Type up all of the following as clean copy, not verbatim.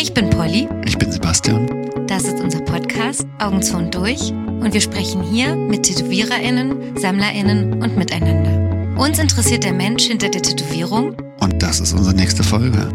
Ich bin Polly. Ich bin Sebastian. Das ist unser Podcast Augen zu und durch und wir sprechen hier mit TätowiererInnen, SammlerInnen und miteinander. Uns interessiert der Mensch hinter der Tätowierung. Und das ist unsere nächste Folge.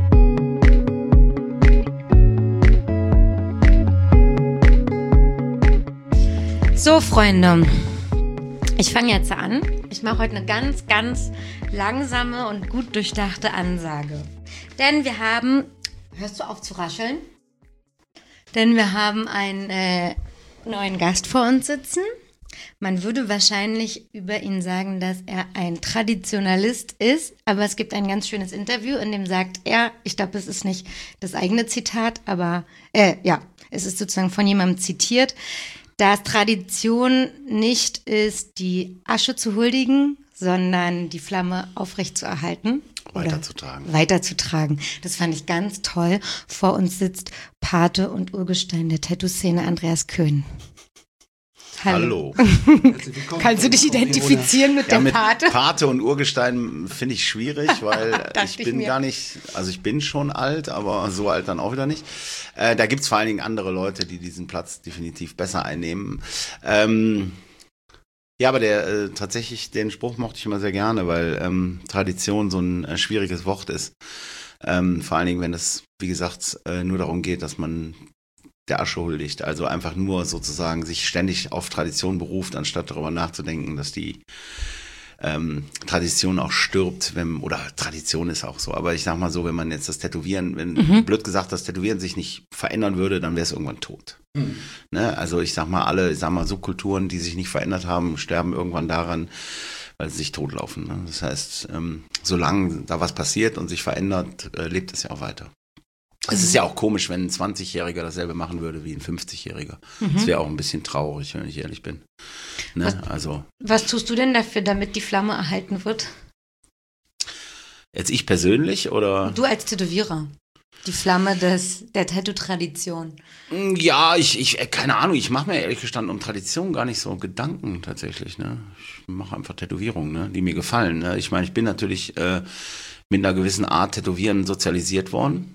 So, Freunde, ich fange jetzt an. Ich mache heute eine ganz, ganz langsame und gut durchdachte Ansage. Denn wir haben... Hörst du auf zu rascheln? Denn wir haben einen neuen Gast vor uns sitzen. Man würde wahrscheinlich über ihn sagen, dass er ein Traditionalist ist, aber es gibt ein ganz schönes Interview, in dem sagt er, ich glaube, es ist nicht das eigene Zitat, aber es ist sozusagen von jemandem zitiert, dass Tradition nicht ist, die Asche zu huldigen, sondern die Flamme aufrechtzuerhalten. Weiterzutragen. Das fand ich ganz toll. Vor uns sitzt Pate und Urgestein der Tattoo-Szene, Andreas Köhn. Hallo. Kannst du dich identifizieren mit der mit Pate? Pate und Urgestein finde ich schwierig, weil ich bin schon alt, aber so alt dann auch wieder nicht. Da gibt's vor allen Dingen andere Leute, die diesen Platz definitiv besser einnehmen. Ja, aber tatsächlich, den Spruch mochte ich immer sehr gerne, weil Tradition so ein schwieriges Wort ist. Vor allen Dingen, wenn es, wie gesagt, nur darum geht, dass man der Asche huldigt. Also einfach nur sozusagen sich ständig auf Tradition beruft, anstatt darüber nachzudenken, dass die Tradition auch stirbt, oder Tradition ist auch so. Aber ich sag mal so, wenn man jetzt das Tätowieren, blöd gesagt, das Tätowieren sich nicht verändern würde, dann wäre es irgendwann tot. Ne? Also ich sag mal, Subkulturen, die sich nicht verändert haben, sterben irgendwann daran, weil sie sich totlaufen. Ne? Das heißt, solange da was passiert und sich verändert, lebt es ja auch weiter. Es ist ja auch komisch, wenn ein 20-Jähriger dasselbe machen würde wie ein 50-Jähriger. Das wäre auch ein bisschen traurig, wenn ich ehrlich bin. Ne? Was tust du denn dafür, damit die Flamme erhalten wird? Jetzt ich persönlich oder? Du als Tätowierer. Die Flamme der Tattoo-Tradition. Ja, keine Ahnung, ich mache mir ehrlich gestanden um Tradition gar nicht so Gedanken tatsächlich. Ne? Ich mache einfach Tätowierungen, ne? Die mir gefallen. Ne? Ich meine, ich bin natürlich mit einer gewissen Art Tätowieren sozialisiert worden.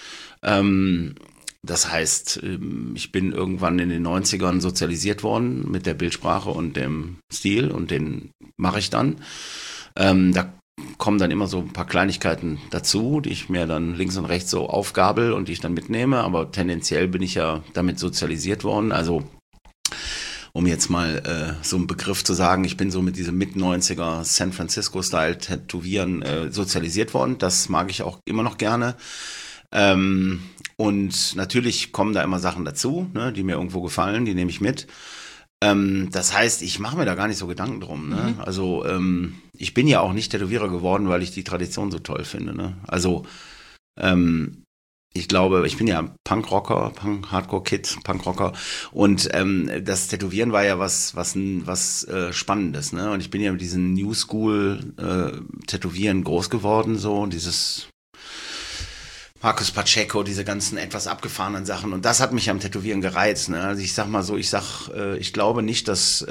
Das heißt, ich bin irgendwann in den 90ern sozialisiert worden mit der Bildsprache und dem Stil und den mache ich dann. Da kommen dann immer so ein paar Kleinigkeiten dazu, die ich mir dann links und rechts so aufgabel und die ich dann mitnehme, aber tendenziell bin ich ja damit sozialisiert worden. Also um jetzt mal so einen Begriff zu sagen, ich bin so mit diesem Mit-90er San Francisco-Style Tätowieren sozialisiert worden. Das mag ich auch immer noch gerne. Und natürlich kommen da immer Sachen dazu, ne, die mir irgendwo gefallen, die nehme ich mit. Das heißt, ich mache mir da gar nicht so Gedanken drum. Ne? Also ich bin ja auch nicht Tätowierer geworden, weil ich die Tradition so toll finde. Ne? Also ich glaube, ich bin ja Punkrocker, Hardcore-Kid, Punkrocker und das Tätowieren war ja was Spannendes. Ne? Und ich bin ja mit diesem New School Tätowieren groß geworden, so dieses Marcus Pacheco, diese ganzen etwas abgefahrenen Sachen. Und das hat mich am Tätowieren gereizt. Ne? Also ich sag mal so, ich glaube nicht, dass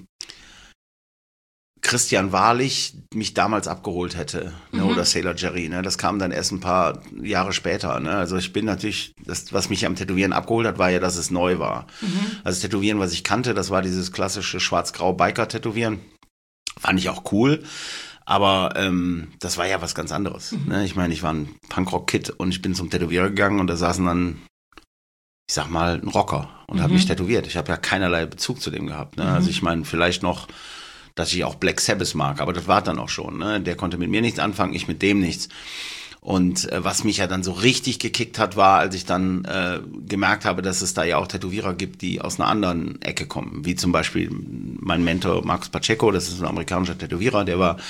Christian Wahrlich mich damals abgeholt hätte, ne? Oder Sailor Jerry. Ne? Das kam dann erst ein paar Jahre später. Ne? Also ich bin natürlich, was mich am Tätowieren abgeholt hat, war ja, dass es neu war. Also das Tätowieren, was ich kannte, das war dieses klassische schwarz-grau Biker-Tätowieren. Fand ich auch cool. Aber das war ja was ganz anderes. Ne? Ich meine, ich war ein Punkrock-Kid und ich bin zum Tätowierer gegangen und da saßen dann, ich sag mal, ein Rocker und hat mich tätowiert. Ich habe ja keinerlei Bezug zu dem gehabt. Ne? Also ich meine, vielleicht noch, dass ich auch Black Sabbath mag, aber das war dann auch schon. Ne? Der konnte mit mir nichts anfangen, ich mit dem nichts. Und was mich ja dann so richtig gekickt hat, war, als ich dann gemerkt habe, dass es da ja auch Tätowierer gibt, die aus einer anderen Ecke kommen. Wie zum Beispiel mein Mentor Marcus Pacheco, das ist ein amerikanischer Tätowierer, der war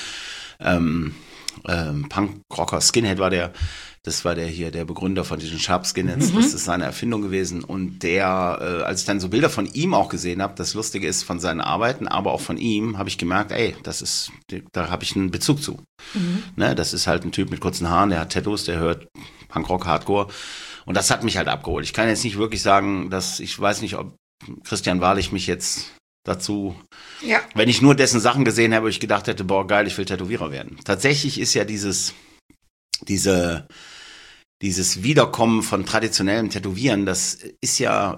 Punkrocker, Skinhead war der. Das war der Begründer von diesen Sharp Skinheads. Das ist seine Erfindung gewesen. Und als ich dann so Bilder von ihm auch gesehen habe, das Lustige ist von seinen Arbeiten, aber auch von ihm, habe ich gemerkt, da habe ich einen Bezug zu. Ne, das ist halt ein Typ mit kurzen Haaren, der hat Tattoos, der hört Punkrock, Hardcore. Und das hat mich halt abgeholt. Ich kann jetzt nicht wirklich sagen, ich weiß nicht, ob Christian Wahrlich mich jetzt dazu, wenn ich nur dessen Sachen gesehen habe, ich gedacht hätte, boah, geil, ich will Tätowierer werden. Tatsächlich ist ja diese dieses Wiederkommen von traditionellem Tätowieren, das ist ja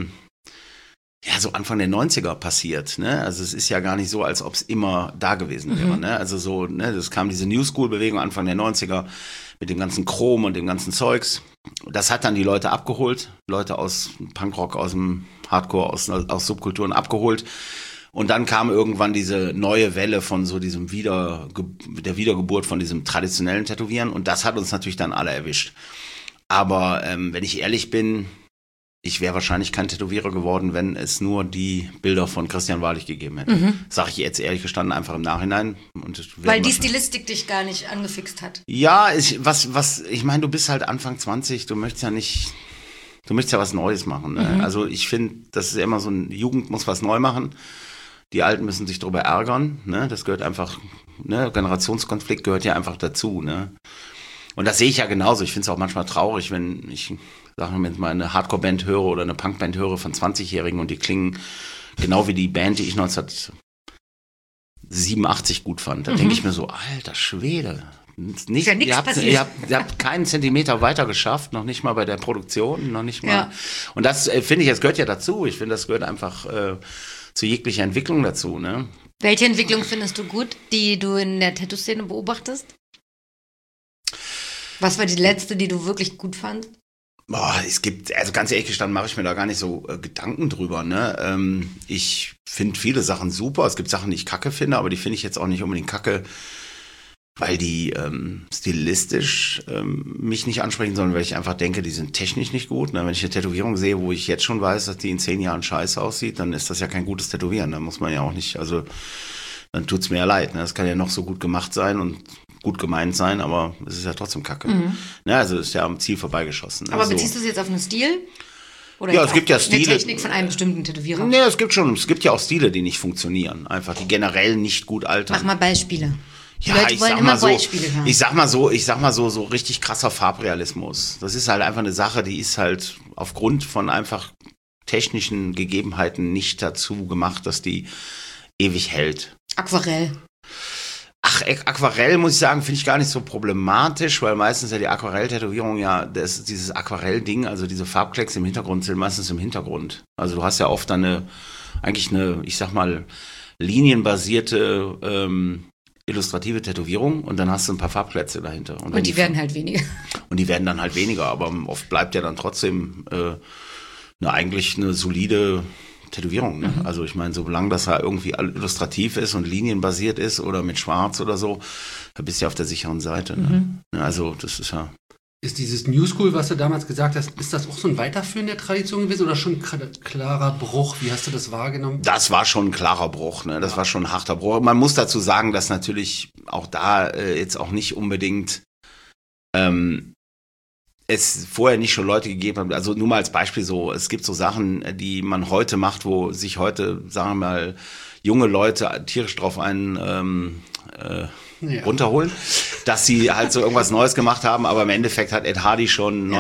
so Anfang der 90er passiert, ne? Also es ist ja gar nicht so, als ob es immer da gewesen wäre, ne? Also so, ne, das kam diese New School-Bewegung Anfang der 90er mit dem ganzen Chrom und dem ganzen Zeugs. Das hat dann die Leute abgeholt, Leute aus Punkrock, aus dem Hardcore, aus Subkulturen abgeholt. Und dann kam irgendwann diese neue Welle von so diesem der Wiedergeburt von diesem traditionellen Tätowieren. Und das hat uns natürlich dann alle erwischt. Aber wenn ich ehrlich bin, ich wäre wahrscheinlich kein Tätowierer geworden, wenn es nur die Bilder von Christian Wahrlich gegeben hätte. Sag ich jetzt ehrlich gestanden einfach im Nachhinein. Weil die Stilistik dich gar nicht angefixt hat. Ja, ich meine, du bist halt Anfang 20, du möchtest ja was Neues machen. Ne? Also ich finde, das ist ja immer so, eine Jugend muss was neu machen. Die Alten müssen sich darüber ärgern. Ne? Das gehört einfach, ne? Generationskonflikt gehört ja einfach dazu. Ne? Und das sehe ich ja genauso. Ich finde es auch manchmal traurig, wenn ich, sagen wir mal, eine Hardcore-Band höre oder eine Punk-Band höre von 20-Jährigen und die klingen genau wie die Band, die ich 1987 gut fand. Da denke ich mir so, alter Schwede. Nicht, ja ihr habt keinen Zentimeter weiter geschafft, noch nicht mal bei der Produktion, noch nicht mal. Ja. Und das finde ich, das gehört ja dazu. Ich finde, das gehört einfach zu jeglicher Entwicklung dazu. Ne? Welche Entwicklung findest du gut, die du in der Tattoo-Szene beobachtest? Was war die letzte, die du wirklich gut fandst? Es gibt, also ganz ehrlich gestanden, mache ich mir da gar nicht so Gedanken drüber. Ne? Ich finde viele Sachen super. Es gibt Sachen, die ich kacke finde, aber die finde ich jetzt auch nicht unbedingt kacke, weil die stilistisch mich nicht ansprechen, sondern weil ich einfach denke, die sind technisch nicht gut. Ne? Wenn ich eine Tätowierung sehe, wo ich jetzt schon weiß, dass die in 10 Jahren scheiße aussieht, dann ist das ja kein gutes Tätowieren. Da muss man ja auch nicht, also dann tut's mir ja leid. Ne? Das kann ja noch so gut gemacht sein und gut gemeint sein, aber es ist ja trotzdem Kacke. Ne? Also ist ja am Ziel vorbeigeschossen. Ne? Aber beziehst du es jetzt auf einen Stil? Oder ja, es gibt ja Stile. Eine Technik von einem bestimmten Tätowierer? Ne, es gibt ja auch Stile, die nicht funktionieren. Einfach, die generell nicht gut altern. Mach mal Beispiele. Ja, ich sag mal so, so richtig krasser Farbrealismus. Das ist halt einfach eine Sache, die ist halt aufgrund von einfach technischen Gegebenheiten nicht dazu gemacht, dass die ewig hält. Aquarell. Aquarell, muss ich sagen, finde ich gar nicht so problematisch, weil meistens ja die Aquarell-Tätowierung dieses Aquarell-Ding, also diese Farbklecks im Hintergrund sind meistens im Hintergrund. Also du hast ja oft dann eigentlich eine, ich sag mal, linienbasierte illustrative Tätowierung und dann hast du ein paar Farbplätze dahinter. Und die werden halt weniger. Und die werden dann halt weniger, aber oft bleibt ja dann trotzdem eigentlich eine solide Tätowierung. Ne? Also ich meine, solange das ja irgendwie illustrativ ist und linienbasiert ist oder mit Schwarz oder so, da bist du ja auf der sicheren Seite. Ne? Also das ist ja... Ist dieses New School, was du damals gesagt hast, ist das auch so ein Weiterführen der Tradition gewesen oder schon ein klarer Bruch? Wie hast du das wahrgenommen? Das war schon ein klarer Bruch, ne? Das war schon ein harter Bruch. Man muss dazu sagen, dass natürlich auch da jetzt auch nicht unbedingt es vorher nicht schon Leute gegeben hat. Also nur mal als Beispiel so, es gibt so Sachen, die man heute macht, wo sich heute, sagen wir mal, junge Leute tierisch drauf runterholen, dass sie halt so irgendwas Neues gemacht haben, aber im Endeffekt hat Ed Hardy schon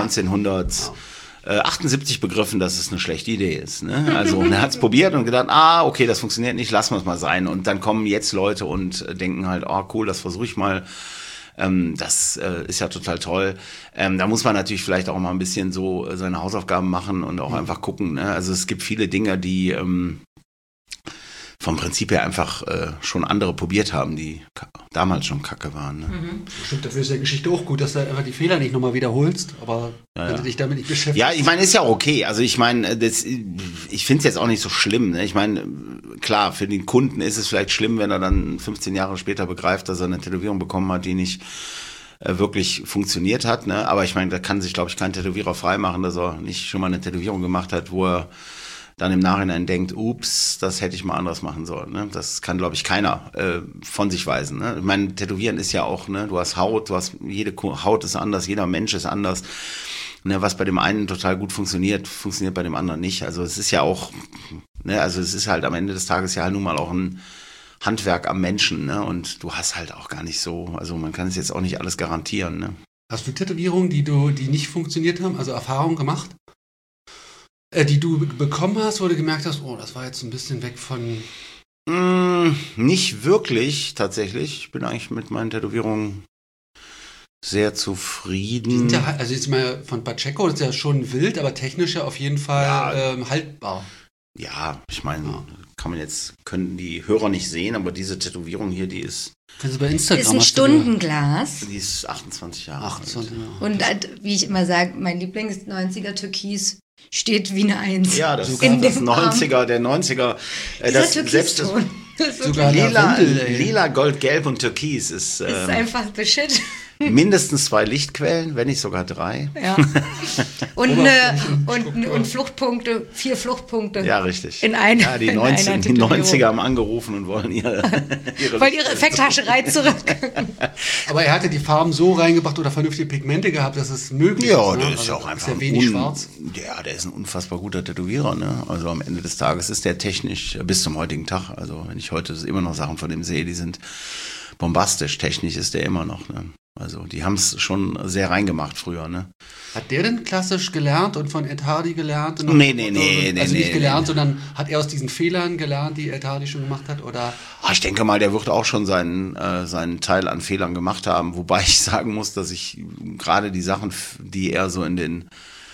1978 begriffen, dass es eine schlechte Idee ist. Ne? Also er hat es probiert und gedacht, okay, das funktioniert nicht, lassen wir es mal sein. Und dann kommen jetzt Leute und denken halt, cool, das versuche ich mal. Das ist ja total toll. Da muss man natürlich vielleicht auch mal ein bisschen so seine Hausaufgaben machen und auch einfach gucken. Ne? Also es gibt viele Dinge, die vom Prinzip her einfach schon andere probiert haben, die damals schon kacke waren. Ne? Stimmt, dafür ist der Geschichte auch gut, dass du einfach die Fehler nicht nochmal wiederholst, aber wenn du dich damit nicht beschäftigst. Ja, ich meine, ist ja okay. Also ich meine, ich finde es jetzt auch nicht so schlimm. Ne? Ich meine, klar, für den Kunden ist es vielleicht schlimm, wenn er dann 15 Jahre später begreift, dass er eine Tätowierung bekommen hat, die nicht wirklich funktioniert hat. Ne? Aber ich meine, da kann sich, glaube ich, kein Tätowierer freimachen, dass er nicht schon mal eine Tätowierung gemacht hat, wo er dann im Nachhinein denkt, ups, das hätte ich mal anders machen sollen. Ne? Das kann, glaube ich, keiner von sich weisen. Ne? Ich meine, Tätowieren ist ja auch, ne, du hast Haut, jede Haut ist anders, jeder Mensch ist anders. Ne, was bei dem einen total gut funktioniert, funktioniert bei dem anderen nicht. Also es ist ja auch, ne, also es ist halt am Ende des Tages ja nun mal auch ein Handwerk am Menschen. Ne? Und du hast halt auch gar nicht so, also man kann es jetzt auch nicht alles garantieren. Ne? Hast du Tätowierungen, die nicht funktioniert haben, also Erfahrungen gemacht? Die du bekommen hast, wo du gemerkt hast, das war jetzt ein bisschen weg von... Nicht wirklich, tatsächlich. Ich bin eigentlich mit meinen Tätowierungen sehr Die zufrieden. sind ja, also jetzt mal von Pacheco, das ist ja schon wild, aber technisch ja auf jeden Fall haltbar. Ja, ich meine, können die Hörer nicht sehen, aber diese Tätowierung hier, die ist Können Sie bei Instagram Ist ein hast du gehört? Stundenglas. 28 Jahre 28 alt. Jahre. Und wie ich immer sage, mein Lieblings-90er Türkis steht wie eine Eins. Ja, das ist In das dem 90er, der 90er. Dieser Das, selbst das Türkiston. Das ist Sogar Lila, Lavendel, ey. Lila, Gold, Gelb und Türkis ist ist einfach the shit. mindestens 2 Lichtquellen, wenn nicht sogar 3. Ja. Und Fluchtpunkte, 4 Fluchtpunkte. Ja, richtig. In einer. Ja, die in einer 90er haben angerufen und wollen ihre Wollt ihre Effekthascherei zurück. Aber er hatte die Farben so reingebracht oder vernünftige Pigmente gehabt, dass es möglich Ja, ist. der Ne? ist ja auch einfach ja wenig schwarz. Ja, der ist ein unfassbar guter Tätowierer, ne? Also am Ende des Tages ist der technisch bis zum heutigen Tag. Also wenn ich heute immer noch Sachen von dem sehe, die sind bombastisch. Technisch ist der immer noch, ne? Also die haben es schon sehr reingemacht früher, ne? Hat der denn klassisch gelernt und von Ed Hardy gelernt? Und Nee, also nicht nee, gelernt, nee. sondern hat er aus diesen Fehlern gelernt, die Ed Hardy schon gemacht hat? Oder Ich denke mal, der wird auch schon seinen Teil an Fehlern gemacht haben. Wobei ich sagen muss, dass ich gerade die Sachen, die er so in den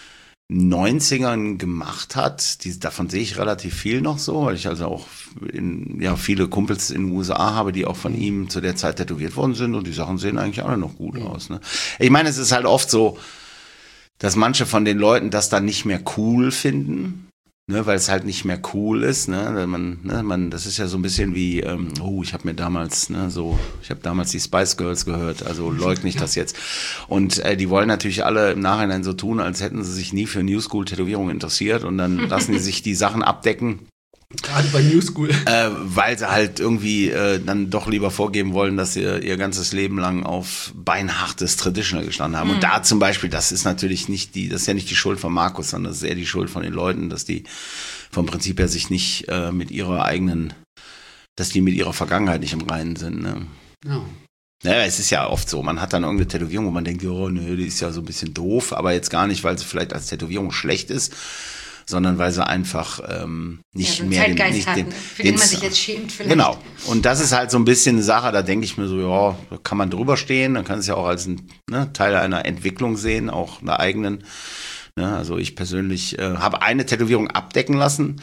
90ern gemacht hat, davon sehe ich relativ viel noch so, weil ich also auch viele Kumpels in den USA habe, die auch von ihm zu der Zeit tätowiert worden sind und die Sachen sehen eigentlich alle noch gut aus. Ne? Ich meine, es ist halt oft so, dass manche von den Leuten das dann nicht mehr cool finden. Ne, weil es halt nicht mehr cool ist, ne, das ist ja so ein bisschen wie, ich habe damals die Spice Girls gehört, also leugne ich das jetzt. Und die wollen natürlich alle im Nachhinein so tun, als hätten sie sich nie für New School Tätowierungen interessiert und dann lassen die sich die Sachen abdecken. gerade bei New School. Weil sie halt irgendwie dann doch lieber vorgeben wollen, dass sie ihr ganzes Leben lang auf beinhartes Traditional gestanden haben. Und da zum Beispiel, das ist natürlich nicht das ist ja nicht die Schuld von Markus, sondern das ist eher die Schuld von den Leuten, dass die vom Prinzip her sich nicht dass die mit ihrer Vergangenheit nicht im Reinen sind. Ne? Ja. Naja, es ist ja oft so, man hat dann irgendeine Tätowierung, wo man denkt, oh nö, die ist ja so ein bisschen doof, aber jetzt gar nicht, weil sie vielleicht als Tätowierung schlecht ist, sondern weil sie einfach nicht so einen mehr Zeitgeist hat, für den man sich jetzt schämt vielleicht. Genau. Und das ist halt so ein bisschen eine Sache, da denke ich mir so, ja, da kann man drüber stehen, dann kann es ja auch als ein Teil einer Entwicklung sehen, auch einer eigenen. Ne? Also ich persönlich habe eine Tätowierung abdecken lassen,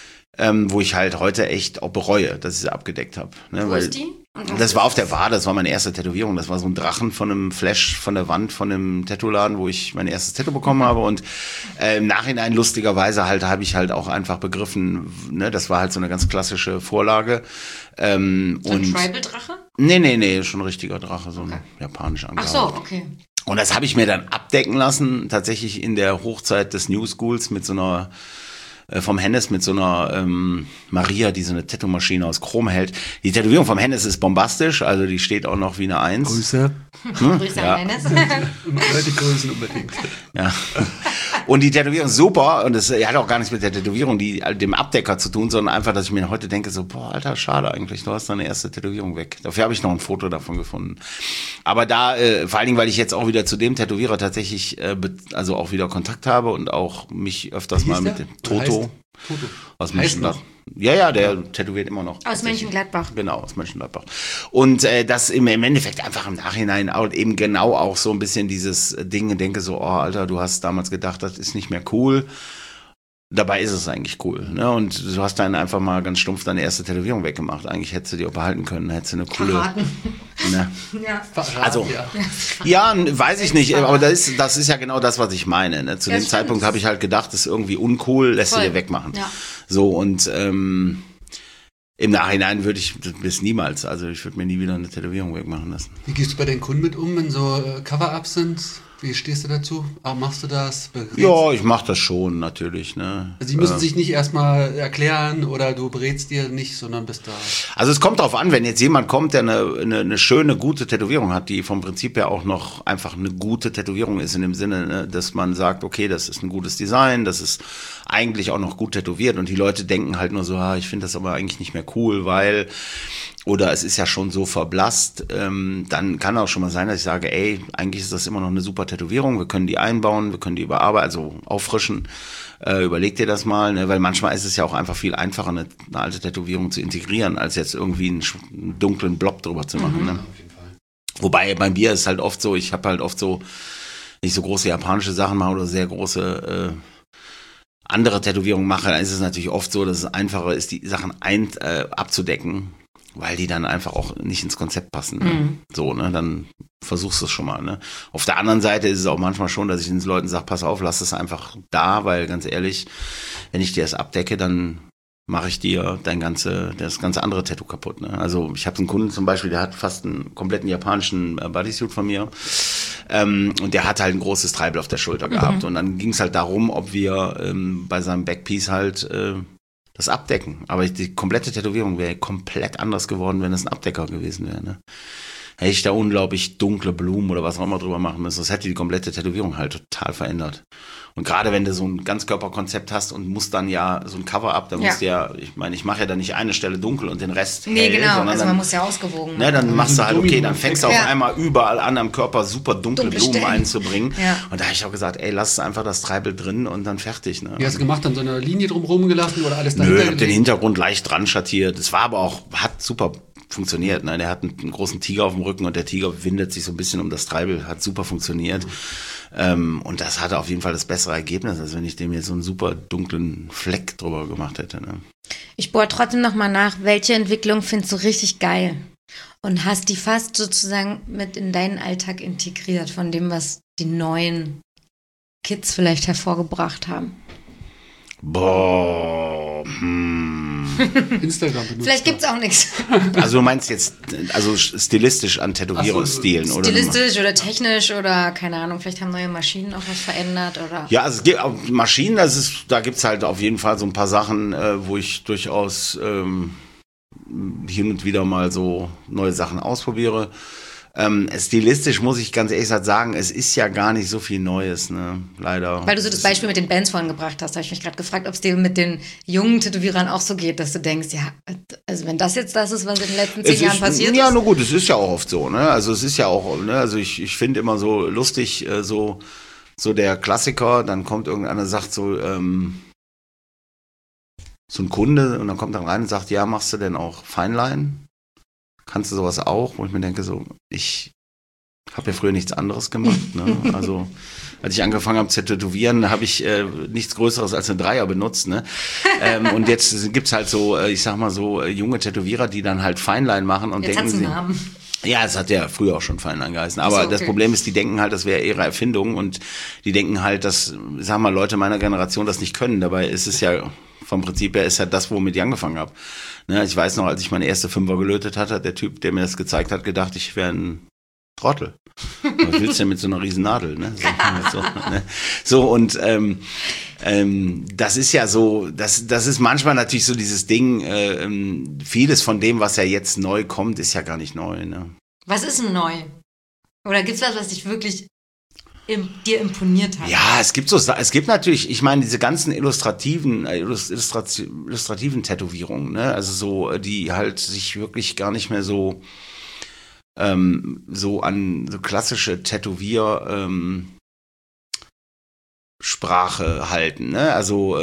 wo ich halt heute echt auch bereue, dass ich sie abgedeckt habe. Ne? Wo ist die? Das war auf der Wade, das war meine erste Tätowierung. Das war so ein Drachen von einem Flash von der Wand von einem Tattoo-Laden, wo ich mein erstes Tattoo bekommen habe. Und im Nachhinein lustigerweise habe ich halt auch einfach begriffen, ne, das war halt so eine ganz klassische Vorlage. So ein Tribal-Drache? Nee, schon ein richtiger Drache, so ein japanischer Ach so, okay. Und das habe ich mir dann abdecken lassen, tatsächlich in der Hochzeit des New Schools mit so einer vom Hennes mit so einer Maria, die so eine Tattoo-Maschine aus Chrom hält. Die Tätowierung vom Hennes ist bombastisch, also die steht auch noch wie eine 1. Grüße. Grüße Ja. an Hennes. Die Grüße unbedingt. Ja. Und die Tätowierung ist super und es hat auch gar nichts mit der Tätowierung, dem Abdecker zu tun, sondern einfach, dass ich mir heute denke, so, boah, Alter, schade eigentlich, du hast deine erste Tätowierung weg. Dafür habe ich noch ein Foto davon gefunden. Aber da, vor allen Dingen, weil ich jetzt auch wieder zu dem Tätowierer tatsächlich, also auch wieder Kontakt habe und auch mich öfters mal mit dem Toto aus Mönchengladbach. Ja, der tätowiert immer noch. Aus Mönchengladbach. Genau, aus Mönchengladbach. Und das im Endeffekt einfach im Nachhinein auch, eben genau auch so ein bisschen dieses Ding, denke so, oh Alter, du hast damals gedacht, das ist nicht mehr cool. Dabei ist es eigentlich cool. Ne? Und du hast dann einfach mal ganz stumpf deine erste Tätowierung weggemacht. Eigentlich hättest du die auch behalten können, hättest du eine coole... Verraten. Ne? Ja. Also, ja, weiß ich nicht, aber das ist ja genau das, was ich meine. Ne? Zu Ja, dem stimmt. Zeitpunkt habe ich halt gedacht, das ist irgendwie uncool, lässt du Voll. dir wegmachen. Ja. So, und im Nachhinein würde ich das niemals, also ich würde mir nie wieder eine Tätowierung wegmachen lassen. Wie gehst du bei deinen Kunden mit um, wenn so Cover-Ups sind? Wie stehst du dazu? Machst du das? Berätst? Ja, ich mache das schon, natürlich. Ne? Also die müssen sich nicht erstmal erklären oder du berätst dir nicht, sondern bist da. Also es kommt darauf an, wenn jetzt jemand kommt, der eine schöne, gute Tätowierung hat, die vom Prinzip her auch noch einfach eine gute Tätowierung ist, in dem Sinne, ne, dass man sagt, okay, das ist ein gutes Design, das ist eigentlich auch noch gut tätowiert und die Leute denken halt nur so, ich finde das aber eigentlich nicht mehr cool, weil... Oder es ist ja schon so verblasst, dann kann auch schon mal sein, dass ich sage, ey, eigentlich ist das immer noch eine super Tätowierung, wir können die einbauen, wir können die überarbeiten, also auffrischen, überleg dir das mal, ne? Weil manchmal ist es ja auch einfach viel einfacher, eine alte Tätowierung zu integrieren, als jetzt irgendwie einen dunklen Blob drüber zu machen. Ne? Wobei bei mir ist halt oft so, ich habe halt oft so nicht so große japanische Sachen mache oder sehr große andere Tätowierungen mache, dann ist es natürlich oft so, dass es einfacher ist, die Sachen abzudecken, weil die dann einfach auch nicht ins Konzept passen. Ne? So, ne, dann versuchst du es schon mal. Ne? Auf der anderen Seite ist es auch manchmal schon, dass ich den Leuten sage, pass auf, lass es einfach da, weil ganz ehrlich, wenn ich dir das abdecke, dann mache ich dir das ganze andere Tattoo kaputt. Ne? Also ich habe einen Kunden zum Beispiel, der hat fast einen kompletten japanischen Bodysuit von mir und der hat halt ein großes Treibel auf der Schulter gehabt und dann ging es halt darum, ob wir bei seinem Backpiece halt das abdecken. Aber die komplette Tätowierung wäre komplett anders geworden, wenn es ein Abdecker gewesen wäre. Ne? Hätte ich da unglaublich dunkle Blumen oder was auch immer drüber machen müssen. Das hätte die komplette Tätowierung halt total verändert. Und gerade wenn du so ein Ganzkörperkonzept hast und musst dann ja so ein Cover-Up, dann musst du ja, ich meine, ich mache ja dann nicht eine Stelle dunkel und den Rest hell. Genau, sondern also dann, man muss ja ausgewogen ne, dann machst du halt, okay, dann fängst du auf Ja. einmal überall an am Körper super dunkle Blumen Stellen. einzubringen. Ja. Und da habe ich auch gesagt, ey, lass einfach das Treibel drin und dann fertig. Ne? Wie hast du gemacht? Dann so eine Linie drumherum gelassen oder alles Nö, dahinter ich hab den gelegt? Hintergrund leicht dran schattiert. Es war aber auch, hat super funktioniert. Ne? Der hat einen großen Tiger auf dem Rücken und der Tiger windet sich so ein bisschen um das Treibel. Hat super funktioniert. Und das hatte auf jeden Fall das bessere Ergebnis, als wenn ich dem jetzt so einen super dunklen Fleck drüber gemacht hätte. Ne? Ich bohre trotzdem nochmal nach, welche Entwicklung findest du richtig geil? Und hast die fast sozusagen mit in deinen Alltag integriert, von dem, was die neuen Kids vielleicht hervorgebracht haben? Boah, Instagram benutzt. Vielleicht gibt's auch nichts. Also du meinst jetzt, also stilistisch an Tätowierungsstilen, oder? Stilistisch oder technisch oder keine Ahnung, vielleicht haben neue Maschinen auch was verändert oder. Ja, also es gibt auch Maschinen, da gibt's halt auf jeden Fall so ein paar Sachen, wo ich durchaus hin und wieder mal so neue Sachen ausprobiere. Stilistisch muss ich ganz ehrlich sagen, es ist ja gar nicht so viel Neues, ne? Leider. Weil du so das Beispiel mit den Bands vorhin gebracht hast, habe ich mich gerade gefragt, ob es dir mit den jungen Tätowierern auch so geht, dass du denkst, ja, also wenn das jetzt das ist, was in den letzten 10 Jahren passiert ist. Ja, nur gut, es ist ja auch oft so, ne? Also es ist ja auch, ne? Also ich finde immer so lustig, so der Klassiker, dann kommt irgendeiner, sagt so ein Kunde und dann kommt dann rein und sagt, ja, machst du denn auch Feinline? Kannst du sowas auch? Wo ich mir denke, so, ich habe ja früher nichts anderes gemacht. Ne? Also, als ich angefangen habe zu tätowieren, habe ich nichts Größeres als eine Dreier benutzt. Ne? Und jetzt gibt's halt so, ich sag mal so, junge Tätowierer, die dann halt Feinline machen und Jetzt denken hat's einen sie. Namen. Ja, es hat ja früher auch schon Feinline geheißen. Aber Ach so, okay. das Problem ist, die denken halt, das wäre ihre Erfindung und die denken halt, dass, sag mal, Leute meiner Generation das nicht können. Dabei ist es ja vom Prinzip her ist ja das, womit ich angefangen habe. Ne, ich weiß noch, als ich meine erste Fünfer gelötet hatte, hat der Typ, der mir das gezeigt hat, gedacht, ich wäre ein Trottel. Was willst du denn mit so einer riesen Nadel? Ne? So, und das ist ja so, das ist manchmal natürlich so dieses Ding, vieles von dem, was ja jetzt neu kommt, ist ja gar nicht neu. Ne? Was ist denn neu? Oder gibt's was dich wirklich dir imponiert hat? Ja, es gibt natürlich, ich meine, diese ganzen illustrativen Tätowierungen, ne? Also so, die halt sich wirklich gar nicht mehr so so an so klassische Sprache halten, ne? Also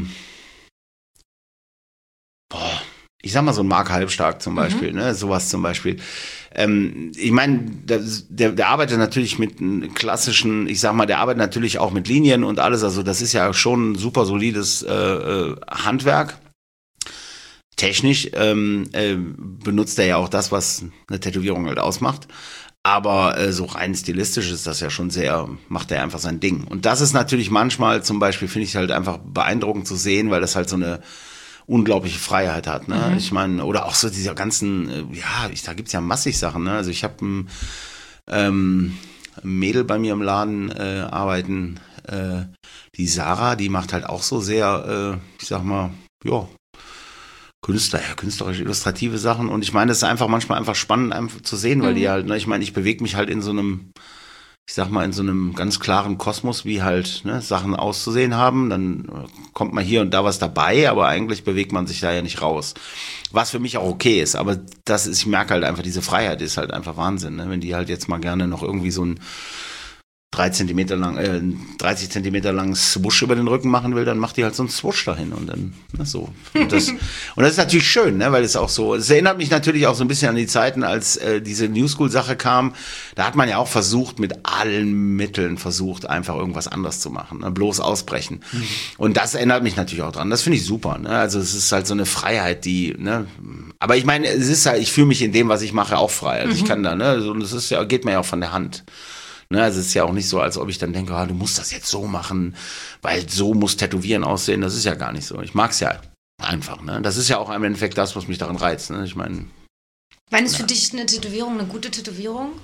ich sag mal so ein Mark Halbstark zum Beispiel, ne? Sowas zum Beispiel. Ich meine, der arbeitet natürlich mit einem klassischen, ich sag mal, der arbeitet natürlich auch mit Linien und alles, also das ist ja schon ein super solides Handwerk. Technisch benutzt er ja auch das, was eine Tätowierung halt ausmacht. Aber so rein stilistisch ist das ja schon sehr, macht er einfach sein Ding. Und das ist natürlich manchmal zum Beispiel, finde ich halt einfach beeindruckend zu sehen, weil das halt so eine unglaubliche Freiheit hat. Ne? Ich meine, oder auch so dieser ganzen, da gibt's ja massig Sachen. Ne? Also ich habe ein Mädel bei mir im Laden arbeiten, die Sarah, die macht halt auch so sehr, ich sag mal, ja, künstlerisch illustrative Sachen. Und ich meine, das ist einfach manchmal einfach spannend einfach zu sehen, weil die halt, ne, ich meine, ich bewege mich halt in so einem, ich sag mal, in so einem ganz klaren Kosmos, wie halt ne, Sachen auszusehen haben. Dann kommt mal hier und da was dabei, aber eigentlich bewegt man sich da ja nicht raus. Was für mich auch okay ist, aber ich merke halt einfach, diese Freiheit ist halt einfach Wahnsinn. Ne? Wenn die halt jetzt mal gerne noch irgendwie so ein 30 Zentimeter lang Swoosh über den Rücken machen will, dann macht die halt so einen Swoosh dahin und dann so. Und das ist natürlich schön, ne, weil es auch so, es erinnert mich natürlich auch so ein bisschen an die Zeiten, als diese New School Sache kam. Da hat man ja auch versucht, mit allen Mitteln einfach irgendwas anders zu machen, ne, bloß ausbrechen. Und das erinnert mich natürlich auch dran. Das finde ich super, ne? Also es ist halt so eine Freiheit, die, ne, aber ich meine, es ist halt, ich fühle mich in dem, was ich mache, auch frei. Also ich kann da, ne, und es ist ja, geht mir ja auch von der Hand. Ne, also es ist ja auch nicht so, als ob ich dann denke, du musst das jetzt so machen, weil so muss Tätowieren aussehen. Das ist ja gar nicht so. Ich mag es ja einfach. Ne? Das ist ja auch im Endeffekt das, was mich daran reizt. Ne? Ich meine, wann ist für dich eine Tätowierung eine gute Tätowierung?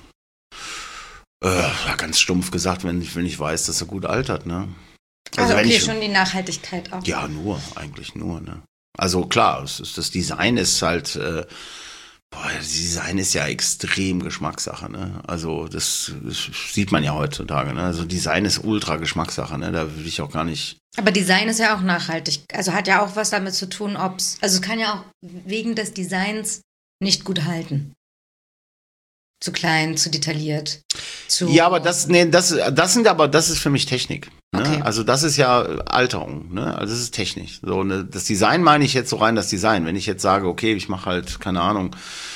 Ganz stumpf gesagt, wenn ich weiß, dass er gut altert. Ne? Also okay, schon die Nachhaltigkeit auch. Ja, eigentlich nur. Ne? Also klar, das Design ist halt... das Design ist ja extrem Geschmackssache, ne? Also das sieht man ja heutzutage, ne? Also Design ist ultra Geschmackssache, ne? Da will ich auch gar nicht. Aber Design ist ja auch nachhaltig. Also hat ja auch was damit zu tun, also es kann ja auch wegen des Designs nicht gut halten. Zu klein, zu detailliert. Ja, aber das ist für mich Technik. Ne? Okay. Also das ist ja Alterung, ne? Also das ist Technik. So, ne? Das Design meine ich jetzt so rein, das Design. Wenn ich jetzt sage, okay, ich mache halt, keine Ahnung,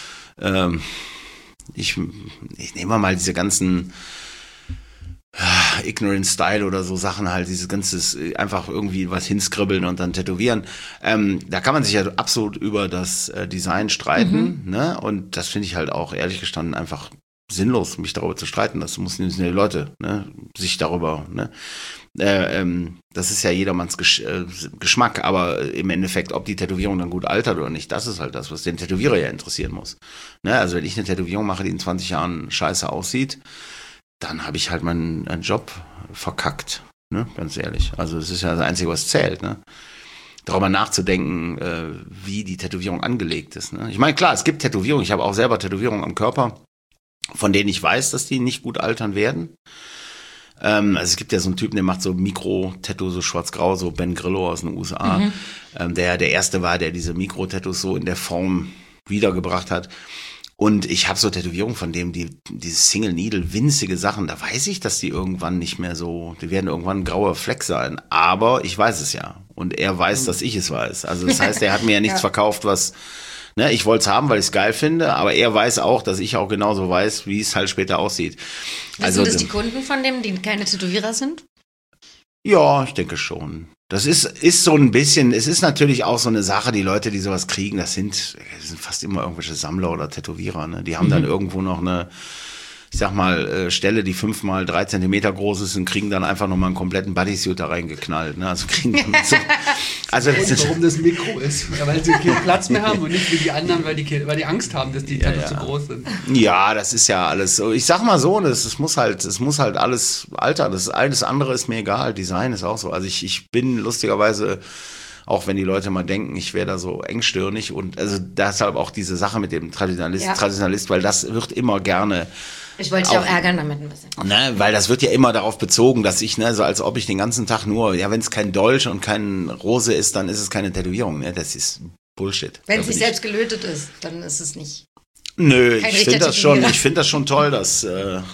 ich nehme mal diese ganzen Ignorant Style oder so Sachen halt, dieses ganze einfach irgendwie was hinskribbeln und dann tätowieren. Da kann man sich ja absolut über das Design streiten, ne? Und das finde ich halt auch, ehrlich gestanden, einfach sinnlos, mich darüber zu streiten. Das müssen die Leute, ne, sich darüber, ne. Das ist ja jedermanns Geschmack, aber im Endeffekt, ob die Tätowierung dann gut altert oder nicht, das ist halt das, was den Tätowierer ja interessieren muss. Ne? Also wenn ich eine Tätowierung mache, die in 20 Jahren scheiße aussieht, dann habe ich halt meinen Job verkackt, ne? Ganz ehrlich. Also das ist ja das Einzige, was zählt, ne? Darüber nachzudenken, wie die Tätowierung angelegt ist. Ne? Ich meine, klar, es gibt Tätowierungen, ich habe auch selber Tätowierungen am Körper, von denen ich weiß, dass die nicht gut altern werden. Also es gibt ja so einen Typen, der macht so Mikro-Tattoo, so schwarz-grau, so Ben Grillo aus den USA, der erste war, der diese Mikro-Tattoos so in der Form wiedergebracht hat. Und ich habe so Tätowierungen von dem, diese Single Needle, winzige Sachen, da weiß ich, dass die irgendwann nicht mehr so, die werden irgendwann ein grauer Fleck sein. Aber ich weiß es ja. Und er weiß, dass ich es weiß. Also das heißt, er hat mir ja nichts verkauft, was, ne, ich wollte es haben, weil ich es geil finde, aber er weiß auch, dass ich auch genauso weiß, wie es halt später aussieht. Also das die Kunden von dem, die keine Tätowierer sind? Ja, ich denke schon. Das ist so ein bisschen, es ist natürlich auch so eine Sache, die Leute, die sowas kriegen, das sind fast immer irgendwelche Sammler oder Tätowierer, ne? Die haben dann irgendwo noch eine, ich sag mal, Stelle, die 5 mal 3 Zentimeter groß ist und kriegen dann einfach nochmal einen kompletten Bodysuit da reingeknallt, ne? Also kriegen dann so, also das ist, warum das Mikro ist, ja, weil sie keinen Platz mehr haben und nicht wie die anderen, weil die Angst haben, dass die Tattoos zu groß sind. Ja, das ist ja alles so. Ich sag mal so, es muss halt alles altern. Alles andere ist mir egal. Design ist auch so. Also ich bin lustigerweise, auch wenn die Leute mal denken, ich wäre da so engstirnig und also deshalb auch diese Sache mit dem Traditionalist, weil das wird immer gerne. Ich wollte dich auch ärgern damit ein bisschen. Ne, weil das wird ja immer darauf bezogen, dass ich, ne, so als ob ich den ganzen Tag nur, ja, wenn es kein Dolch und kein Rose ist, dann ist es keine Tätowierung. Ne? Das ist Bullshit. Wenn es nicht selbst gelötet ist, dann ist es nicht. Nö, ich finde das schon toll, dass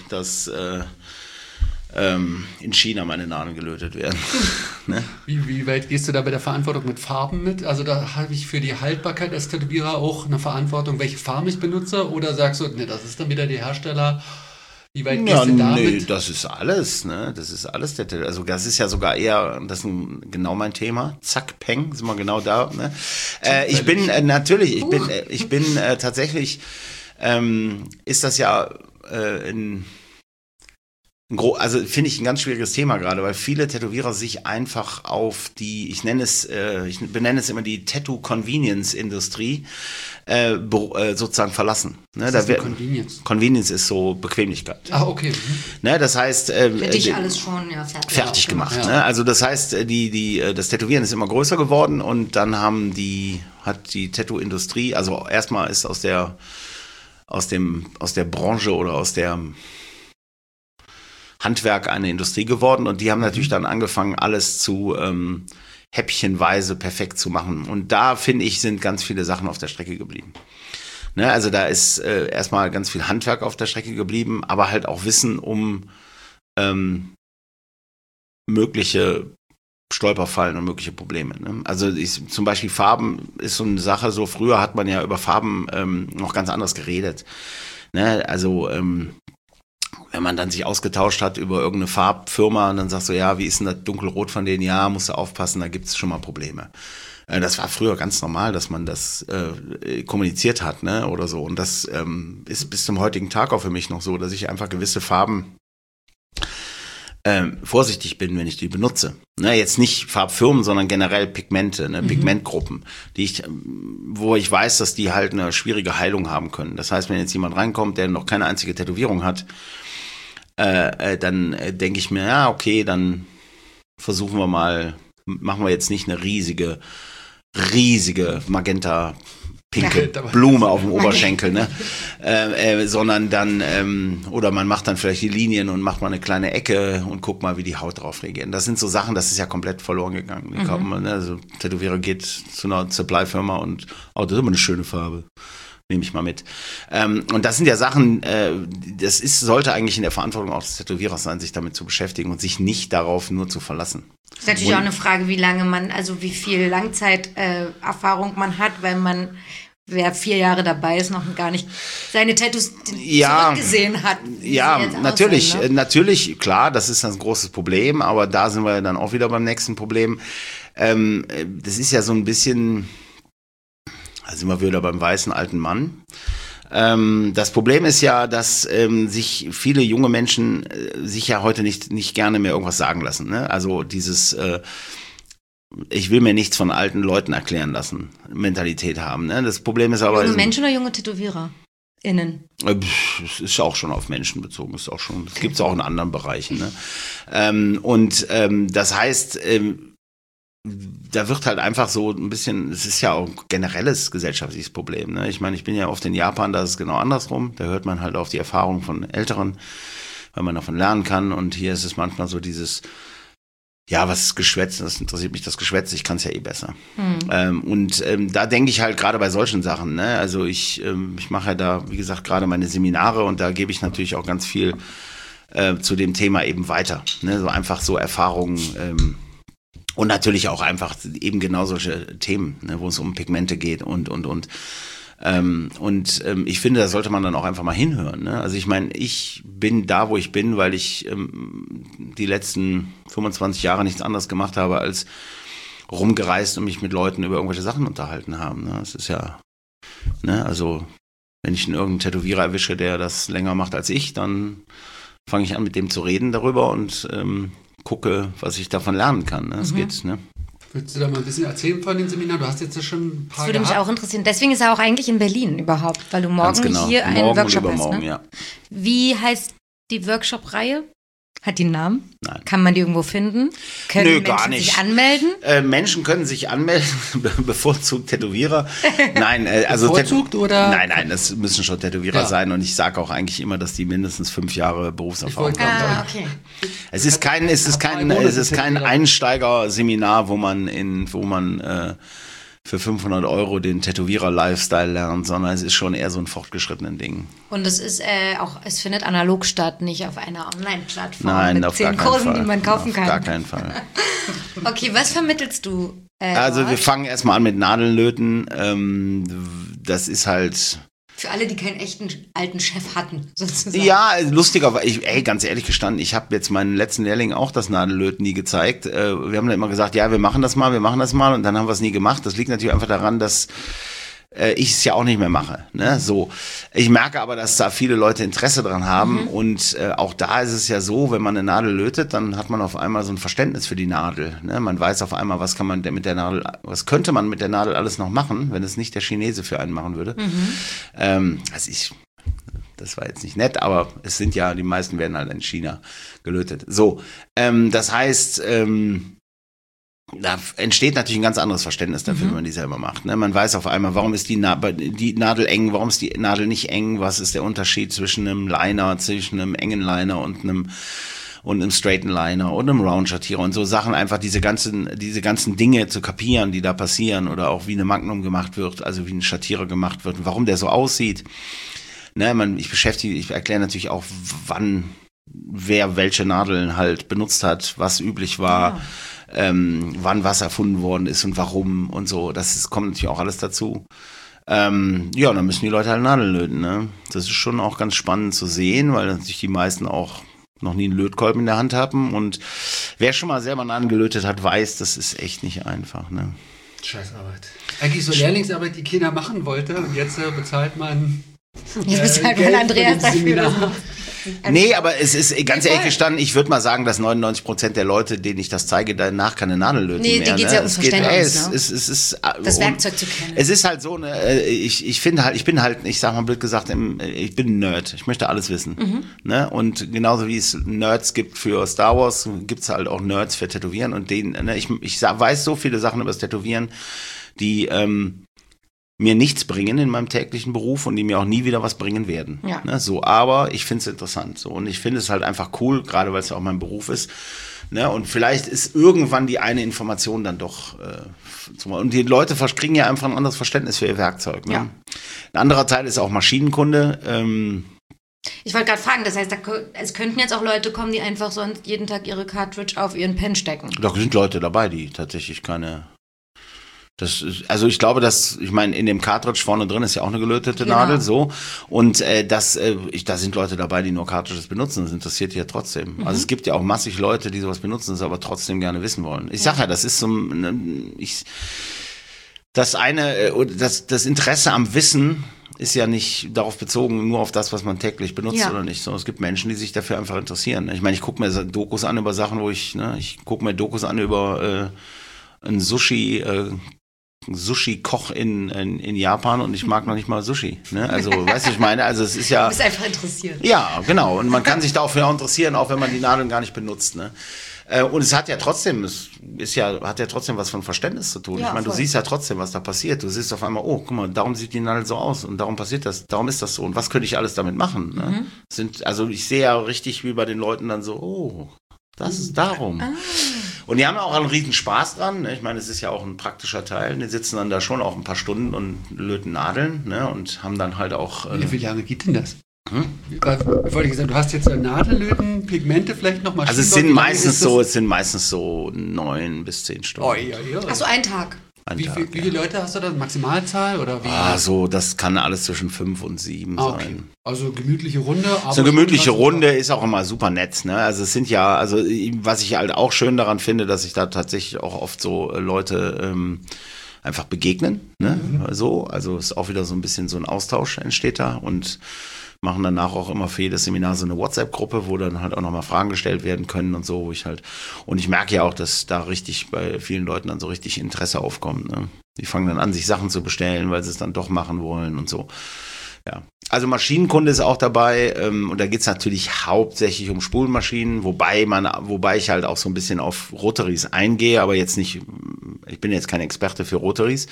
in China meine Nadeln gelötet werden. Ne? Wie weit gehst du da bei der Verantwortung mit Farben mit? Also da habe ich für die Haltbarkeit als Tätowierer auch eine Verantwortung, welche Farben ich benutze? Oder sagst du, ne, das ist dann wieder der Hersteller? Wie weit gehst du damit? Nee, das ist alles, ne? Das ist alles also das ist ja sogar eher, das ist genau mein Thema. Zack, Peng, sind wir genau da, ne? Ich bin tatsächlich, ist das ja also finde ich ein ganz schwieriges Thema gerade, weil viele Tätowierer sich einfach auf die, ich benenne es immer die Tattoo-Convenience-Industrie sozusagen verlassen. Ne, Was ist Convenience? Convenience ist so Bequemlichkeit. Ah, okay. Ne, das heißt, für dich alles schon fertig gemacht. Ja. Ne? Also das heißt, das Tätowieren ist immer größer geworden und dann hat die Tattoo-Industrie, also erstmal ist aus der Branche oder aus der Handwerk eine Industrie geworden und die haben natürlich dann angefangen, alles zu häppchenweise perfekt zu machen. Und da, finde ich, sind ganz viele Sachen auf der Strecke geblieben. Ne, also da ist erstmal ganz viel Handwerk auf der Strecke geblieben, aber halt auch Wissen um mögliche Stolperfallen und mögliche Probleme. Ne? Also zum Beispiel Farben ist so eine Sache, so früher hat man ja über Farben noch ganz anders geredet. Ne? Also wenn man dann sich ausgetauscht hat über irgendeine Farbfirma und dann sagst du, ja, wie ist denn das Dunkelrot von denen? Ja, musst du aufpassen, da gibt es schon mal Probleme. Das war früher ganz normal, dass man das kommuniziert hat, ne, oder so. Und das ist bis zum heutigen Tag auch für mich noch so, dass ich einfach gewisse Farben vorsichtig bin, wenn ich die benutze. Ne, jetzt nicht Farbfirmen, sondern generell Pigmente, ne, Pigmentgruppen, wo ich weiß, dass die halt eine schwierige Heilung haben können. Das heißt, wenn jetzt jemand reinkommt, der noch keine einzige Tätowierung hat, dann denke ich mir, ja, okay, dann versuchen wir mal, machen wir jetzt nicht eine riesige magenta pinke Blume auf dem Oberschenkel, ne? Sondern dann, oder man macht dann vielleicht die Linien und macht mal eine kleine Ecke und guckt mal, wie die Haut drauf reagiert. Das sind so Sachen, das ist ja komplett verloren gegangen. Also Tätowierer geht zu einer Supply-Firma und, oh, das ist immer eine schöne Farbe. Nehme ich mal mit. Und das sind ja Sachen, sollte eigentlich in der Verantwortung auch des Tätowierers sein, sich damit zu beschäftigen und sich nicht darauf nur zu verlassen. Das ist natürlich auch eine Frage, wie viel Langzeiterfahrung man hat, weil wer 4 Jahre dabei ist, noch gar nicht seine Tattoos zurückgesehen hat. Ja, natürlich, aussehen, ne? Natürlich, klar, das ist ein großes Problem, aber da sind wir dann auch wieder beim nächsten Problem. Das ist ja so ein bisschen, da sind wir wieder beim weißen alten Mann. Das Problem ist ja, dass sich viele junge Menschen sich ja heute nicht gerne mehr irgendwas sagen lassen. Ne? Also dieses ich will mir nichts von alten Leuten erklären lassen, Mentalität haben. Ne? Das Problem ist aber... Junge Menschen oder junge Tätowierer? Es ist auch schon auf Menschen bezogen, das gibt es auch in anderen Bereichen. Ne? Das heißt... da wird halt einfach so ein bisschen, es ist ja auch ein generelles gesellschaftliches Problem. Ne? Ich meine, ich bin ja oft in Japan, da ist es genau andersrum. Da hört man halt auf die Erfahrung von Älteren, weil man davon lernen kann. Und hier ist es manchmal so dieses, ja, was ist Geschwätz? Das interessiert mich, das Geschwätz, ich kann es ja eh besser. Da denke ich halt gerade bei solchen Sachen, ne? Also ich mache ja da, wie gesagt, gerade meine Seminare und da gebe ich natürlich auch ganz viel zu dem Thema eben weiter. Ne? So einfach so Erfahrungen, und natürlich auch einfach eben genau solche Themen, ne, wo es um Pigmente geht und. Ich finde, da sollte man dann auch einfach mal hinhören. Ne? Also ich meine, ich bin da, wo ich bin, weil ich die letzten 25 Jahre nichts anderes gemacht habe, als rumgereist und mich mit Leuten über irgendwelche Sachen unterhalten haben. Ne? Das ist ja, ne, also wenn ich irgendeinen Tätowierer erwische, der das länger macht als ich, dann fange ich an, mit dem zu reden darüber und gucke, was ich davon lernen kann. Ne? Das geht, ne? Willst du da mal ein bisschen erzählen von den Seminaren? Du hast jetzt ja schon ein paar. Das würde mich auch interessieren. Deswegen ist er auch eigentlich in Berlin überhaupt, weil du morgen hier einen Workshop hast. Ne? Ja. Wie heißt die Workshop-Reihe? Hat die einen Namen? Nein. Kann man die irgendwo finden? Können Menschen sich anmelden? Menschen können sich anmelden, bevorzugt Tätowierer. Nein, also bevorzugt oder? Nein, das müssen schon Tätowierer sein und ich sage auch eigentlich immer, dass die mindestens 5 Jahre Berufserfahrung haben. Okay. Es ist kein Einsteigerseminar, wo man für 500 € den Tätowierer-Lifestyle lernt, sondern es ist schon eher so ein fortgeschrittenen Ding. Und es ist es findet analog statt, nicht auf einer Online-Plattform. Nein, mit auf 10 gar keinen Kursen, Fall. die man kaufen kann. Auf gar keinen Fall. Okay, was vermittelst du? Also wir fangen erstmal an mit Nadeln löten. Das ist halt... Für alle, die keinen echten alten Chef hatten, sozusagen. Ja, lustigerweise, ganz ehrlich gestanden, ich habe jetzt meinen letzten Lehrling auch das Nadellöten nie gezeigt. Wir haben dann immer gesagt, ja, wir machen das mal und dann haben wir es nie gemacht. Das liegt natürlich einfach daran, dass ich es ja auch nicht mehr mache. Ne? So, ich merke aber, dass da viele Leute Interesse dran haben und auch da ist es ja so, wenn man eine Nadel lötet, dann hat man auf einmal so ein Verständnis für die Nadel. Ne? Man weiß auf einmal, was könnte man mit der Nadel alles noch machen, wenn es nicht der Chinese für einen machen würde. Das war jetzt nicht nett, aber es sind ja, die meisten werden halt in China gelötet. So, das heißt, da entsteht natürlich ein ganz anderes Verständnis dafür, wenn man die selber macht. Ne? Man weiß auf einmal, warum ist die Nadel eng, warum ist die Nadel nicht eng, was ist der Unterschied zwischen einem Liner, zwischen einem engen Liner und einem straighten Liner und einem Round-Schattierer und so Sachen, einfach diese ganzen Dinge zu kapieren, die da passieren oder auch wie eine Magnum gemacht wird, also wie ein Schattierer gemacht wird und warum der so aussieht. Ne? Ich erkläre natürlich auch, wann wer welche Nadeln halt benutzt hat, was üblich war, wann was erfunden worden ist und warum und so. Kommt natürlich auch alles dazu. Dann müssen die Leute halt Nadeln löten, ne? Das ist schon auch ganz spannend zu sehen, weil natürlich die meisten auch noch nie einen Lötkolben in der Hand haben. Und wer schon mal selber Nadeln gelötet hat, weiß, das ist echt nicht einfach, ne? Scheißarbeit. Eigentlich so Lehrlingsarbeit, die keiner machen wollte. Und jetzt bezahlt man... Jetzt bezahlt man Andreas dafür. Nee, aber es ist ganz ehrlich gestanden, ich würde mal sagen, dass 99% der Leute, denen ich das zeige, danach keine Nadel löten mehr. Nee, denen geht's ja ums Verständnis, ne? Es ist das Werkzeug zu kennen. Es ist halt so, ich finde halt, ich sag mal blöd gesagt, ich bin ein Nerd. Ich möchte alles wissen. Ne? Und genauso wie es Nerds gibt für Star Wars, gibt's halt auch Nerds für Tätowieren. Und ich weiß so viele Sachen über das Tätowieren, die mir nichts bringen in meinem täglichen Beruf und die mir auch nie wieder was bringen werden. Ja. Ne, so, aber ich finde es interessant. So, und ich finde es halt einfach cool, gerade weil es ja auch mein Beruf ist. Ne, und vielleicht ist irgendwann die eine Information dann doch und die Leute kriegen ja einfach ein anderes Verständnis für ihr Werkzeug. Ne? Ja. Ein anderer Teil ist auch Maschinenkunde. Ich wollte gerade fragen, das heißt, es könnten jetzt auch Leute kommen, die einfach sonst jeden Tag ihre Cartridge auf ihren Pen stecken. Da sind Leute dabei, die tatsächlich keine... ich glaube, ich meine, in dem Cartridge vorne drin ist ja auch eine gelötete Nadel, so. Und da sind Leute dabei, die nur Cartridges benutzen. Das interessiert die ja trotzdem. Also es gibt ja auch massig Leute, die sowas benutzen, das aber trotzdem gerne wissen wollen. Ich sage ja, das ist so das Interesse am Wissen ist ja nicht darauf bezogen, nur auf das, was man täglich benutzt oder nicht. So, es gibt Menschen, die sich dafür einfach interessieren. Ich meine, ich gucke mir Dokus an über Sachen, ich gucke mir Dokus an über ein Sushi-Koch in Japan und ich mag noch nicht mal Sushi. Ne? Also, weißt du, ich meine, also es ist ja... Du bist einfach interessiert. Ja, genau. Und man kann sich dafür auch interessieren, auch wenn man die Nadeln gar nicht benutzt. Ne? Und es hat ja trotzdem was von Verständnis zu tun. Ja, ich meine, du siehst ja trotzdem, was da passiert. Du siehst auf einmal, oh, guck mal, darum sieht die Nadel so aus und darum passiert das, darum ist das so. Und was könnte ich alles damit machen? Ne? Ich sehe ja richtig wie bei den Leuten dann so, oh, das ist darum. Und die haben auch einen riesen Spaß dran. Ne? Ich meine, es ist ja auch ein praktischer Teil. Die sitzen dann da schon auch ein paar Stunden und löten Nadeln, ne? Und haben dann halt auch... Wie viele Jahre geht denn das? Wollte ich sagen, du hast jetzt Nadellöten, Pigmente vielleicht noch mal. Also es sind meistens so 9 bis 10 Stunden. Oh, ja. Achso, ein Tag. Wie viele Leute hast du da? Maximalzahl oder wie? Das kann alles zwischen 5 und 7 sein. Also gemütliche Runde. Aber so eine gemütliche Runde ist auch immer super nett. Ne? Also es sind was ich halt auch schön daran finde, dass sich da tatsächlich auch oft so Leute einfach begegnen. Ne? Also ist auch wieder so ein bisschen so ein Austausch entsteht da und machen danach auch immer für jedes Seminar so eine WhatsApp-Gruppe, wo dann halt auch nochmal Fragen gestellt werden können und so, und ich merke ja auch, dass da richtig bei vielen Leuten dann so richtig Interesse aufkommt. Ne? Die fangen dann an, sich Sachen zu bestellen, weil sie es dann doch machen wollen und so. Ja. Also Maschinenkunde ist auch dabei, und da geht's natürlich hauptsächlich um Spulmaschinen, wobei ich halt auch so ein bisschen auf Rotaries eingehe, aber jetzt nicht, ich bin jetzt kein Experte für Rotaries.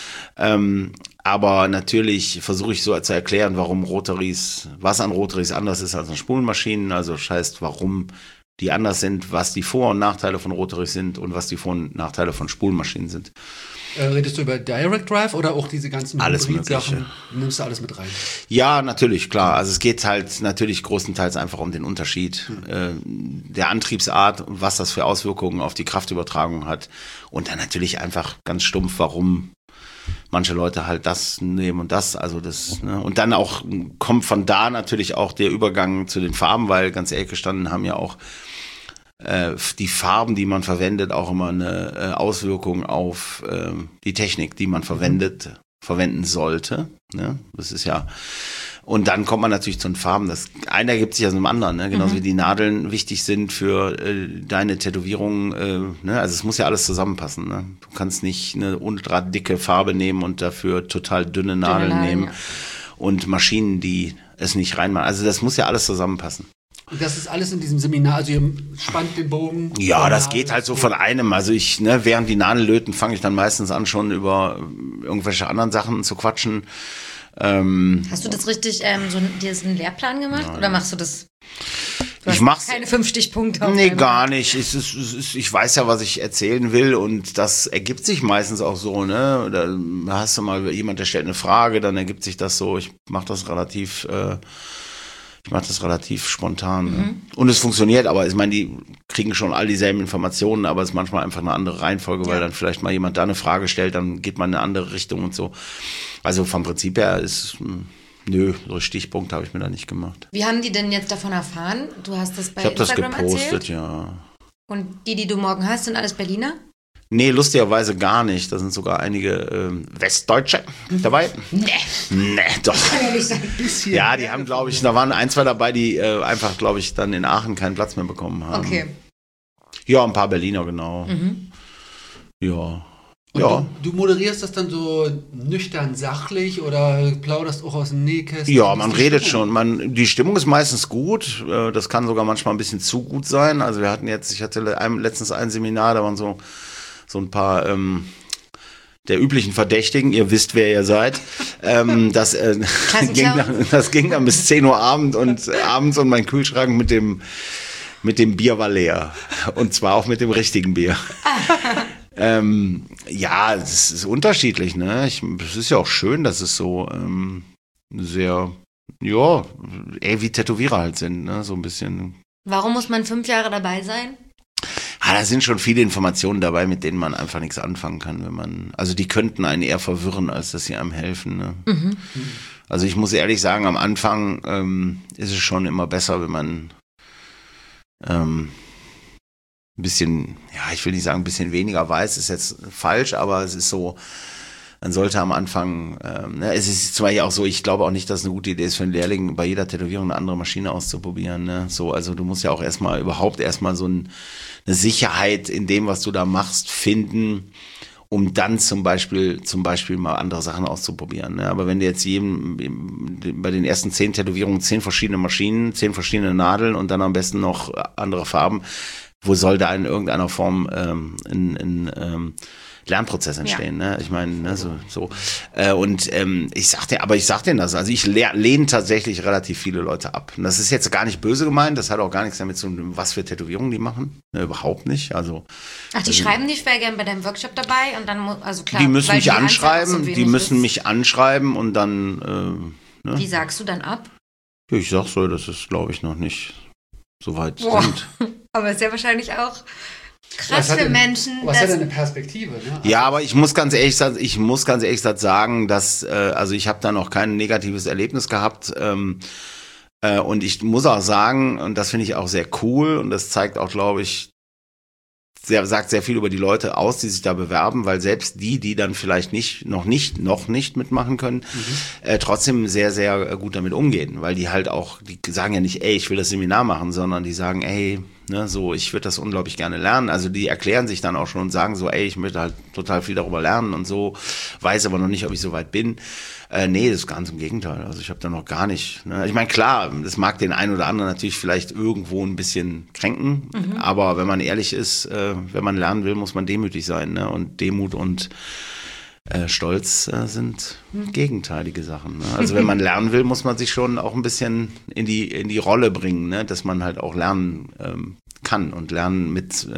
Aber natürlich versuche ich so zu erklären, was an Rotaries anders ist als an Spulmaschinen. Also das heißt, warum die anders sind, was die Vor- und Nachteile von Rotaries sind und was die Vor- und Nachteile von Spulmaschinen sind. Redest du über Direct Drive oder auch diese ganzen Hybrid-Sachen? Nimmst du alles mit rein? Ja, natürlich, klar. Also es geht halt natürlich größtenteils einfach um den Unterschied der Antriebsart und was das für Auswirkungen auf die Kraftübertragung hat. Und dann natürlich einfach ganz stumpf, warum manche Leute halt das nehmen und das, also das, ne? Und dann auch kommt von da natürlich auch der Übergang zu den Farben, weil ganz ehrlich gestanden haben ja auch die Farben, die man verwendet, auch immer eine Auswirkung auf die Technik, die man verwenden sollte. Ne? Das ist ja. Und dann kommt man natürlich zu den Farben. Das eine ergibt sich aus dem anderen, ne? Genauso wie die Nadeln wichtig sind für deine Tätowierung. Ne? Also es muss ja alles zusammenpassen. Ne? Du kannst nicht eine ultra dicke Farbe nehmen und dafür total dünne Nadeln nehmen. Ja. Und Maschinen, die es nicht reinmachen. Also das muss ja alles zusammenpassen. Und das ist alles in diesem Seminar, also ihr spannt den Bogen. Ja, das geht halt so von einem. Also während die Nadel löten, fange ich dann meistens an, schon über irgendwelche anderen Sachen zu quatschen. Hast du das richtig, dir einen Lehrplan gemacht? Nein. Oder machst du das? Ich mach's keine 5 Stichpunkte. Nee, gar nicht. Ich weiß ja, was ich erzählen will und das ergibt sich meistens auch so, ne? Da hast du mal jemand, der stellt eine Frage, dann ergibt sich das so. Ich mache das relativ Ich mache das relativ spontan. Ne? Und es funktioniert, aber ich meine, die kriegen schon all dieselben Informationen, aber es ist manchmal einfach eine andere Reihenfolge, weil dann vielleicht mal jemand da eine Frage stellt, dann geht man in eine andere Richtung und so. Also vom Prinzip her ist, so Stichpunkte habe ich mir da nicht gemacht. Wie haben die denn jetzt davon erfahren? Du hast das bei Instagram erzählt? Ich habe das gepostet, ja. Und die du morgen hast, sind alles Berliner? Nee, lustigerweise gar nicht. Da sind sogar einige Westdeutsche dabei. Nee, doch. Kann ja nicht sein. Ja, die haben, glaube ich, da waren 1, 2 dabei, die einfach, glaube ich, dann in Aachen keinen Platz mehr bekommen haben. Okay. Ja, ein paar Berliner, genau. Ja. Und du moderierst das dann so nüchtern sachlich oder plauderst auch aus dem Nähkästchen? Ja, man redet schon. Die Stimmung ist meistens gut. Das kann sogar manchmal ein bisschen zu gut sein. Also ich hatte letztens ein Seminar, da waren so ein paar der üblichen Verdächtigen, ihr wisst, wer ihr seid. Das ging dann bis 10 Uhr abends und mein Kühlschrank mit dem Bier war leer. Und zwar auch mit dem richtigen Bier. Ja, es ist unterschiedlich, ne? Es ist ja auch schön, dass es so sehr, wie Tätowierer halt sind, ne? So ein bisschen. Warum muss man 5 Jahre dabei sein? Da sind schon viele Informationen dabei, mit denen man einfach nichts anfangen kann, also die könnten einen eher verwirren, als dass sie einem helfen, ne? Also ich muss ehrlich sagen, am Anfang ist es schon immer besser, wenn man ein bisschen, ich will nicht sagen, ein bisschen weniger weiß, ist jetzt falsch, aber es ist so, man sollte am Anfang, es ist zum Beispiel auch so, ich glaube auch nicht, dass es eine gute Idee ist für einen Lehrling, bei jeder Tätowierung eine andere Maschine auszuprobieren, ne? So, also du musst ja auch überhaupt erstmal so eine Sicherheit in dem, was du da machst, finden, um dann zum Beispiel mal andere Sachen auszuprobieren, ne? Aber wenn du jetzt bei den ersten 10 Tätowierungen 10 verschiedene Maschinen, 10 verschiedene Nadeln und dann am besten noch andere Farben, wo soll da in irgendeiner Form ein Lernprozess entstehen, ne? Ich meine, ne, so. Ich sag denen das, also ich lehne tatsächlich relativ viele Leute ab. Und das ist jetzt gar nicht böse gemeint, das hat auch gar nichts damit zu tun, was für Tätowierungen die machen. Ne, überhaupt nicht. Also. Ach, die schreiben dich voll gern bei deinem Workshop dabei und dann, also klar. Die müssen mich anschreiben, und dann, ne? Wie sagst du dann ab? Ja, ich sag so, das ist, glaube ich, noch nicht so weit sind. Aber ist ja wahrscheinlich auch krass für Menschen. Was hat eine Perspektive, ne? Ja, aber ich muss ganz ehrlich sagen, dass, also ich habe da noch kein negatives Erlebnis gehabt. Und ich muss auch sagen, und das finde ich auch sehr cool, und das zeigt auch, glaube ich, sagt sehr viel über die Leute aus, die sich da bewerben, weil selbst die dann vielleicht noch nicht mitmachen können, trotzdem sehr, sehr gut damit umgehen, weil die halt auch, die sagen ja nicht, ich will das Seminar machen, sondern die sagen, ich würde das unglaublich gerne lernen. Also die erklären sich dann auch schon und sagen so, ich möchte halt total viel darüber lernen und so, weiß aber noch nicht, ob ich so weit bin. Nee, das ist ganz im Gegenteil. Also ich habe da noch gar nicht. Ne? Ich meine, klar, das mag den einen oder anderen natürlich vielleicht irgendwo ein bisschen kränken, aber wenn man ehrlich ist, wenn man lernen will, muss man demütig sein. Ne? Und Demut und Stolz sind gegenteilige Sachen. Ne? Also wenn man lernen will, muss man sich schon auch ein bisschen in die Rolle bringen, ne? Dass man halt auch lernen kann. Und lernen mit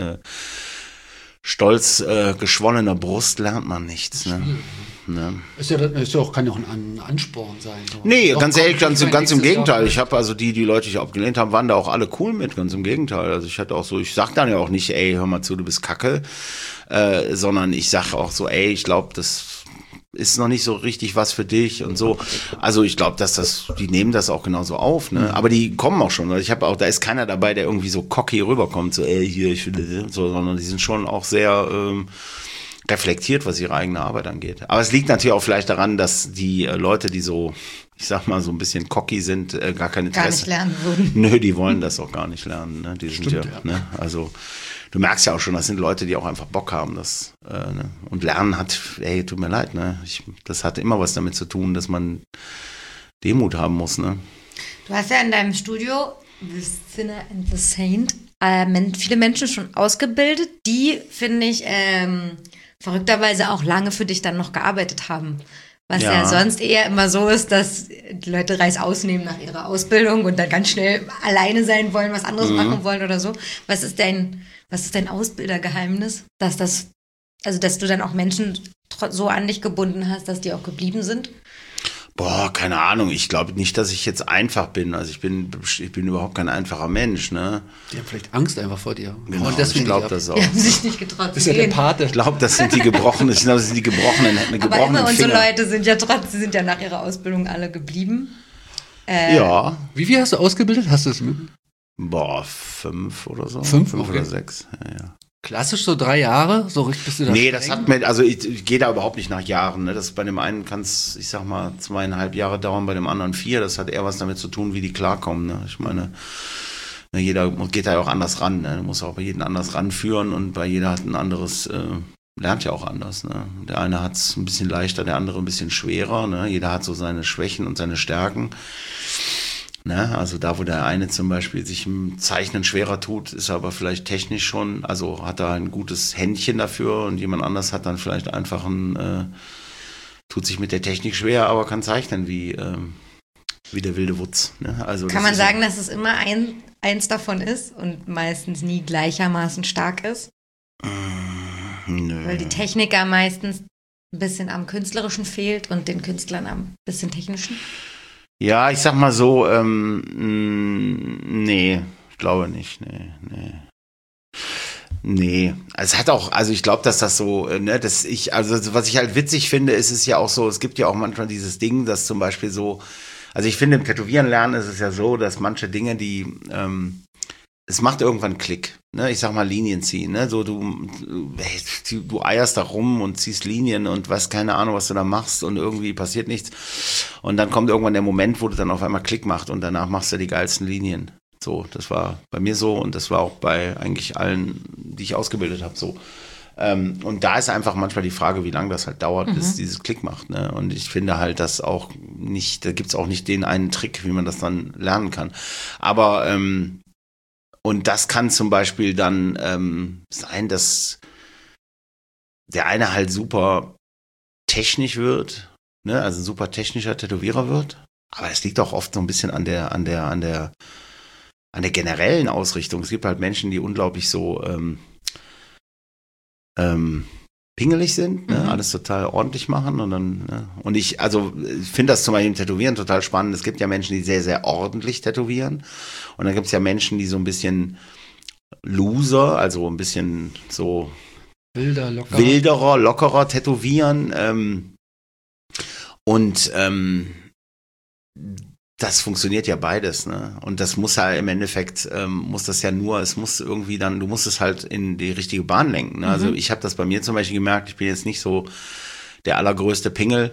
stolz geschwollener Brust lernt man nichts. Ne? Ne? Kann ja auch ein Ansporn sein. So. Nee, ganz ehrlich, ganz im Gegenteil. Ich habe also die Leute, die ich abgelehnt habe, waren da auch alle cool mit, ganz im Gegenteil. Also ich sag dann ja auch nicht, hör mal zu, du bist Kacke, sondern ich sag auch so, ich glaube, das ist noch nicht so richtig was für dich und so. Also ich glaube, die nehmen das auch genauso auf, ne? Aber die kommen auch schon, weil da ist keiner dabei, der irgendwie so cocky rüberkommt, so, hier, ich will so, sondern die sind schon auch sehr reflektiert, was ihre eigene Arbeit angeht. Aber es liegt natürlich auch vielleicht daran, dass die Leute, die so, ich sag mal, so ein bisschen cocky sind, gar kein Interesse. Gar nicht lernen würden. Nö, die wollen das auch gar nicht lernen. Ne? Die sind ne? Also du merkst ja auch schon, das sind Leute, die auch einfach Bock haben. Ne? Und Lernen hat, tut mir leid, ne? Das hat immer was damit zu tun, dass man Demut haben muss. Ne? Du hast ja in deinem Studio The Sinner and the Saint viele Menschen schon ausgebildet, die, finde ich, verrückterweise auch lange für dich dann noch gearbeitet haben. Was ja sonst eher immer so ist, dass die Leute Reißaus nehmen nach ihrer Ausbildung und dann ganz schnell alleine sein wollen, was anderes machen wollen oder so. Was ist dein Ausbildergeheimnis? Dass du dann auch Menschen so an dich gebunden hast, dass die auch geblieben sind? Boah, keine Ahnung. Ich glaube nicht, dass ich jetzt einfach bin. Also ich bin überhaupt kein einfacher Mensch, ne? Die haben vielleicht Angst einfach vor dir. Genau, Und deswegen ich glaube das auch. Die haben sich nicht getraut Das zu ist ja der gehen. Pate. Ich glaube, das sind die gebrochenen, Aber immer unsere Finger. Leute sind ja nach ihrer Ausbildung alle geblieben. Ja. Wie viel hast du ausgebildet? Hast du es mit? Boah, 5 oder so. 5? 5 Okay. oder 6. Ja. Klassisch so 3 Jahre? So richtig bist du da Nee, das streng? hat mir, also ich gehe da überhaupt nicht nach Jahren. Ne? Das bei dem einen kann es, ich sag mal, 2,5 Jahre dauern, bei dem anderen 4. Das hat eher was damit zu tun, wie die klarkommen. Ne? Ich meine, jeder geht da ja auch anders ran. Ne? Du musst auch bei jedem anders ranführen und bei jeder hat ein anderes, lernt ja auch anders. Ne? Der eine hat es ein bisschen leichter, der andere ein bisschen schwerer. Ne? Jeder hat so seine Schwächen und seine Stärken. Ne? Also da, wo der eine zum Beispiel sich im Zeichnen schwerer tut, ist er aber vielleicht technisch schon, also hat er ein gutes Händchen dafür und jemand anders hat dann vielleicht einfach tut sich mit der Technik schwer, aber kann zeichnen wie der wilde Wutz. Ne? Also Kann das man ist sagen, dass es immer eins davon ist und meistens nie gleichermaßen stark ist? Nö. Weil die Techniker meistens ein bisschen am Künstlerischen fehlt und den Künstlern am bisschen Technischen? Ja, ich sag mal so, nee, ich glaube nicht, nee. Es hat auch, also ich glaube, dass das so, ne, also was ich halt witzig finde, ist es ja auch so, es gibt ja auch manchmal dieses Ding, dass zum Beispiel so, also ich finde im Tätowieren lernen ist es ja so, dass manche Dinge, es macht irgendwann Klick, ne? Ich sag mal Linien ziehen, ne? So du eierst da rum und ziehst Linien und weißt keine Ahnung, was du da machst und irgendwie passiert nichts. Und dann kommt irgendwann der Moment, wo du dann auf einmal Klick machst und danach machst du die geilsten Linien. So, das war bei mir so und das war auch bei eigentlich allen, die ich ausgebildet habe, so. Und da ist einfach manchmal die Frage, wie lange das halt dauert, bis dieses Klick macht. Ne? Und ich finde halt, dass auch nicht, da gibt's auch nicht den einen Trick, wie man das dann lernen kann. Aber und das kann zum Beispiel dann sein, dass der eine halt super technisch wird, ne? Also ein super technischer Tätowierer wird. Aber es liegt auch oft so ein bisschen an der generellen Ausrichtung. Es gibt halt Menschen, die unglaublich so pingelig sind, ne? Alles total ordentlich machen und dann, ne? Und ich finde das zum Beispiel im Tätowieren total spannend. Es gibt ja Menschen, die sehr, sehr ordentlich tätowieren und dann gibt es ja Menschen, die so ein bisschen looser, also ein bisschen so wilderer, lockerer tätowieren und das funktioniert ja beides, ne? Und das muss ja im Endeffekt, muss das ja nur, es muss irgendwie dann, du musst es halt in die richtige Bahn lenken, ne? Also ich habe das bei mir zum Beispiel gemerkt, ich bin jetzt nicht so der allergrößte Pingel,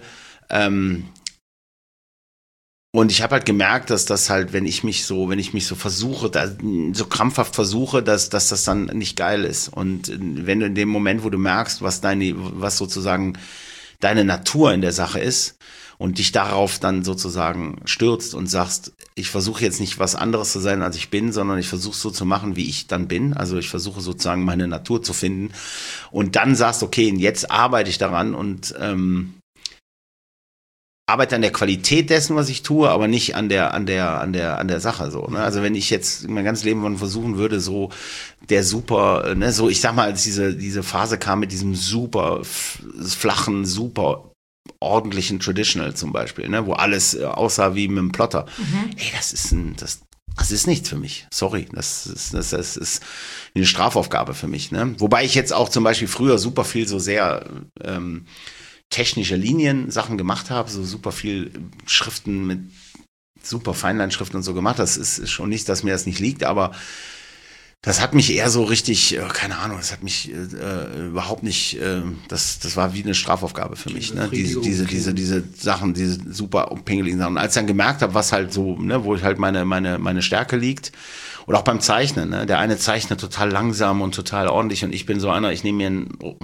und ich habe halt gemerkt, dass das halt, wenn ich mich so versuche, so krampfhaft versuche, dass das dann nicht geil ist. Und wenn du in dem Moment, wo du merkst, was sozusagen deine Natur in der Sache ist und dich darauf dann sozusagen stürzt und sagst, ich versuche jetzt nicht was anderes zu sein, als ich bin, sondern ich versuche so zu machen, wie ich dann bin. Also ich versuche sozusagen meine Natur zu finden und dann sagst, okay, jetzt arbeite ich daran und arbeite an der Qualität dessen, was ich tue, aber nicht an der Sache so. Ne? Also wenn ich jetzt mein ganzes Leben lang versuchen würde, so der super, ne, so ich sag mal, als diese Phase kam mit diesem super flachen, super ordentlichen Traditional zum Beispiel, ne, wo alles aussah wie mit einem Plotter. Ey, das ist nichts für mich. Sorry, das ist eine Strafaufgabe für mich. Ne? Wobei ich jetzt auch zum Beispiel früher super viel so sehr technische Linien-Sachen gemacht habe, so super viel Schriften mit super Feinleinschriften und so gemacht. Das ist schon nicht, dass mir das nicht liegt, aber das hat mich eher so richtig, keine Ahnung, das hat mich überhaupt nicht, das war wie eine Strafaufgabe für mich, ne? Diese Sachen, diese super pingeligen Sachen. Und als ich dann gemerkt habe, was halt so, ne, wo halt meine Stärke liegt, oder auch beim Zeichnen, ne? Der eine zeichnet total langsam und total ordentlich und ich bin so einer, ich nehme mir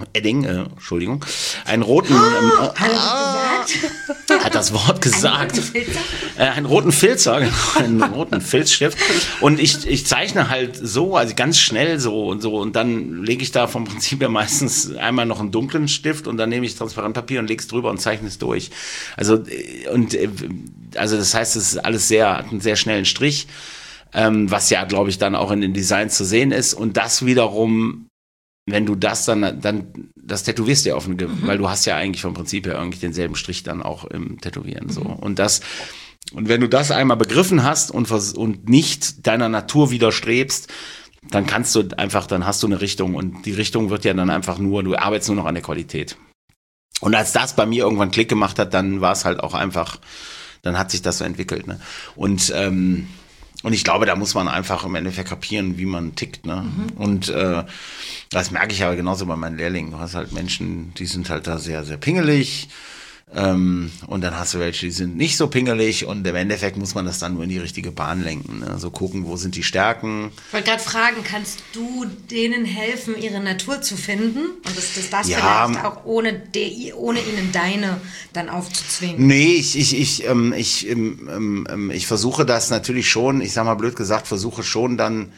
einen roten, hat das Wort gesagt, einen roten Filzer, einen roten Filzstift und ich zeichne halt so, also ganz schnell so und dann lege ich da vom Prinzip her meistens einmal noch einen dunklen Stift und dann nehme ich Transparentpapier und lege es drüber und zeichne es durch. Also das heißt, es ist alles hat einen sehr schnellen Strich. Was ja, glaube ich, dann auch in den Designs zu sehen ist. Und das wiederum wenn du das dann das tätowierst du ja weil du hast ja eigentlich vom Prinzip her irgendwie denselben Strich dann auch im Tätowieren, so. Und wenn du das einmal begriffen hast und nicht deiner Natur widerstrebst, dann kannst du einfach, dann hast du eine Richtung und die Richtung wird ja dann einfach du arbeitest nur noch an der Qualität. Und als das bei mir irgendwann Klick gemacht hat, dann war es halt auch einfach, dann hat sich das so entwickelt, ne? Und ich glaube, da muss man einfach im Endeffekt kapieren, wie man tickt, ne? Und das merke ich aber genauso bei meinen Lehrlingen. Du hast halt Menschen, die sind halt da sehr, sehr pingelig. Und dann hast du welche, die sind nicht so pingelig und im Endeffekt muss man das dann nur in die richtige Bahn lenken, ne? So gucken, wo sind die Stärken. Ich wollte gerade fragen, kannst du denen helfen, ihre Natur zu finden? Und das Ja, vielleicht auch ohne ihnen deine dann aufzuzwingen? Nee, ich versuche das natürlich schon, ich sag mal blöd gesagt, versuche schon dann.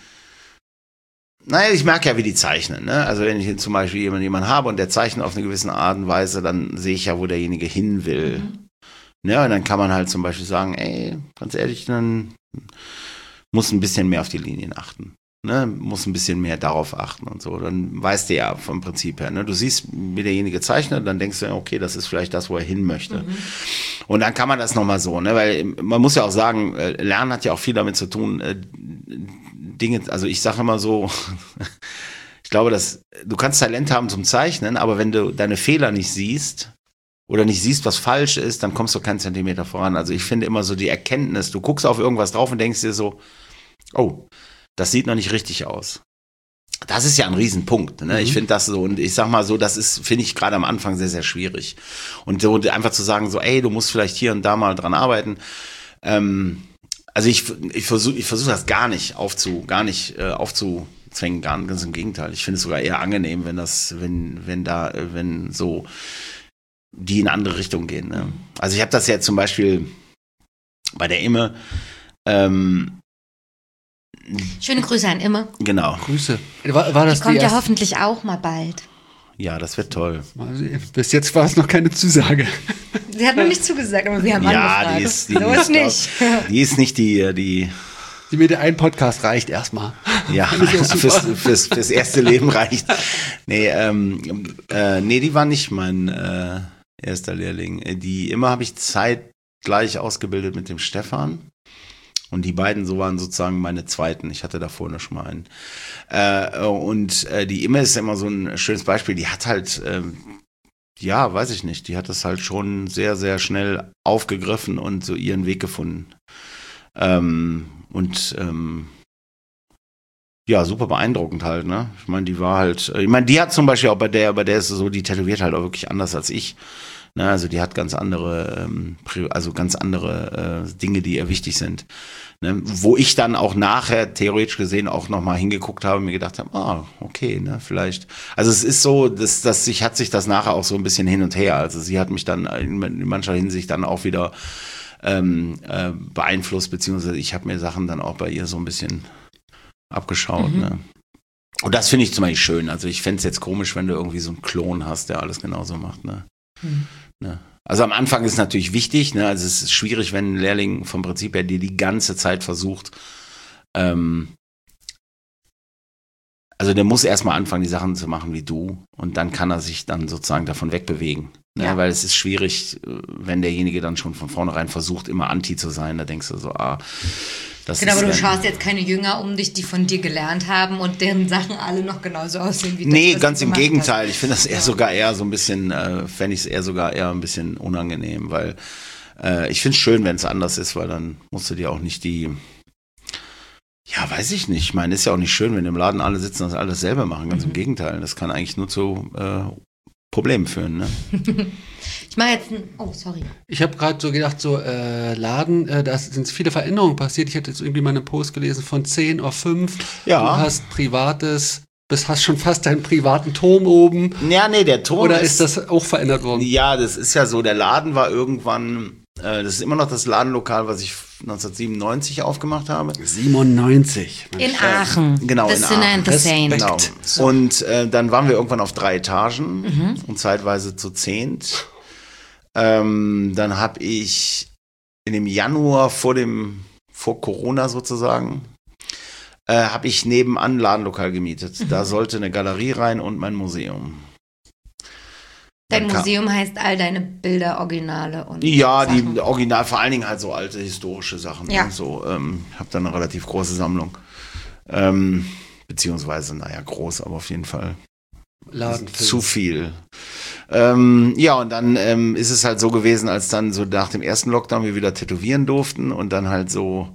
Naja, ich merke ja, wie die zeichnen, ne? Also wenn ich zum Beispiel jemanden habe und der zeichnet auf eine gewisse Art und Weise, dann sehe ich ja, wo derjenige hin will. Ja, und dann kann man halt zum Beispiel sagen, ey, ganz ehrlich, dann muss ein bisschen mehr auf die Linien achten. Ne? Muss ein bisschen mehr darauf achten und so. Dann weißt du ja vom Prinzip her, ne? Du siehst, wie derjenige zeichnet, dann denkst du, okay, das ist vielleicht das, wo er hin möchte. Und dann kann man das nochmal so, ne? Weil man muss ja auch sagen, Lernen hat ja auch viel damit zu tun, Dinge, also ich sage immer so, ich glaube, dass du kannst Talent haben zum Zeichnen, aber wenn du deine Fehler nicht siehst oder nicht siehst, was falsch ist, dann kommst du keinen Zentimeter voran. Also ich finde immer so die Erkenntnis, du guckst auf irgendwas drauf und denkst dir so, oh, das sieht noch nicht richtig aus. Das ist ja ein Riesenpunkt, ne? Ich finde das so, und ich sag mal so, das ist, finde ich gerade am Anfang sehr, sehr schwierig. Und so einfach zu sagen so, ey, du musst vielleicht hier und da mal dran arbeiten, also ich versuche das gar nicht aufzuzwängen, ganz im Gegenteil. Ich finde es sogar eher angenehm, wenn so die in andere Richtungen gehen. Ne? Also ich habe das ja zum Beispiel bei der Imme. Schöne Grüße an Imme. Genau. Grüße. War das die kommt ja hoffentlich auch mal bald. Ja, das wird toll. Mal sehen. Bis jetzt war es noch keine Zusage. Sie hat noch nicht zugesagt, aber wir haben angefragt. Die ist nicht die Mir der ein Podcast reicht erstmal. Ja, fürs erste Leben reicht. Nee, die war nicht mein erster Lehrling. Die Imme habe ich zeitgleich ausgebildet mit dem Stefan. Und die beiden waren sozusagen meine zweiten. Ich hatte davor noch schon mal einen. Die Imme ist immer so ein schönes Beispiel. Die hat halt, weiß ich nicht, die hat das halt schon sehr, sehr schnell aufgegriffen und so ihren Weg gefunden. Super beeindruckend halt, ne? Ich meine, die hat zum Beispiel auch bei der ist es so, die tätowiert halt auch wirklich anders als ich. Ne? Also die hat ganz andere Dinge, die ihr wichtig sind. Ne? Wo ich dann auch nachher, theoretisch gesehen, auch nochmal hingeguckt habe und mir gedacht habe, okay, ne, vielleicht. Also es ist so, hat sich das nachher auch so ein bisschen hin und her. Also sie hat mich dann in mancher Hinsicht dann auch wieder beeinflusst, beziehungsweise ich habe mir Sachen dann auch bei ihr so ein bisschen abgeschaut. Ne? Und das finde ich zum Beispiel schön. Also ich fände es jetzt komisch, wenn du irgendwie so einen Klon hast, der alles genauso macht. Ne? Ne? Also am Anfang ist es natürlich wichtig, ne? Also es ist schwierig, wenn ein Lehrling vom Prinzip her dir die ganze Zeit versucht, also der muss erstmal anfangen, die Sachen zu machen wie du, und dann kann er sich dann sozusagen davon wegbewegen. Ne? Ja. Weil es ist schwierig, wenn derjenige dann schon von vornherein versucht, immer anti zu sein, da denkst du so, das genau, ist. Aber du schaust jetzt keine Jünger um dich, die von dir gelernt haben und deren Sachen alle noch genauso aussehen wie Nee, ganz im Gegenteil. Ich finde das sogar eher so ein bisschen, fände ich es eher ein bisschen unangenehm, weil ich finde es schön, wenn es anders ist, weil dann musst du dir auch nicht weiß ich nicht. Ich meine, ist ja auch nicht schön, wenn im Laden alle sitzen und das alles selber machen. Ganz im Gegenteil. Das kann eigentlich nur zu Problemen führen. Ne? Ich mache jetzt sorry. Ich habe gerade so gedacht, Laden, da sind viele Veränderungen passiert. Ich hatte jetzt irgendwie mal einen Post gelesen von 10 auf 5. Ja. Du hast hast schon fast deinen privaten Turm oben. Ja, nee, der Turm Oder ist das auch verändert worden? Ja, das ist ja so. Der Laden war irgendwann, das ist immer noch das Ladenlokal, was ich 1997 aufgemacht habe. 97. In Aachen. Genau, the in Sinner Aachen. and the Saint. Genau. So. Und dann waren wir irgendwann auf 3 Etagen und zeitweise zu 10. Dann habe ich in dem Januar vor Corona sozusagen, habe ich nebenan ein Ladenlokal gemietet. Da sollte eine Galerie rein und mein Museum. Dein Museum heißt all deine Bilder, Originale und ja, Sachen. die Original, vor allen Dingen halt so alte historische Sachen. Ja. Ne? So, ich habe da eine relativ große Sammlung. Beziehungsweise, groß, aber auf jeden Fall Ladenfilm. zu viel. Ja, und dann ist es halt so gewesen, als dann so nach dem ersten Lockdown wir wieder tätowieren durften und dann halt so,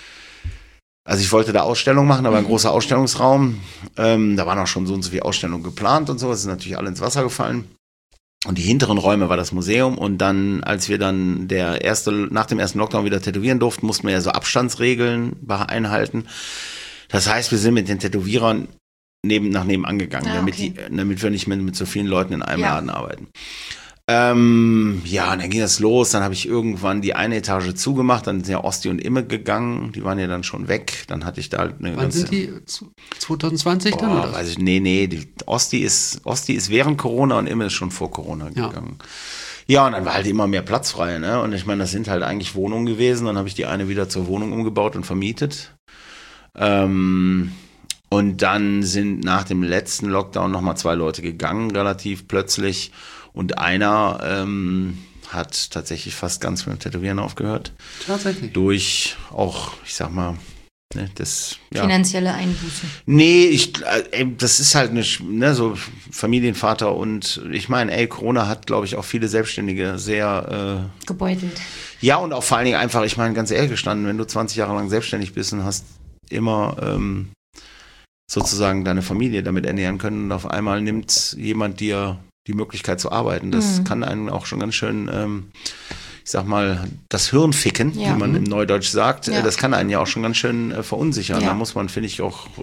also ich wollte da Ausstellungen machen, aber ein großer Ausstellungsraum. Da waren auch schon so und so viele Ausstellungen geplant und so, es ist natürlich alle ins Wasser gefallen. Und die hinteren Räume war das Museum und dann, als wir dann nach dem ersten Lockdown wieder tätowieren durften, mussten wir ja so Abstandsregeln einhalten. Das heißt, wir sind mit den Tätowierern nach nebenan gegangen, damit wir nicht mehr mit so vielen Leuten in einem Laden arbeiten. Und dann ging das los, dann habe ich irgendwann die eine Etage zugemacht, dann sind ja Osti und Imme gegangen, die waren ja dann schon weg, dann hatte ich da halt eine Wann sind die? 2020 dann? Oder? Weiß ich, nee, die Osti ist während Corona und Imme ist schon vor Corona gegangen. Ja, und dann war halt immer mehr Platz frei, ne? Und ich meine, das sind halt eigentlich Wohnungen gewesen, dann habe ich die eine wieder zur Wohnung umgebaut und vermietet. Und dann sind nach dem letzten Lockdown nochmal 2 Leute gegangen, relativ plötzlich. Und einer hat tatsächlich fast ganz mit dem Tätowieren aufgehört. Tatsächlich. Durch auch, ich sag mal, finanzielle Einbußen. Nee, das ist halt so Familienvater und ich meine, Corona hat, glaube ich, auch viele Selbstständige sehr gebeutelt. Ja, und auch vor allen Dingen einfach, ich meine, ganz ehrlich gestanden, wenn du 20 Jahre lang selbstständig bist und hast immer sozusagen deine Familie damit ernähren können und auf einmal nimmt jemand dir die Möglichkeit zu arbeiten. Das kann einen auch schon ganz schön, ich sag mal, das Hirn ficken, wie man im Neudeutsch sagt. Ja. Das kann einen ja auch schon ganz schön verunsichern. Ja. Da muss man, finde ich, auch,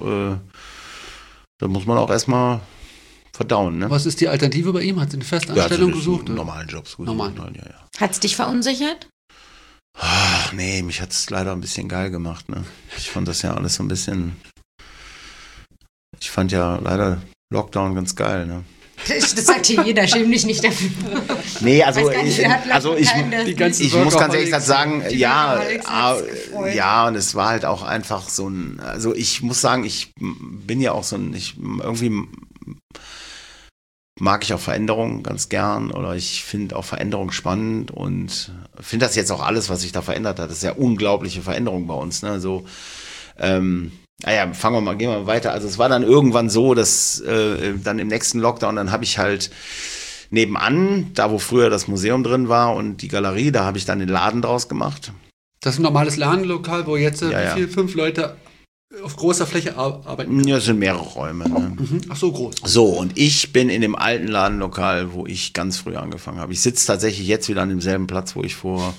erstmal verdauen. Ne? Was ist die Alternative bei ihm? Hat sie eine Festanstellung gesucht? Einen normalen Job. Normal. Ja. Hat es dich verunsichert? Ach, nee, mich hat es leider ein bisschen geil gemacht. Ne? Ich fand das ja alles so ein bisschen, ich fand ja leider Lockdown ganz geil. Ne? Das sagt hier jeder, schäm dich nicht dafür. Nee, also ich muss ganz ehrlich sagen, und es war halt auch einfach so ein, also ich muss sagen, ich bin ja auch so ein, irgendwie mag ich auch Veränderungen ganz gern oder ich finde auch Veränderungen spannend und finde das jetzt auch alles, was sich da verändert hat, das ist ja unglaubliche Veränderung bei uns, ne, so, gehen wir mal weiter. Also es war dann irgendwann so, dass dann im nächsten Lockdown, dann habe ich halt nebenan, da wo früher das Museum drin war und die Galerie, da habe ich dann den Laden draus gemacht. Das ist ein normales Ladenlokal, wo jetzt 5 Leute auf großer Fläche arbeiten? Ja, es sind mehrere Räume. Ne? Ach so, groß. So, und ich bin in dem alten Ladenlokal, wo ich ganz früh angefangen habe. Ich sitze tatsächlich jetzt wieder an demselben Platz, wo ich vor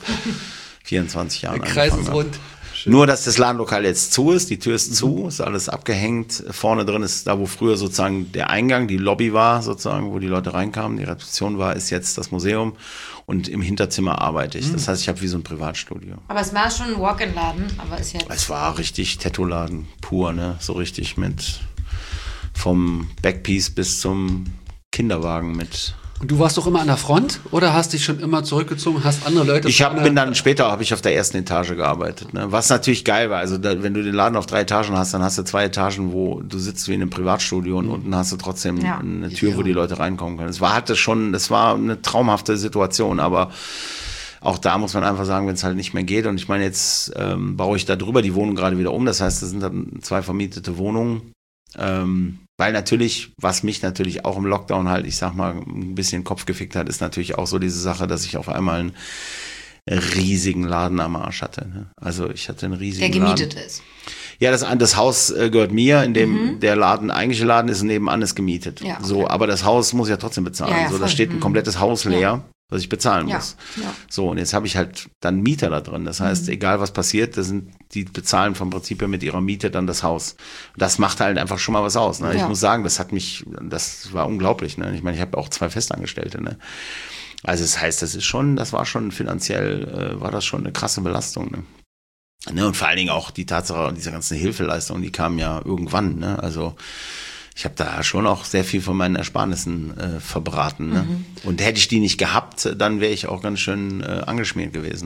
24 Jahren angefangen habe. Der Kreis ist rund. Schön. Nur, dass das Ladenlokal jetzt zu ist, die Tür ist zu, ist alles abgehängt. Vorne drin ist da, wo früher sozusagen der Eingang, die Lobby war, sozusagen, wo die Leute reinkamen, die Rezeption war, ist jetzt das Museum und im Hinterzimmer arbeite ich. Das heißt, ich habe wie so ein Privatstudio. Aber es war schon ein Walk-in-Laden, aber ist jetzt... Es war richtig Tattoo-Laden, pur, ne, so richtig mit vom Backpiece bis zum Kinderwagen mit... Und du warst doch immer an der Front oder hast dich schon immer zurückgezogen, hast andere Leute... Später habe ich auf der ersten Etage gearbeitet, ne? Was natürlich geil war. Also wenn du den Laden auf 3 Etagen hast, dann hast du 2 Etagen, wo du sitzt wie in einem Privatstudio und unten hast du trotzdem eine Tür, wo die Leute reinkommen können. Das war eine traumhafte Situation, aber auch da muss man einfach sagen, wenn es halt nicht mehr geht. Und ich meine, jetzt baue ich da drüber die Wohnung gerade wieder um. Das heißt, das sind dann 2 vermietete Wohnungen. Weil natürlich, was mich natürlich auch im Lockdown halt, ich sag mal, ein bisschen den Kopf gefickt hat, ist natürlich auch so diese Sache, dass ich auf einmal einen riesigen Laden am Arsch hatte. Ne? Also ich hatte einen riesigen Laden. Der gemietet ist. Ja, das Haus gehört mir, in dem der eigentliche Laden ist, und nebenan ist gemietet. Ja, okay. So, aber das Haus muss ich ja trotzdem bezahlen. Ja, so, da steht ein komplettes Haus leer, was ich bezahlen muss. Ja. So, und jetzt habe ich halt dann Mieter da drin. Das heißt, egal was passiert, die bezahlen vom Prinzip her mit ihrer Miete dann das Haus. Das macht halt einfach schon mal was aus. Ne? Ja. Ich muss sagen, das war unglaublich. Ne? Ich meine, ich habe auch 2 Festangestellte. Ne? Also das heißt, das war schon finanziell, war das schon eine krasse Belastung. Ne? Und vor allen Dingen auch die Tatsache, diese ganzen Hilfeleistungen, die kamen ja irgendwann. Ne? Also ich habe da schon auch sehr viel von meinen Ersparnissen verbraten. Ne? Und hätte ich die nicht gehabt, dann wäre ich auch ganz schön angeschmiert gewesen. Ne?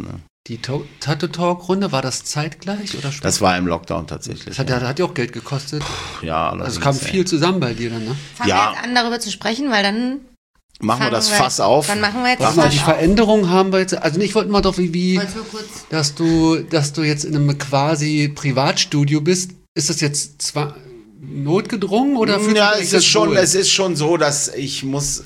Die Tattoo Talk Runde, war das zeitgleich oder später? Das war im Lockdown tatsächlich. Das hat ja auch Geld gekostet. Ja, also kam viel zusammen bei dir dann, ne? Fangen wir jetzt an, darüber zu sprechen, weil dann machen wir das Fass auf. Dann machen wir jetzt das Fass auf. Die Veränderung haben wir jetzt, also ich wollte mal doch wie dass du jetzt in einem quasi Privatstudio bist. Ist das jetzt zwar notgedrungen oder? Ja, es ist schon so, dass ich muss,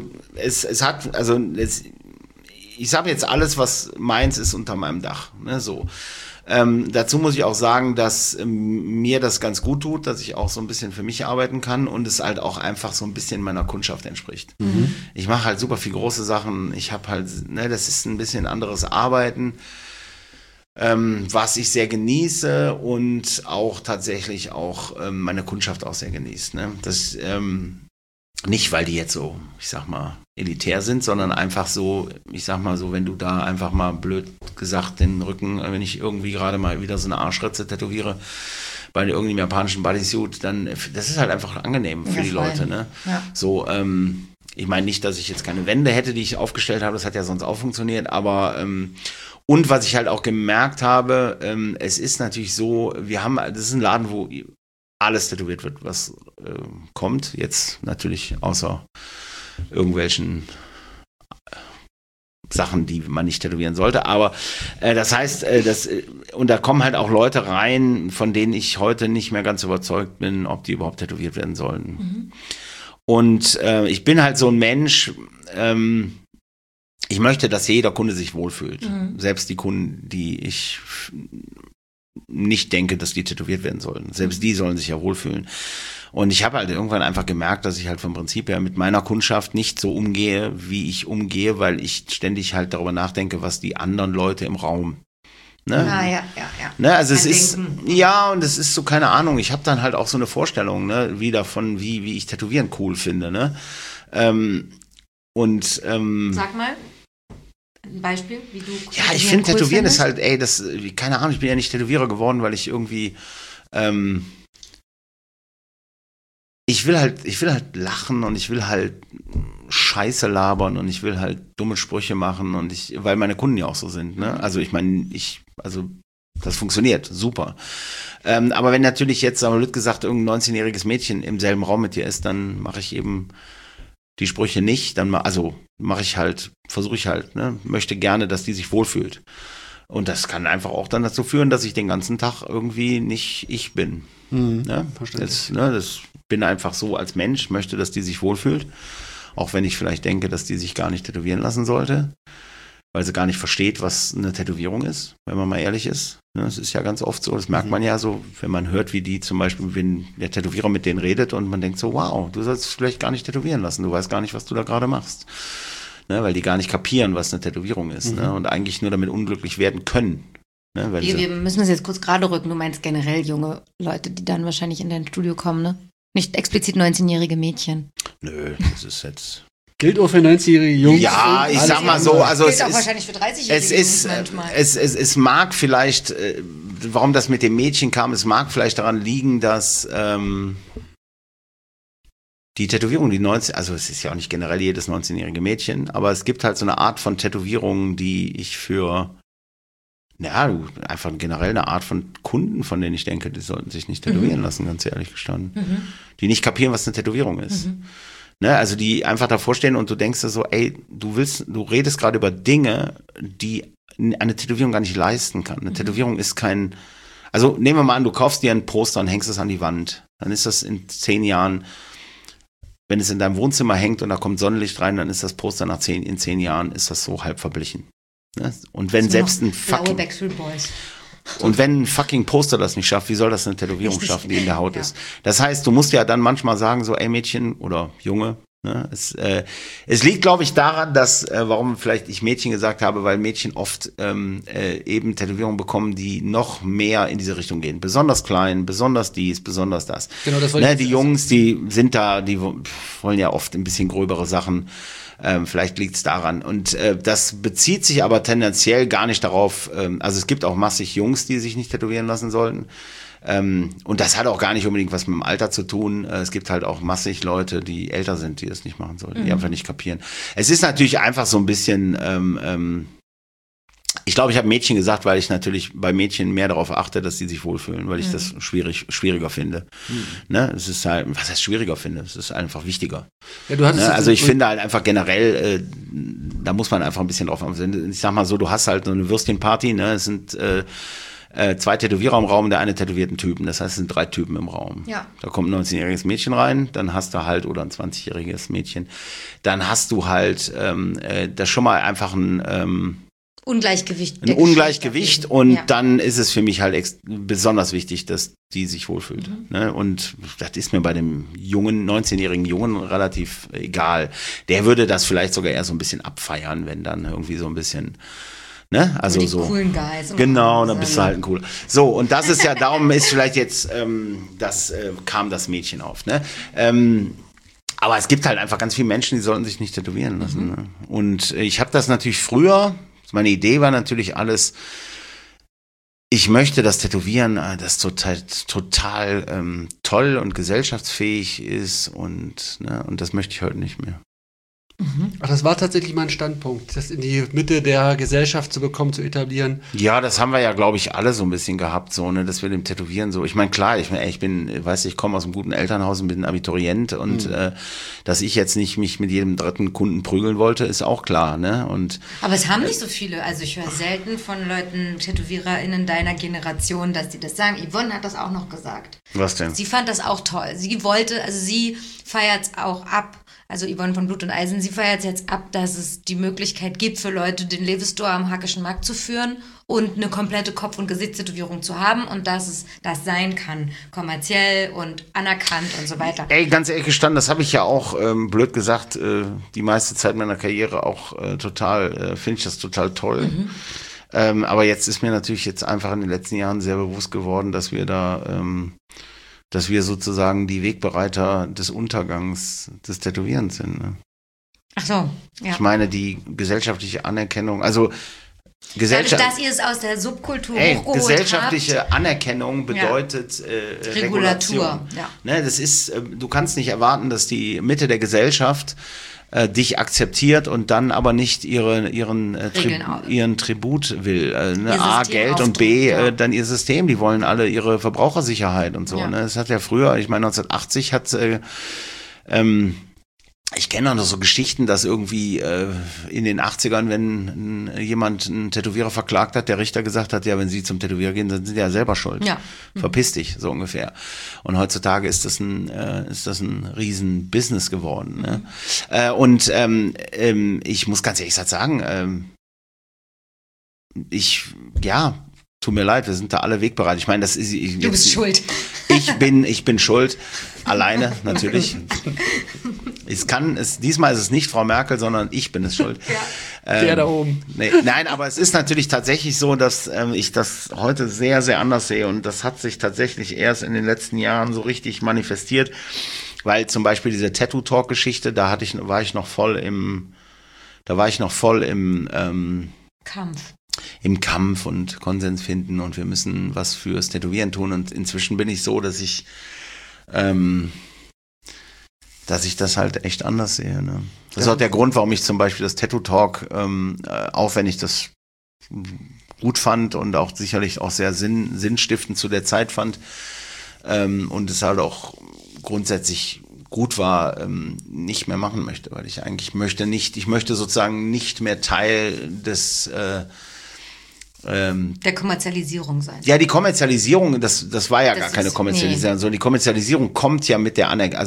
ich habe jetzt alles, was meins ist, unter meinem Dach. Ne, so. Dazu muss ich auch sagen, dass mir das ganz gut tut, dass ich auch so ein bisschen für mich arbeiten kann und es halt auch einfach so ein bisschen meiner Kundschaft entspricht. Mhm. Ich mache halt super viel große Sachen. Ich habe halt, das ist ein bisschen anderes Arbeiten, was ich sehr genieße und auch tatsächlich auch meine Kundschaft auch sehr genießt. Ne? Das nicht, weil die jetzt so, ich sag mal, elitär sind, sondern einfach so, ich sag mal so, wenn du da einfach mal blöd gesagt den Rücken, wenn ich irgendwie gerade mal wieder so eine Arschritze tätowiere bei irgendeinem japanischen Bodysuit, dann, das ist halt einfach angenehm für die Leute, ne? Ja. So, ich meine nicht, dass ich jetzt keine Wände hätte, die ich aufgestellt habe, das hat ja sonst auch funktioniert, aber und was ich halt auch gemerkt habe, es ist natürlich so, das ist ein Laden, wo alles tätowiert wird, was kommt. Jetzt natürlich außer irgendwelchen Sachen, die man nicht tätowieren sollte. Aber das heißt, und da kommen halt auch Leute rein, von denen ich heute nicht mehr ganz überzeugt bin, ob die überhaupt tätowiert werden sollen. Mhm. Und ich bin halt so ein Mensch, ich möchte, dass jeder Kunde sich wohlfühlt. Mhm. Selbst die Kunden, die ich nicht denke, dass die tätowiert werden sollen. Selbst die sollen sich ja wohlfühlen. Und ich habe halt irgendwann einfach gemerkt, dass ich halt vom Prinzip her mit meiner Kundschaft nicht so umgehe, wie ich umgehe, weil ich ständig halt darüber nachdenke, was die anderen Leute im Raum. Ne? Ja. Ne, also es ist, und es ist so, keine Ahnung, ich habe dann halt auch so eine Vorstellung, ne, wie davon, wie ich Tätowieren cool finde, ne? Sag mal. Ein Beispiel, wie du. Ja, ich finde cool Tätowieren findest? Ist halt, keine Ahnung, ich bin ja nicht Tätowierer geworden, weil ich irgendwie, ich will halt lachen und ich will halt Scheiße labern und ich will halt dumme Sprüche machen weil meine Kunden ja auch so sind, ne? Also ich meine, das funktioniert, super. Aber wenn natürlich jetzt, aber blöd gesagt, irgendein 19-jähriges Mädchen im selben Raum mit dir ist, dann mache ich eben die Sprüche nicht, dann versuche ich halt, ne, möchte gerne, dass die sich wohlfühlt. Und das kann einfach auch dann dazu führen, dass ich den ganzen Tag irgendwie nicht ich bin. Ne? Das bin einfach so als Mensch, möchte, dass die sich wohlfühlt. Auch wenn ich vielleicht denke, dass die sich gar nicht tätowieren lassen sollte, weil sie gar nicht versteht, was eine Tätowierung ist, wenn man mal ehrlich ist. Das ist ja ganz oft so, das merkt man ja so, wenn man hört, wie die zum Beispiel, wenn der Tätowierer mit denen redet und man denkt so, wow, du sollst vielleicht gar nicht tätowieren lassen, du weißt gar nicht, was du da gerade machst. Ne, weil die gar nicht kapieren, was eine Tätowierung ist, ne, und eigentlich nur damit unglücklich werden können. Ne, wir müssen das jetzt kurz gerade rücken, du meinst generell junge Leute, die dann wahrscheinlich in dein Studio kommen, ne? Nicht explizit 19-jährige Mädchen. Nö, das ist jetzt... Gilt auch für 90-jährige Jungs. Ja, ich sag mal so, also gilt auch wahrscheinlich für 30-jährige Jungs manchmal. Es mag vielleicht, warum das mit dem Mädchen kam, es mag vielleicht daran liegen, dass die Tätowierung, also es ist ja auch nicht generell jedes 19-jährige Mädchen, aber es gibt halt so eine Art von Tätowierungen, die ich einfach generell eine Art von Kunden, von denen ich denke, die sollten sich nicht tätowieren lassen, ganz ehrlich gestanden. Die nicht kapieren, was eine Tätowierung ist. Ne, also die einfach davor stehen und du denkst dir so, ey, du redest gerade über Dinge, die eine Tätowierung gar nicht leisten kann. Eine Tätowierung ist also nehmen wir mal an, du kaufst dir ein Poster und hängst es an die Wand. Dann ist das in 10 Jahren, wenn es in deinem Wohnzimmer hängt und da kommt Sonnenlicht rein, dann ist das Poster in 10 Jahren ist das so halb verblichen. Ne? Und wenn selbst ein fucking Poster das nicht schafft, wie soll das eine Tätowierung schaffen, die in der Haut ist? Das heißt, du musst ja dann manchmal sagen, so, ey Mädchen oder Junge, ne? Es liegt, glaube ich, daran, dass, warum vielleicht ich Mädchen gesagt habe, weil Mädchen oft eben Tätowierungen bekommen, die noch mehr in diese Richtung gehen. Besonders klein, besonders dies, besonders das. Genau, das wollte ich die Jungs, die wollen ja oft ein bisschen gröbere Sachen. Vielleicht liegt es daran. Und das bezieht sich aber tendenziell gar nicht darauf, also es gibt auch massig Jungs, die sich nicht tätowieren lassen sollten. Und das hat auch gar nicht unbedingt was mit dem Alter zu tun. Es gibt halt auch massig Leute, die älter sind, die das nicht machen sollten, die einfach nicht kapieren. Es ist natürlich einfach so ein bisschen, Ich glaube, ich habe Mädchen gesagt, weil ich natürlich bei Mädchen mehr darauf achte, dass sie sich wohlfühlen, weil ich das schwieriger finde. Ne? Es ist halt, was heißt schwieriger finde? Es ist einfach wichtiger. Ja, du hattest also ich finde halt einfach generell, da muss man einfach ein bisschen drauf achten. Ich sag mal so, du hast halt so eine Würstchenparty, ne? Es sind 2 Tätowierer im Raum, der eine tätowiert einen Typen. Das heißt, es sind 3 Typen im Raum. Ja. Da kommt ein 19-jähriges Mädchen rein, dann hast du halt, oder ein 20-jähriges Mädchen, dann hast du halt das schon mal einfach ein Ungleichgewicht und dann ist es für mich halt besonders wichtig, dass die sich wohlfühlt. Ne? Und das ist mir bei dem 19-jährigen Jungen relativ egal. Der würde das vielleicht sogar eher so ein bisschen abfeiern, wenn dann irgendwie so ein bisschen, ne? Also die so coolen Guys. Genau, dann bist du halt ein cooler. So, und das ist ja, darum ist vielleicht jetzt, kam das Mädchen auf, ne? Aber es gibt halt einfach ganz viele Menschen, die sollten sich nicht tätowieren lassen. Ne? Und ich habe das natürlich früher, meine Idee war natürlich alles, ich möchte das Tätowieren, das total toll und gesellschaftsfähig ist und das möchte ich heute nicht mehr. Ach, das war tatsächlich mein Standpunkt, das in die Mitte der Gesellschaft zu bekommen, zu etablieren. Ja, das haben wir ja, glaube ich, alle so ein bisschen gehabt, so, ne, dass wir dem Tätowieren so, ich meine, klar, ich komme aus einem guten Elternhaus und bin Abiturient und dass ich jetzt nicht mich mit jedem dritten Kunden prügeln wollte, ist auch klar, ne? Aber es haben nicht so viele, also ich höre selten von Leuten, TätowiererInnen deiner Generation, dass die das sagen. Yvonne hat das auch noch gesagt. Was denn? Sie fand das auch toll. Sie feiert es auch ab, also Yvonne von Blut und Eisen, sie feiert es jetzt ab, dass es die Möglichkeit gibt für Leute, den Lewe-Store am Hackischen Markt zu führen und eine komplette Kopf- und Gesichtstätowierung zu haben und dass es das sein kann, kommerziell und anerkannt und so weiter. Ey, ganz ehrlich gestanden, das habe ich ja auch, blöd gesagt, die meiste Zeit meiner Karriere auch finde ich das total toll. Aber jetzt ist mir natürlich jetzt einfach in den letzten Jahren sehr bewusst geworden, dass wir sozusagen die Wegbereiter des Untergangs des Tätowierens sind. Ne? Ach so, ja. Ich meine, die gesellschaftliche Anerkennung, also dadurch, dass ihr es aus der Subkultur hochgeholt gesellschaftliche habt. Anerkennung bedeutet Regulation. Ja. Ne, das ist, du kannst nicht erwarten, dass die Mitte der Gesellschaft dich akzeptiert und dann aber nicht ihren Tribut will. A, Geld und B, dann ihr System. Die wollen alle ihre Verbrauchersicherheit und so. Ja. Ne? Das hat ja früher, ich meine 1980 hat ich kenne auch noch so Geschichten, dass irgendwie in den 80ern, wenn jemand einen Tätowierer verklagt hat, der Richter gesagt hat, ja, wenn Sie zum Tätowierer gehen, dann sind Sie ja selber schuld. Ja. Verpiss dich, so ungefähr. Und heutzutage ist das ein riesen Business geworden. Ne? Ich muss ganz ehrlich sagen, tut mir leid, wir sind da alle wegbereit. Ich meine, du bist schuld. Ich bin schuld. Alleine, natürlich. Diesmal ist es nicht Frau Merkel, sondern ich bin es schuld. Ja. Der da oben. Nein, aber es ist natürlich tatsächlich so, dass ich das heute sehr, sehr anders sehe. Und das hat sich tatsächlich erst in den letzten Jahren so richtig manifestiert. Weil zum Beispiel diese Tattoo-Talk-Geschichte, da war ich noch voll im Kampf. Im Kampf und Konsens finden und wir müssen was fürs Tätowieren tun. Und inzwischen bin ich so, dass ich das halt echt anders sehe. Ne? Das ist auch der Grund, warum ich zum Beispiel das Tattoo Talk, auch wenn ich das gut fand und auch sicherlich auch sehr sinnstiftend zu der Zeit fand und es halt auch grundsätzlich gut war, nicht mehr machen möchte, weil ich eigentlich möchte sozusagen nicht mehr Teil des der Kommerzialisierung sein. Ja, die Kommerzialisierung, das war ja gar keine Kommerzialisierung, sondern die Kommerzialisierung kommt ja mit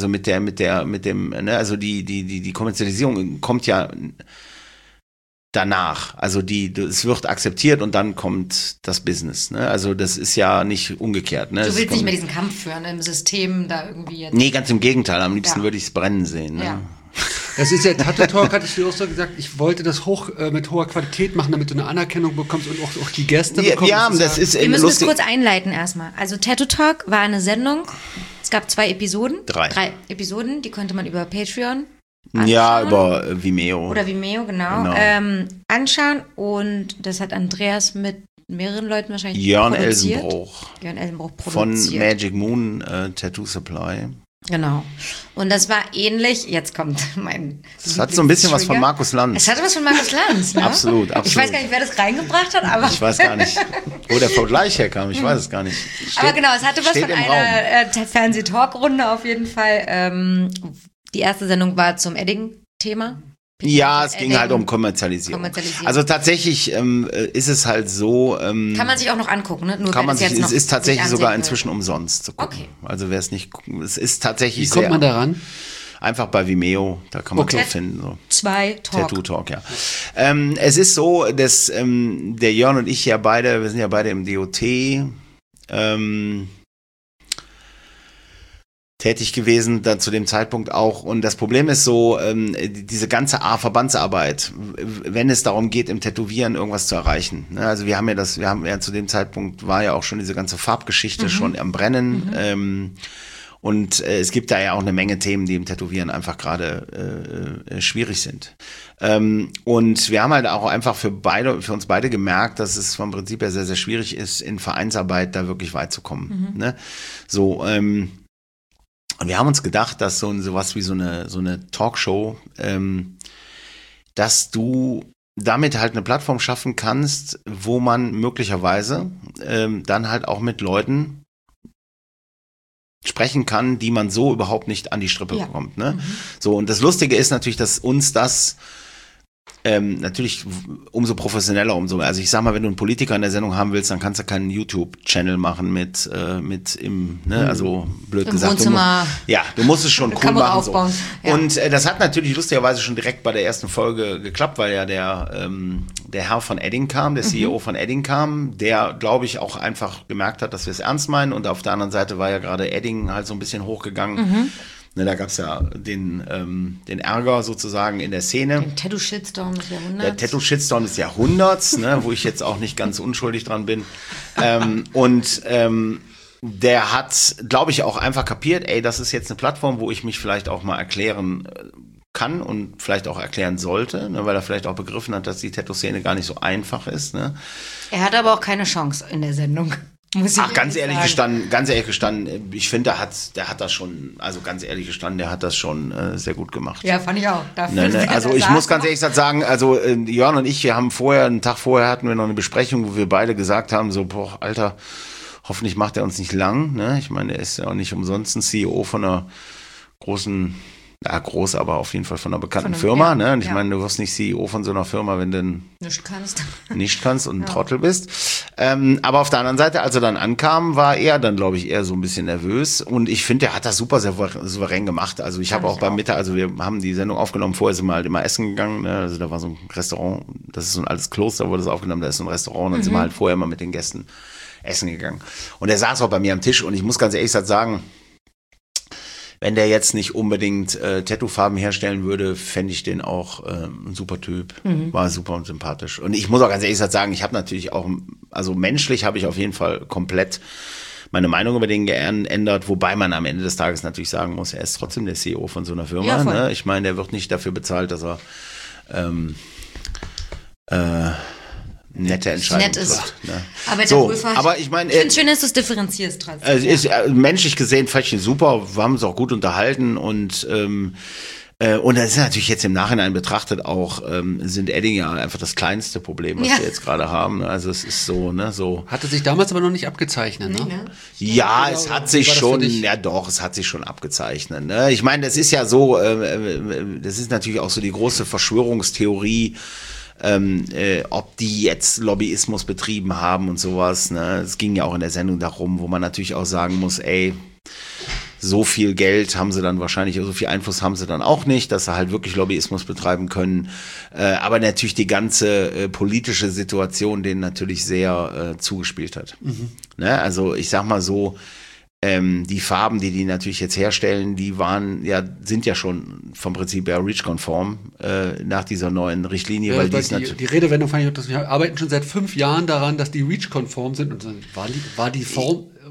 die Kommerzialisierung kommt ja danach. Also es wird akzeptiert und dann kommt das Business. Ne? Also das ist ja nicht umgekehrt. Ne? Du willst nicht mehr diesen Kampf führen im System da irgendwie jetzt. Nee, ganz im Gegenteil. Am liebsten würde ich es brennen sehen. Ne? Ja. Das ist ja Tattoo Talk, hattest du auch so gesagt, ich wollte das mit hoher Qualität machen, damit du eine Anerkennung bekommst und auch die Gäste bekommst. Ja, das ist wir müssen das kurz einleiten erstmal. Also Tattoo Talk war eine Sendung, es gab 2 Episoden. 3 Episoden, die konnte man über Patreon anschauen. Ja, über Vimeo. Oder Vimeo, genau. Anschauen und das hat Andreas mit mehreren Leuten wahrscheinlich Jörn Elsenbruch produziert. Von Magic Moon Tattoo Supply. Genau. Und das war ähnlich, jetzt kommt mein Es hat so ein bisschen was von Markus Lanz. Es hatte was von Markus Lanz, ne? Absolut. Ich weiß gar nicht, wer das reingebracht hat, aber... Ich weiß gar nicht, wo der Vergleich herkam, ich weiß es gar nicht. Aber genau, es hatte was von einer Fernseh-Talk-Runde auf jeden Fall. Die erste Sendung war zum Edding-Thema. Ja, es ging halt um Kommerzialisierung. Also tatsächlich ist es halt so... kann man sich auch noch angucken, ne? Nur kann man sich, jetzt noch es ist tatsächlich sogar will. Inzwischen umsonst zu gucken. Okay. Also wer es nicht... Es ist tatsächlich Wie kommt man daran? Einfach bei Vimeo, da kann man so finden. So. Tattoo Talk, ja. Es ist so, dass der Jörn und ich wir sind ja beide im DOT tätig gewesen, dann zu dem Zeitpunkt auch. Und das Problem ist so, diese ganze Verbandsarbeit, wenn es darum geht, im Tätowieren irgendwas zu erreichen. Ne? Also wir haben ja zu dem Zeitpunkt war ja auch schon diese ganze Farbgeschichte schon am Brennen. Und es gibt da ja auch eine Menge Themen, die im Tätowieren einfach gerade schwierig sind. Und wir haben halt auch einfach für uns beide gemerkt, dass es vom Prinzip her sehr, sehr schwierig ist, in Vereinsarbeit da wirklich weit zu kommen. Ne? So, und wir haben uns gedacht, dass sowas wie so eine Talkshow, dass du damit halt eine Plattform schaffen kannst, wo man möglicherweise dann halt auch mit Leuten sprechen kann, die man so überhaupt nicht an die Strippe bekommt. Ne? So, und das Lustige ist natürlich, dass uns das natürlich umso professioneller, also ich sag mal, wenn du einen Politiker in der Sendung haben willst, dann kannst du keinen YouTube-Channel machen also blöd Im gesagt. Wohnzimmer. Du musst es schon cool Kamera machen. aufbauen. So. Ja. Und das hat natürlich lustigerweise schon direkt bei der ersten Folge geklappt, weil ja der Herr von Edding kam, der CEO von Edding kam, der, glaube ich, auch einfach gemerkt hat, dass wir es ernst meinen, und auf der anderen Seite war ja gerade Edding halt so ein bisschen hochgegangen. Ne, da gab es ja den Ärger sozusagen in der Szene. Den Tattoo-Shitstorm des Jahrhunderts. Der Tattoo-Shitstorm des Jahrhunderts, ne, wo ich jetzt auch nicht ganz unschuldig dran bin. Der hat, glaube ich, auch einfach kapiert, das ist jetzt eine Plattform, wo ich mich vielleicht auch mal erklären kann und vielleicht auch erklären sollte, ne, weil er vielleicht auch begriffen hat, dass die Tattoo-Szene gar nicht so einfach ist. Ne. Er hat aber auch keine Chance in der Sendung. Ganz ehrlich gestanden, ich finde, der hat das schon, also ganz ehrlich gestanden, der hat das schon sehr gut gemacht. Ja, fand ich auch. Also ich muss ganz ehrlich sagen, also Jörn und ich, wir haben einen Tag vorher hatten wir noch eine Besprechung, wo wir beide gesagt haben, so, boah, Alter, hoffentlich macht er uns nicht lang. Ne? Ich meine, er ist ja auch nicht umsonst ein CEO von einer großen, groß, aber auf jeden Fall von einer bekannten Firma. Ne? Und ich meine, du wirst nicht CEO von so einer Firma, wenn du nicht kannst und ein Trottel bist. Aber auf der anderen Seite, als er dann ankam, war er dann, glaube ich, eher so ein bisschen nervös. Und ich finde, er hat das super souverän gemacht. Also ich habe auch beim Mittag, also wir haben die Sendung aufgenommen, vorher sind wir halt immer essen gegangen. Ne? Also da war so ein Restaurant, das ist so ein altes Kloster, wurde das aufgenommen, da ist so ein Restaurant. Und dann sind wir halt vorher immer mit den Gästen essen gegangen. Und er saß auch bei mir am Tisch, und ich muss ganz ehrlich sagen, wenn der jetzt nicht unbedingt Tattoo-Farben herstellen würde, fände ich den auch ein super Typ. War super und sympathisch. Und ich muss auch ganz ehrlich sagen, ich habe natürlich auch, also menschlich habe ich auf jeden Fall komplett meine Meinung über den geändert, wobei man am Ende des Tages natürlich sagen muss, er ist trotzdem der CEO von so einer Firma. Ja, ne? Ich meine, der wird nicht dafür bezahlt, dass er nette Entscheidung trifft. Ne? Aber ich meine, ich finde es schön, dass du es differenzierst trotzdem. Menschlich gesehen fand ich ihn super, wir haben uns auch gut unterhalten, und das ist natürlich jetzt im Nachhinein betrachtet auch, sind Edding ja einfach das kleinste Problem, was wir jetzt gerade haben. Also es ist so, ne, so. Hatte sich damals aber noch nicht abgezeichnet, ne? Nee, ne? Ja, es hat sich schon, es hat sich schon abgezeichnet. Ne? Ich meine, das ist ja so, das ist natürlich auch so die große Verschwörungstheorie, ob die jetzt Lobbyismus betrieben haben und sowas. Ne? Es ging ja auch in der Sendung darum, wo man natürlich auch sagen muss, so viel Geld haben sie dann wahrscheinlich, so viel Einfluss haben sie dann auch nicht, dass sie halt wirklich Lobbyismus betreiben können. Aber natürlich die ganze politische Situation denen natürlich sehr zugespielt hat. Ne? Also ich sag mal so, die Farben, die natürlich jetzt herstellen, sind ja schon vom Prinzip her REACH-konform nach dieser neuen Richtlinie. Ja, weil die Redewendung fand ich, dass wir arbeiten schon seit 5 Jahren daran, dass die REACH-konform sind, und dann war die Form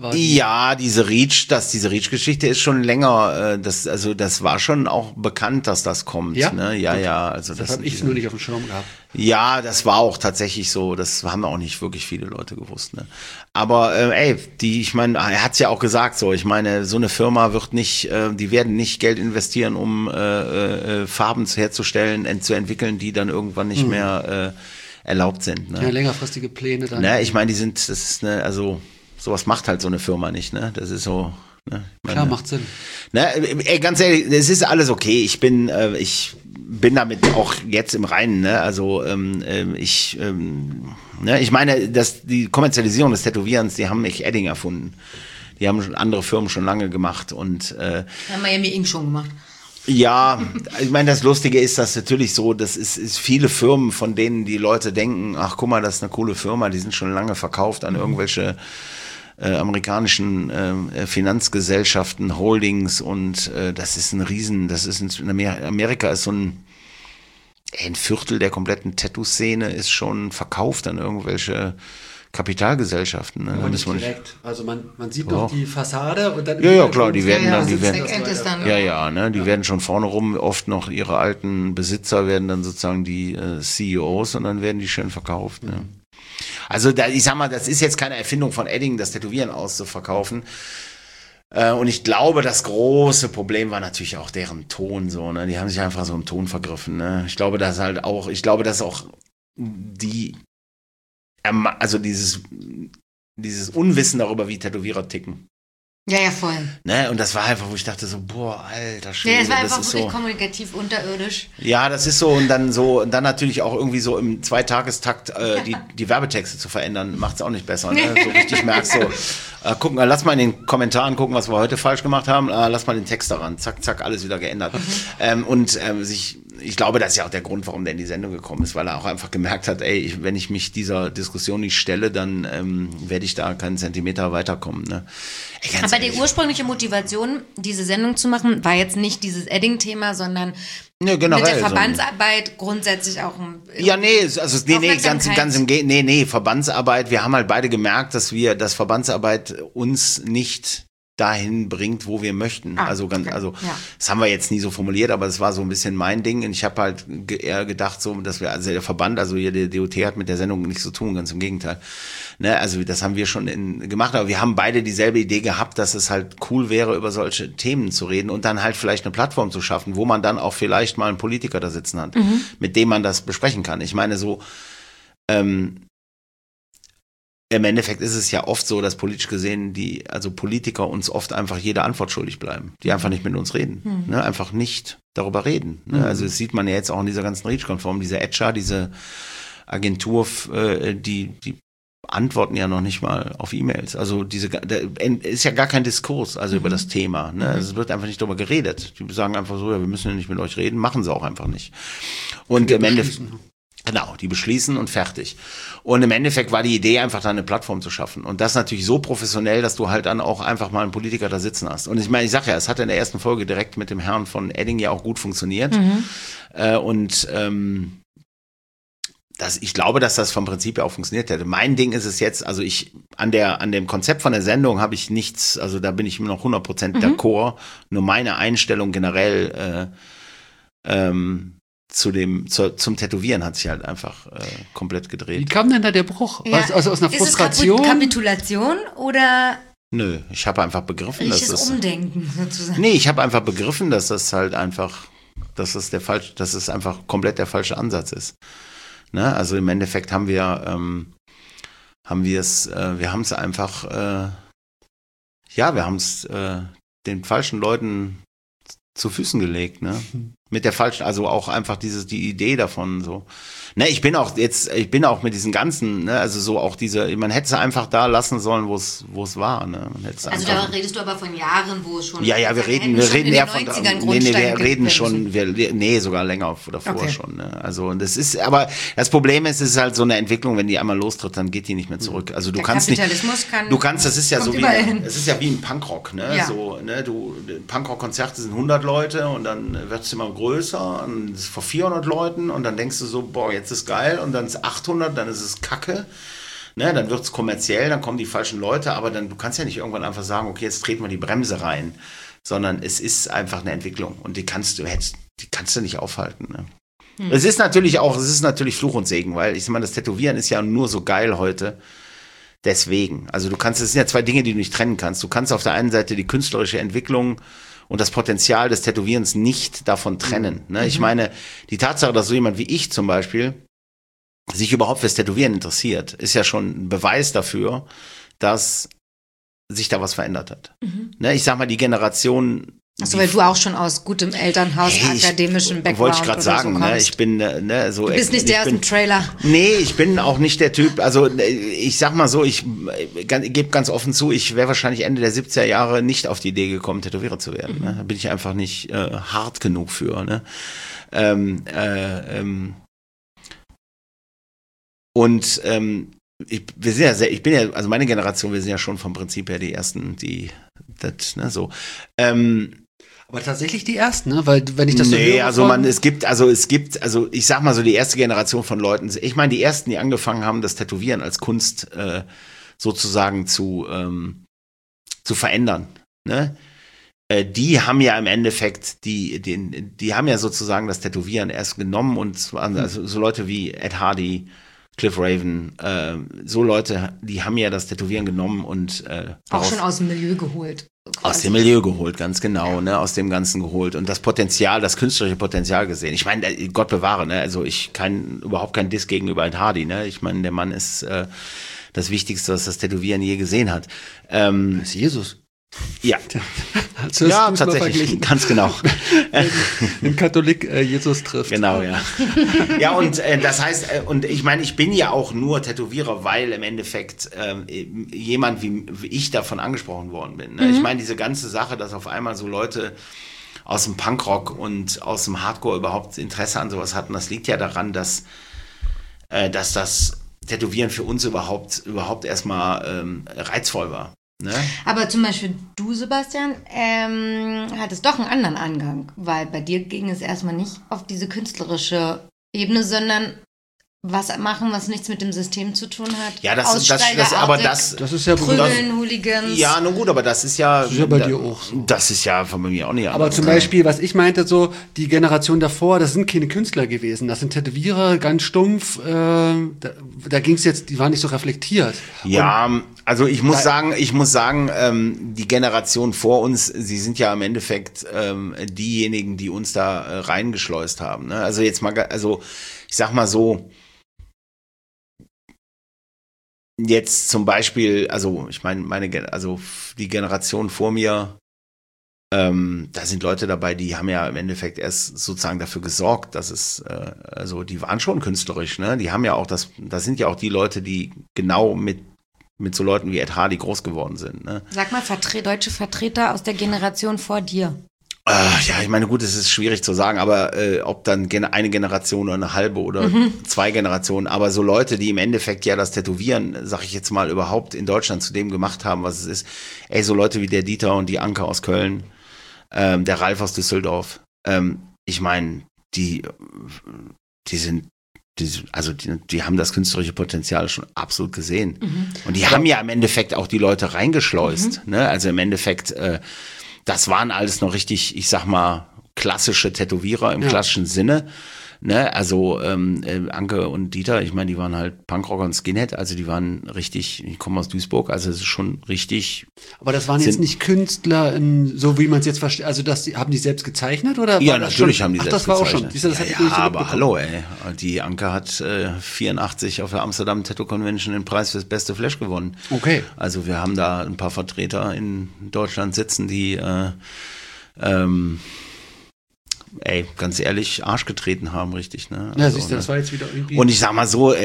war Ja, diese Reach-Geschichte ist schon länger, das war schon auch bekannt, dass das kommt. Ja? Ne? Ja, also das habe ich nur nicht auf dem Schirm gehabt. Ja, das war auch tatsächlich so, das haben auch nicht wirklich viele Leute gewusst. Ne? Aber ich meine, er hat's ja auch gesagt so, ich meine, so eine Firma wird nicht, die werden nicht Geld investieren, um Farben herzustellen, zu entwickeln, die dann irgendwann nicht mehr erlaubt sind. Ne? Ja, längerfristige Pläne dann. Ne, ich meine, sowas macht halt so eine Firma nicht, ne? Das ist so. Ne? Klar, macht Sinn. Ne, ganz ehrlich, es ist alles okay. Ich bin damit auch jetzt im Reinen, ne? Also ich meine, die Kommerzialisierung des Tätowierens, die haben nicht Edding erfunden. Die haben schon andere Firmen schon lange gemacht und haben Miami Ink schon gemacht. Ja, ich meine, das Lustige ist, dass natürlich so, das ist viele Firmen, von denen die Leute denken, ach guck mal, das ist eine coole Firma, die sind schon lange verkauft an irgendwelche amerikanischen Finanzgesellschaften, Holdings und das ist in Amerika ist so ein Viertel der kompletten Tattoo-Szene ist schon verkauft an irgendwelche Kapitalgesellschaften. Ne? Aber nicht direkt. Also man sieht doch die Fassade und dann... Ja, klar, die werden schon vorne rum oft noch ihre alten Besitzer werden dann sozusagen die CEOs und dann werden die schön verkauft. Ne? Also ich sag mal, das ist jetzt keine Erfindung von Edding, das Tätowieren auszuverkaufen. Und ich glaube, das große Problem war natürlich auch deren Ton so. Ne? Die haben sich einfach so im Ton vergriffen. Ne? Ich glaube, dass auch dieses Unwissen darüber, wie Tätowierer ticken. Ja, voll. Ne? Und das war einfach, wo ich dachte so, boah, alter Schwede. Ja, es war einfach das ist wirklich so kommunikativ unterirdisch. Ja, das ist so und dann natürlich auch irgendwie so im Zweitagestakt die Werbetexte zu verändern, macht es auch nicht besser. Ne? So richtig merkst du, lass mal in den Kommentaren gucken, was wir heute falsch gemacht haben, lass mal den Text daran, zack, zack, alles wieder geändert. Ich glaube, das ist ja auch der Grund, warum der in die Sendung gekommen ist, weil er auch einfach gemerkt hat, wenn ich mich dieser Diskussion nicht stelle, dann werde ich da keinen Zentimeter weiterkommen. Ne? Aber die ursprüngliche Motivation, diese Sendung zu machen, war jetzt nicht dieses Edding-Thema, sondern generell, mit der Verbandsarbeit grundsätzlich auch Verbandsarbeit, wir haben halt beide gemerkt, dass Verbandsarbeit uns nicht dahin bringt, wo wir möchten. Das haben wir jetzt nie so formuliert, aber es war so ein bisschen mein Ding. Und ich habe halt eher gedacht, so, dass wir, also der Verband, also hier der DOT hat mit der Sendung nichts zu tun, ganz im Gegenteil. Ne, also das haben wir schon gemacht, aber wir haben beide dieselbe Idee gehabt, dass es halt cool wäre, über solche Themen zu reden und dann halt vielleicht eine Plattform zu schaffen, wo man dann auch vielleicht mal einen Politiker da sitzen hat, mit dem man das besprechen kann. Ich meine, so im Endeffekt ist es ja oft so, dass politisch gesehen Politiker uns oft einfach jede Antwort schuldig bleiben, die einfach nicht mit uns reden, ne? Einfach nicht darüber reden. Ne? Also das sieht man ja jetzt auch in dieser ganzen REACH-Konform, diese ETCHA, diese Agentur, die antworten ja noch nicht mal auf E-Mails. Also da ist ja gar kein Diskurs über das Thema. Ne? Also es wird einfach nicht darüber geredet. Die sagen einfach so, ja, wir müssen ja nicht mit euch reden, machen sie auch einfach nicht. Und im Endeffekt genau, die beschließen und fertig. Und im Endeffekt war die Idee einfach da eine Plattform zu schaffen. Und das natürlich so professionell, dass du halt dann auch einfach mal einen Politiker da sitzen hast. Und ich meine, ich sage ja, es hat in der ersten Folge direkt mit dem Herrn von Edding ja auch gut funktioniert. Ich glaube, dass das vom Prinzip ja auch funktioniert hätte. Mein Ding ist es jetzt, also an dem Konzept von der Sendung habe ich nichts, also da bin ich immer noch 100% d'accord. Nur meine Einstellung generell zum Tätowieren hat sich halt einfach komplett gedreht. Wie kam denn da der Bruch? Ja. Also aus einer Frustration? Ist es Kapitulation oder? Nö, ich habe einfach begriffen, dass das Umdenken sozusagen. Nee, ich habe einfach begriffen, dass das halt einfach, dass es einfach komplett der falsche Ansatz ist. Ne? Also im Endeffekt wir haben es einfach den falschen Leuten zu Füßen gelegt, ne? Mit der falschen, also auch einfach die Idee davon so. Ne, ich bin auch mit diesen ganzen, ne, also so auch man hätte es einfach da lassen sollen, wo es war, ne. Also da redest du aber von Jahren, wo es schon. Ja, wir reden eher von, sogar länger davor schon, ne. Also, und das Problem ist, es ist halt so eine Entwicklung, wenn die einmal lostritt, dann geht die nicht mehr zurück. Also das ist ja so es ist ja wie ein Punkrock, ne, so, ne, Punkrock-Konzerte sind 100 Leute und dann wird es immer größer und vor 400 Leuten und dann denkst du so, boah, jetzt ist geil und dann ist 800, dann ist es Kacke. Ne, dann wird es kommerziell, dann kommen die falschen Leute, aber dann, du kannst ja nicht irgendwann einfach sagen, okay, jetzt treten wir die Bremse rein, sondern es ist einfach eine Entwicklung und die kannst du nicht aufhalten. Ne? Es ist natürlich Fluch und Segen, weil ich sag mal, das Tätowieren ist ja nur so geil heute. Deswegen. Also es sind ja zwei Dinge, die du nicht trennen kannst. Du kannst auf der einen Seite die künstlerische Entwicklung und das Potenzial des Tätowierens nicht davon trennen. Ne? Ich meine, die Tatsache, dass so jemand wie ich zum Beispiel sich überhaupt fürs Tätowieren interessiert, ist ja schon ein Beweis dafür, dass sich da was verändert hat. Ne? Ich sag mal, die Generation. Achso, weil du auch schon aus gutem Elternhaus, akademischem Background wollte ich gerade sagen, so ne? Ich bin so. Du bist nicht der aus dem Trailer. Nee, ich bin auch nicht der Typ, also ich sag mal so, ich gebe ganz offen zu, ich wäre wahrscheinlich Ende der 70er Jahre nicht auf die Idee gekommen, Tätowierer zu werden. Ne? Da bin ich einfach nicht hart genug für. Ne? Also meine Generation, wir sind ja schon vom Prinzip her die Ersten, die das, ne, so. Aber tatsächlich die Ersten, ne? Weil wenn ich das so höre, es gibt, ich sag mal so die erste Generation von Leuten, ich meine die Ersten, die angefangen haben, das Tätowieren als Kunst sozusagen zu verändern, ne? Die haben ja im Endeffekt, die haben ja sozusagen das Tätowieren erst genommen und also so Leute wie Ed Hardy, Cliff Raven, so Leute, die haben ja das Tätowieren genommen und auch schon aus dem Milieu geholt. Quasi. Aus dem Milieu geholt, ganz genau, ne, aus dem Ganzen geholt und das Potenzial, das künstlerische Potenzial gesehen. Ich meine, Gott bewahre, ne, also überhaupt kein Diss gegenüber Ed Hardy, ne, ich meine, der Mann ist das Wichtigste, was das Tätowieren je gesehen hat. Das ist Jesus. Ja, ja, tatsächlich, ganz genau. Ein Katholik Jesus trifft. Genau, ja. Ja, und das heißt, und ich meine, ich bin ja auch nur Tätowierer, weil im Endeffekt jemand wie ich davon angesprochen worden bin. Ne? Ich meine, diese ganze Sache, dass auf einmal so Leute aus dem Punkrock und aus dem Hardcore überhaupt Interesse an sowas hatten, das liegt ja daran, dass das Tätowieren für uns überhaupt erstmal reizvoll war. Ne? Aber zum Beispiel du, Sebastian, hattest doch einen anderen Angang, weil bei dir ging es erstmal nicht auf diese künstlerische Ebene, sondern was machen, was nichts mit dem System zu tun hat. Ja, das ist ja Prügeln, Hooligans. Ja, nun gut, aber das ist ja bei dir auch so. Das ist ja bei mir auch nicht anders. Aber zum Beispiel, was ich meinte, so die Generation davor, das sind keine Künstler gewesen, das sind Tätowierer, ganz stumpf. Da ging es jetzt, die waren nicht so reflektiert. Ja, und also ich muss sagen, die Generation vor uns, sie sind ja im Endeffekt diejenigen, die uns da reingeschleust haben. Ne? Also jetzt mal, ich sag mal so. Jetzt zum Beispiel, also ich meine, die Generation vor mir, da sind Leute dabei, die haben ja im Endeffekt erst sozusagen dafür gesorgt, dass es, die waren schon künstlerisch, ne? Die haben ja auch das sind ja auch die Leute, die genau mit so Leuten wie Ed Hardy groß geworden sind. Ne? Sag mal, deutsche Vertreter aus der Generation vor dir. Ja, ich meine, gut, es ist schwierig zu sagen, aber ob dann eine Generation oder eine halbe oder 2 Generationen, aber so Leute, die im Endeffekt ja das Tätowieren, sag ich jetzt mal, überhaupt in Deutschland zu dem gemacht haben, was es ist. So Leute wie der Dieter und die Anke aus Köln, der Ralf aus Düsseldorf. Ich meine, die haben das künstlerische Potenzial schon absolut gesehen. Und die haben ja im Endeffekt auch die Leute reingeschleust. Ne? Also im Endeffekt, das waren alles noch richtig, ich sag mal, klassische Tätowierer im klassischen Sinne. Ne? Also Anke und Dieter, ich meine, die waren halt Punkrocker und Skinhead, also die waren richtig, ich komme aus Duisburg, also es ist schon richtig. Aber das waren jetzt nicht Künstler, so wie man es jetzt versteht, also haben die selbst gezeichnet? Oder ja, natürlich haben die selbst das war gezeichnet. Auch schon. Aber hallo, die Anke hat 84 auf der Amsterdam Tattoo Convention den Preis fürs beste Flash gewonnen. Okay. Also wir haben da ein paar Vertreter in Deutschland sitzen, die ganz ehrlich, Arsch getreten haben, richtig, ne? Ja, siehst du, das war jetzt wieder irgendwie. Und ich sag mal so,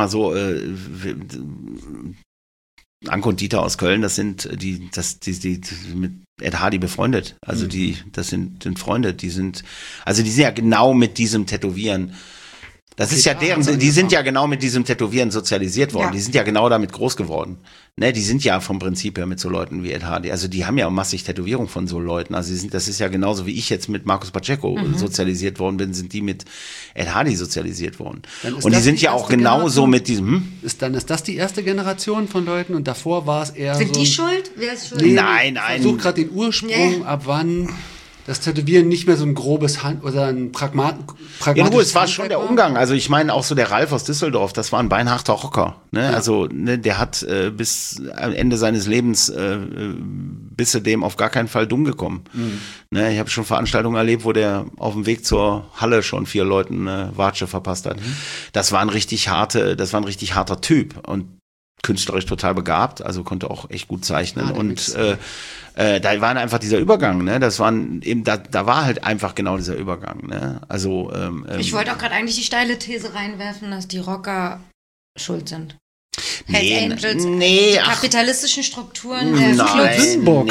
Anke und Dieter aus Köln, das sind die mit Ed Hardy befreundet. Also das sind Freunde, die sind ja genau mit diesem Tätowieren Das ist ja die sind ja genau mit diesem Tätowieren sozialisiert worden. Ja. Die sind ja genau damit groß geworden. Ne, die sind ja vom Prinzip her mit so Leuten wie Ed Hardy. Also die haben ja massig Tätowierung von so Leuten. Also das ist ja genauso wie ich jetzt mit Marcus Pacheco sozialisiert worden bin, sind die mit Ed Hardy sozialisiert worden. Und die sind ja auch genauso mit diesem. Ist das die erste Generation von Leuten und davor war es eher Sind so. die schuld? Wer ist schuld? Nee, nein. Ich versuche gerade den Ursprung, ab wann das Tätowieren nicht mehr so ein grobes oder ein pragmatisches es war schon der Umgang. Also ich meine auch so der Ralf aus Düsseldorf, das war ein beinharter Rocker. Ne? Ja. Also der hat bis am Ende seines Lebens bist du dem auf gar keinen Fall dumm gekommen. Ne? Ich habe schon Veranstaltungen erlebt, wo der auf dem Weg zur Halle schon 4 Leuten eine Watsche verpasst hat. Das war ein richtig harter Typ und künstlerisch total begabt, also konnte auch echt gut zeichnen und da war einfach dieser Übergang, ne? Das waren eben, da war halt einfach genau dieser Übergang, ne? Also ich wollte auch gerade eigentlich die steile These reinwerfen, dass die Rocker schuld sind. Hells Angels, die kapitalistischen Strukturen der Clubs.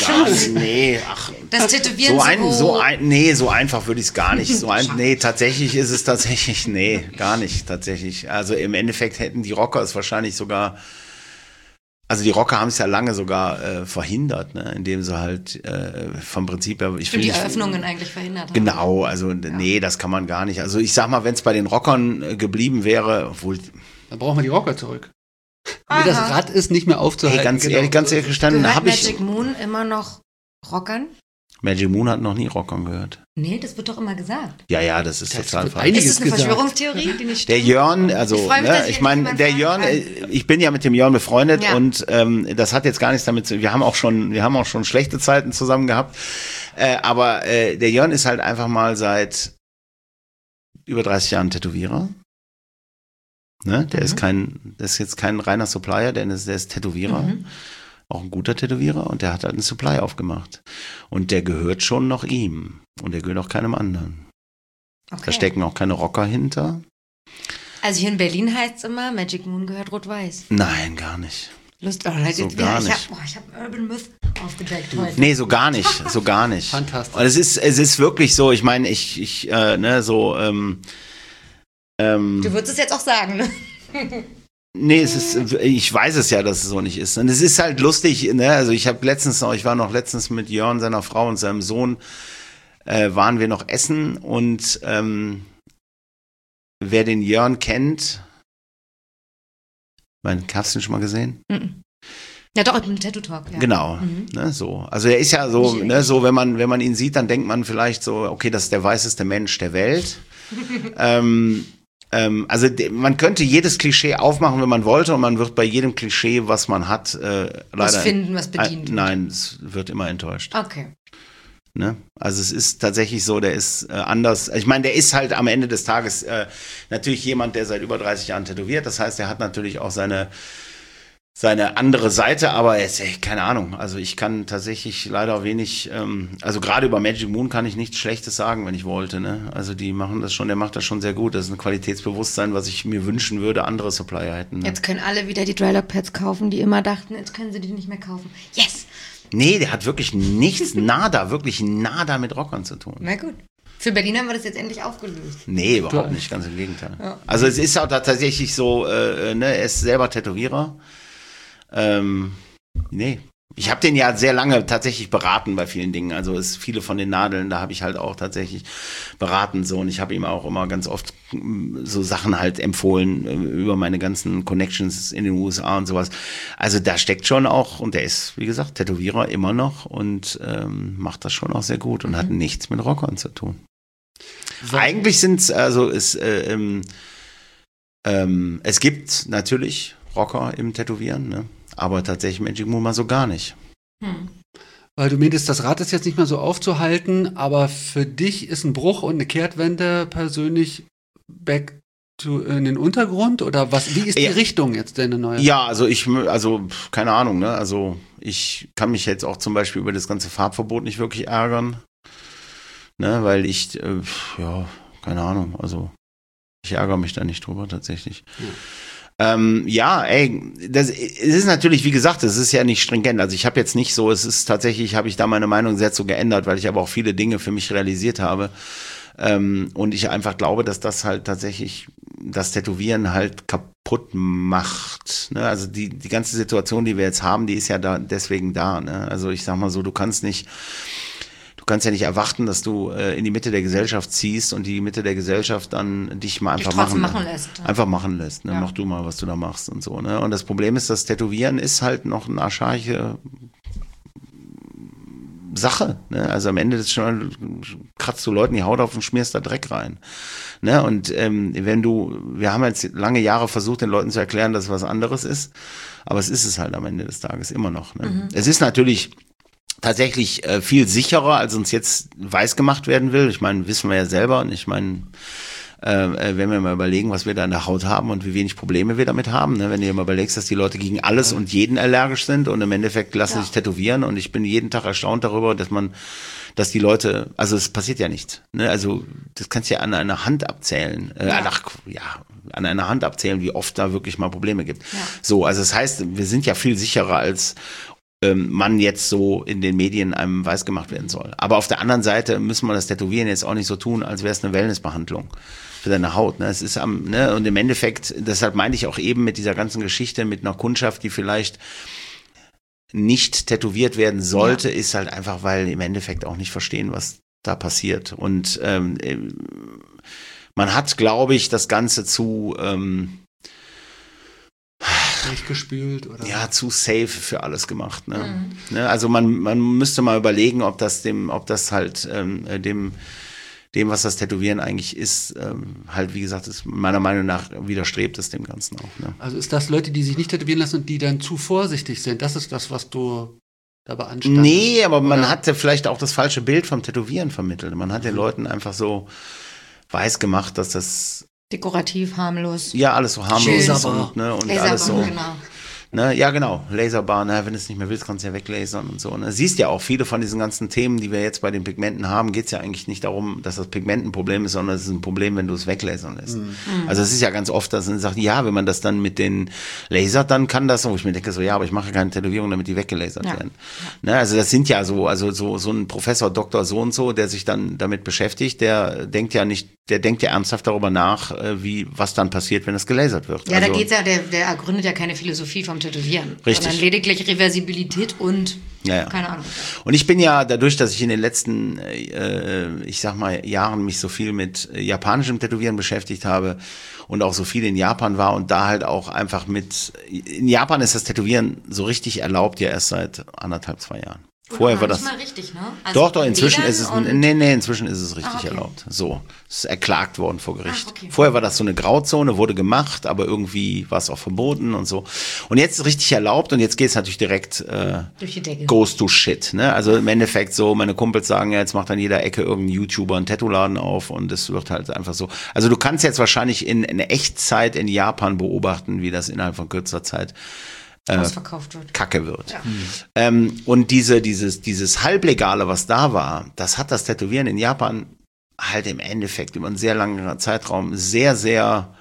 Das Tätowieren so einfach würde ich es gar nicht. Tatsächlich ist es tatsächlich, gar nicht tatsächlich. Also im Endeffekt hätten die Rocker es wahrscheinlich sogar, also die Rocker haben es ja lange sogar verhindert, ne, indem sie halt vom Prinzip her, die Eröffnungen eigentlich verhindert haben. Genau, also das kann man gar nicht. Also ich sag mal, wenn es bei den Rockern geblieben wäre, obwohl dann brauchen wir die Rocker zurück. Das Rad ist nicht mehr aufzuhalten. Hey, ganz ehrlich gestanden, habe ich Magic Moon immer noch Rockern? Magic Moon hat noch nie Rockern gehört. Nee, das wird doch immer gesagt. Ja, das ist total falsch. Ist das eine Verschwörungstheorie, die nicht stimmt? Der Jörn, also, ich meine, der Jörn, ich bin ja mit dem Jörn befreundet und das hat jetzt gar nichts damit zu, wir haben auch schon schlechte Zeiten zusammen gehabt, aber der Jörn ist halt einfach mal seit über 30 Jahren Tätowierer. Ne? Der ist jetzt kein reiner Supplier, der ist Tätowierer. Auch ein guter Tätowierer und der hat halt einen Supply aufgemacht. Und der gehört schon noch ihm. Und der gehört auch keinem anderen. Okay. Da stecken auch keine Rocker hinter. Also hier in Berlin heißt es immer, Magic Moon gehört rot-weiß. Nein, gar nicht. Ich habe Urban Myth aufgedeckt heute. Nee, so gar nicht. Fantastisch. Und es ist wirklich so, ich meine, du würdest es jetzt auch sagen, ne? Nee, ich weiß es ja, dass es so nicht ist. Und es ist halt lustig, ne? Also ich war noch letztens mit Jörn, seiner Frau und seinem Sohn, waren wir noch essen und wer den Jörn kennt, hast du ihn schon mal gesehen? Ja doch, im Tattoo Talk, ja. Genau, ne, so. Also er ist ja so, ne, so wenn man ihn sieht, dann denkt man vielleicht so, okay, das ist der weißeste Mensch der Welt. Also man könnte jedes Klischee aufmachen, wenn man wollte, und man wird bei jedem Klischee, was man hat, leider was finden, was bedient. Nein, es wird immer enttäuscht. Okay. Ne? Also es ist tatsächlich so, der ist anders. Ich meine, der ist halt am Ende des Tages natürlich jemand, der seit über 30 Jahren tätowiert. Das heißt, er hat natürlich auch seine andere Seite, aber keine Ahnung. Also ich kann tatsächlich leider wenig, also gerade über Magic Moon kann ich nichts Schlechtes sagen, wenn ich wollte. Ne? Also der macht das schon sehr gut. Das ist ein Qualitätsbewusstsein, was ich mir wünschen würde, andere Supplier hätten. Ne? Jetzt können alle wieder die Drylock-Pads kaufen, die immer dachten, jetzt können sie die nicht mehr kaufen. Yes! Nee, der hat wirklich wirklich nada mit Rockern zu tun. Na gut. Für Berlin haben wir das jetzt endlich aufgelöst. Nee, überhaupt nicht, ganz im Gegenteil. Ja. Also es ist auch tatsächlich so, er ist selber Tätowierer. Nee. Ich habe den ja sehr lange tatsächlich beraten bei vielen Dingen. Also viele von den Nadeln, da habe ich halt auch tatsächlich beraten so, und ich habe ihm auch immer ganz oft so Sachen halt empfohlen über meine ganzen Connections in den USA und sowas. Also da steckt schon auch, und der ist, wie gesagt, Tätowierer immer noch und macht das schon auch sehr gut und hat nichts mit Rockern zu tun. So. Eigentlich es gibt natürlich Rocker im Tätowieren, ne? Aber tatsächlich Magic Moon mal so gar nicht. Weil du meintest, das Rad ist jetzt nicht mehr so aufzuhalten, aber für dich ist ein Bruch und eine Kehrtwende persönlich back in den Untergrund? Oder was? Wie ist die Richtung jetzt deine neue? Ja, also keine Ahnung, ne? Also ich kann mich jetzt auch zum Beispiel über das ganze Farbverbot nicht wirklich ärgern. Ne? Weil keine Ahnung, also ich ärgere mich da nicht drüber tatsächlich. Ja. Es ist natürlich, wie gesagt, es ist ja nicht stringent. Also ich habe jetzt nicht so, habe ich da meine Meinung sehr zu geändert, weil ich aber auch viele Dinge für mich realisiert habe, Und ich einfach glaube, dass das halt tatsächlich das Tätowieren halt kaputt macht. Ne? Also die ganze Situation, die wir jetzt haben, die ist ja da deswegen da. Ne? Also ich sag mal so, du kannst ja nicht erwarten, dass du in die Mitte der Gesellschaft ziehst und die Mitte der Gesellschaft dann dich mal einfach machen lässt. Einfach machen lässt. Ne? Ja. Mach du mal, was du da machst und so. Ne? Und das Problem ist, das Tätowieren ist halt noch eine archaische Sache. Ne? Also am Ende kratzt du Leuten die Haut auf und schmierst da Dreck rein. Ne? Und wir haben jetzt lange Jahre versucht, den Leuten zu erklären, dass es was anderes ist, aber es ist es halt am Ende des Tages immer noch. Ne? Es ist natürlich tatsächlich viel sicherer, als uns jetzt weiß gemacht werden will. Ich meine, wissen wir ja selber. Und ich meine, wenn wir mal überlegen, was wir da in der Haut haben und wie wenig Probleme wir damit haben, ne? Wenn du dir mal überlegst, dass die Leute gegen alles und jeden allergisch sind und im Endeffekt lassen sich tätowieren und ich bin jeden Tag erstaunt darüber, dass die Leute, also es passiert ja nichts. Ne? Also das kannst du ja an einer Hand abzählen. An einer Hand abzählen, wie oft da wirklich mal Probleme gibt. Ja. So, also das heißt, wir sind ja viel sicherer als man jetzt so in den Medien einem weiß gemacht werden soll. Aber auf der anderen Seite müssen wir das Tätowieren jetzt auch nicht so tun, als wäre es eine Wellnessbehandlung für deine Haut. Ne? Es ist und im Endeffekt, deshalb meinte ich auch eben mit dieser ganzen Geschichte, mit einer Kundschaft, die vielleicht nicht tätowiert werden sollte, ist halt einfach, weil im Endeffekt auch nicht verstehen, was da passiert. Und man hat, glaube ich, das Ganze zu durchgespült oder? Ja, zu safe für alles gemacht. Ne? Ne? Also man müsste mal überlegen, ob das halt dem, was das Tätowieren eigentlich ist, halt wie gesagt, ist meiner Meinung nach widerstrebt es dem Ganzen auch. Ne? Also ist das Leute, die sich nicht tätowieren lassen und die dann zu vorsichtig sind? Das ist das, was du da beanstandest? Nee, aber man hatte vielleicht auch das falsche Bild vom Tätowieren vermittelt. Man hat den Leuten einfach so weiß gemacht, dass das dekorativ, harmlos. Ja, alles so harmlos und Laserbar, alles so. Genau. Ne? Ja, genau. Laserbar, wenn du es nicht mehr willst, kannst du ja weglasern und so. Ne? Siehst ja auch, viele von diesen ganzen Themen, die wir jetzt bei den Pigmenten haben, geht es ja eigentlich nicht darum, dass das Pigment ein Problem ist, sondern es ist ein Problem, wenn du es weglasern lässt. Also es ist ja ganz oft, dass man sagt, ja, wenn man das dann mit den lasert, dann kann das, wo ich mir denke, so ja, aber ich mache keine Tätowierung, damit die weggelasert werden. Ne? Also das sind ja so ein Professor, Doktor so und so, der sich dann damit beschäftigt, der denkt ja ernsthaft darüber nach, was dann passiert, wenn das gelasert wird. Ja, also, da geht's ja, der gründet ja keine Philosophie vom Tätowieren. Richtig. Sondern lediglich Reversibilität und keine Ahnung. Und ich bin ja, dadurch, dass ich in den letzten, Jahren mich so viel mit japanischem Tätowieren beschäftigt habe und auch so viel in Japan war und da halt auch einfach in Japan ist das Tätowieren so richtig erlaubt ja erst seit 1,5-2 Jahren. Vorher war das mal richtig, ne? Also doch, inzwischen ist es inzwischen ist es richtig erlaubt. So, es ist erklagt worden vor Gericht. Okay. Vorher war das so eine Grauzone, wurde gemacht, aber irgendwie war es auch verboten und so. Und jetzt ist es richtig erlaubt und jetzt geht es natürlich direkt durch die Decke. Goes to shit, ne? Also im Endeffekt so, meine Kumpels sagen ja, jetzt macht an jeder Ecke irgendein YouTuber einen Tattoo-Laden auf und es wird halt einfach so. Also du kannst jetzt wahrscheinlich in Echtzeit in Japan beobachten, wie das innerhalb von kürzer Zeit ausverkauft wird. Kacke wird. Ja. Und dieses Halblegale, was da war, das hat das Tätowieren in Japan halt im Endeffekt über einen sehr langen Zeitraum sehr, sehr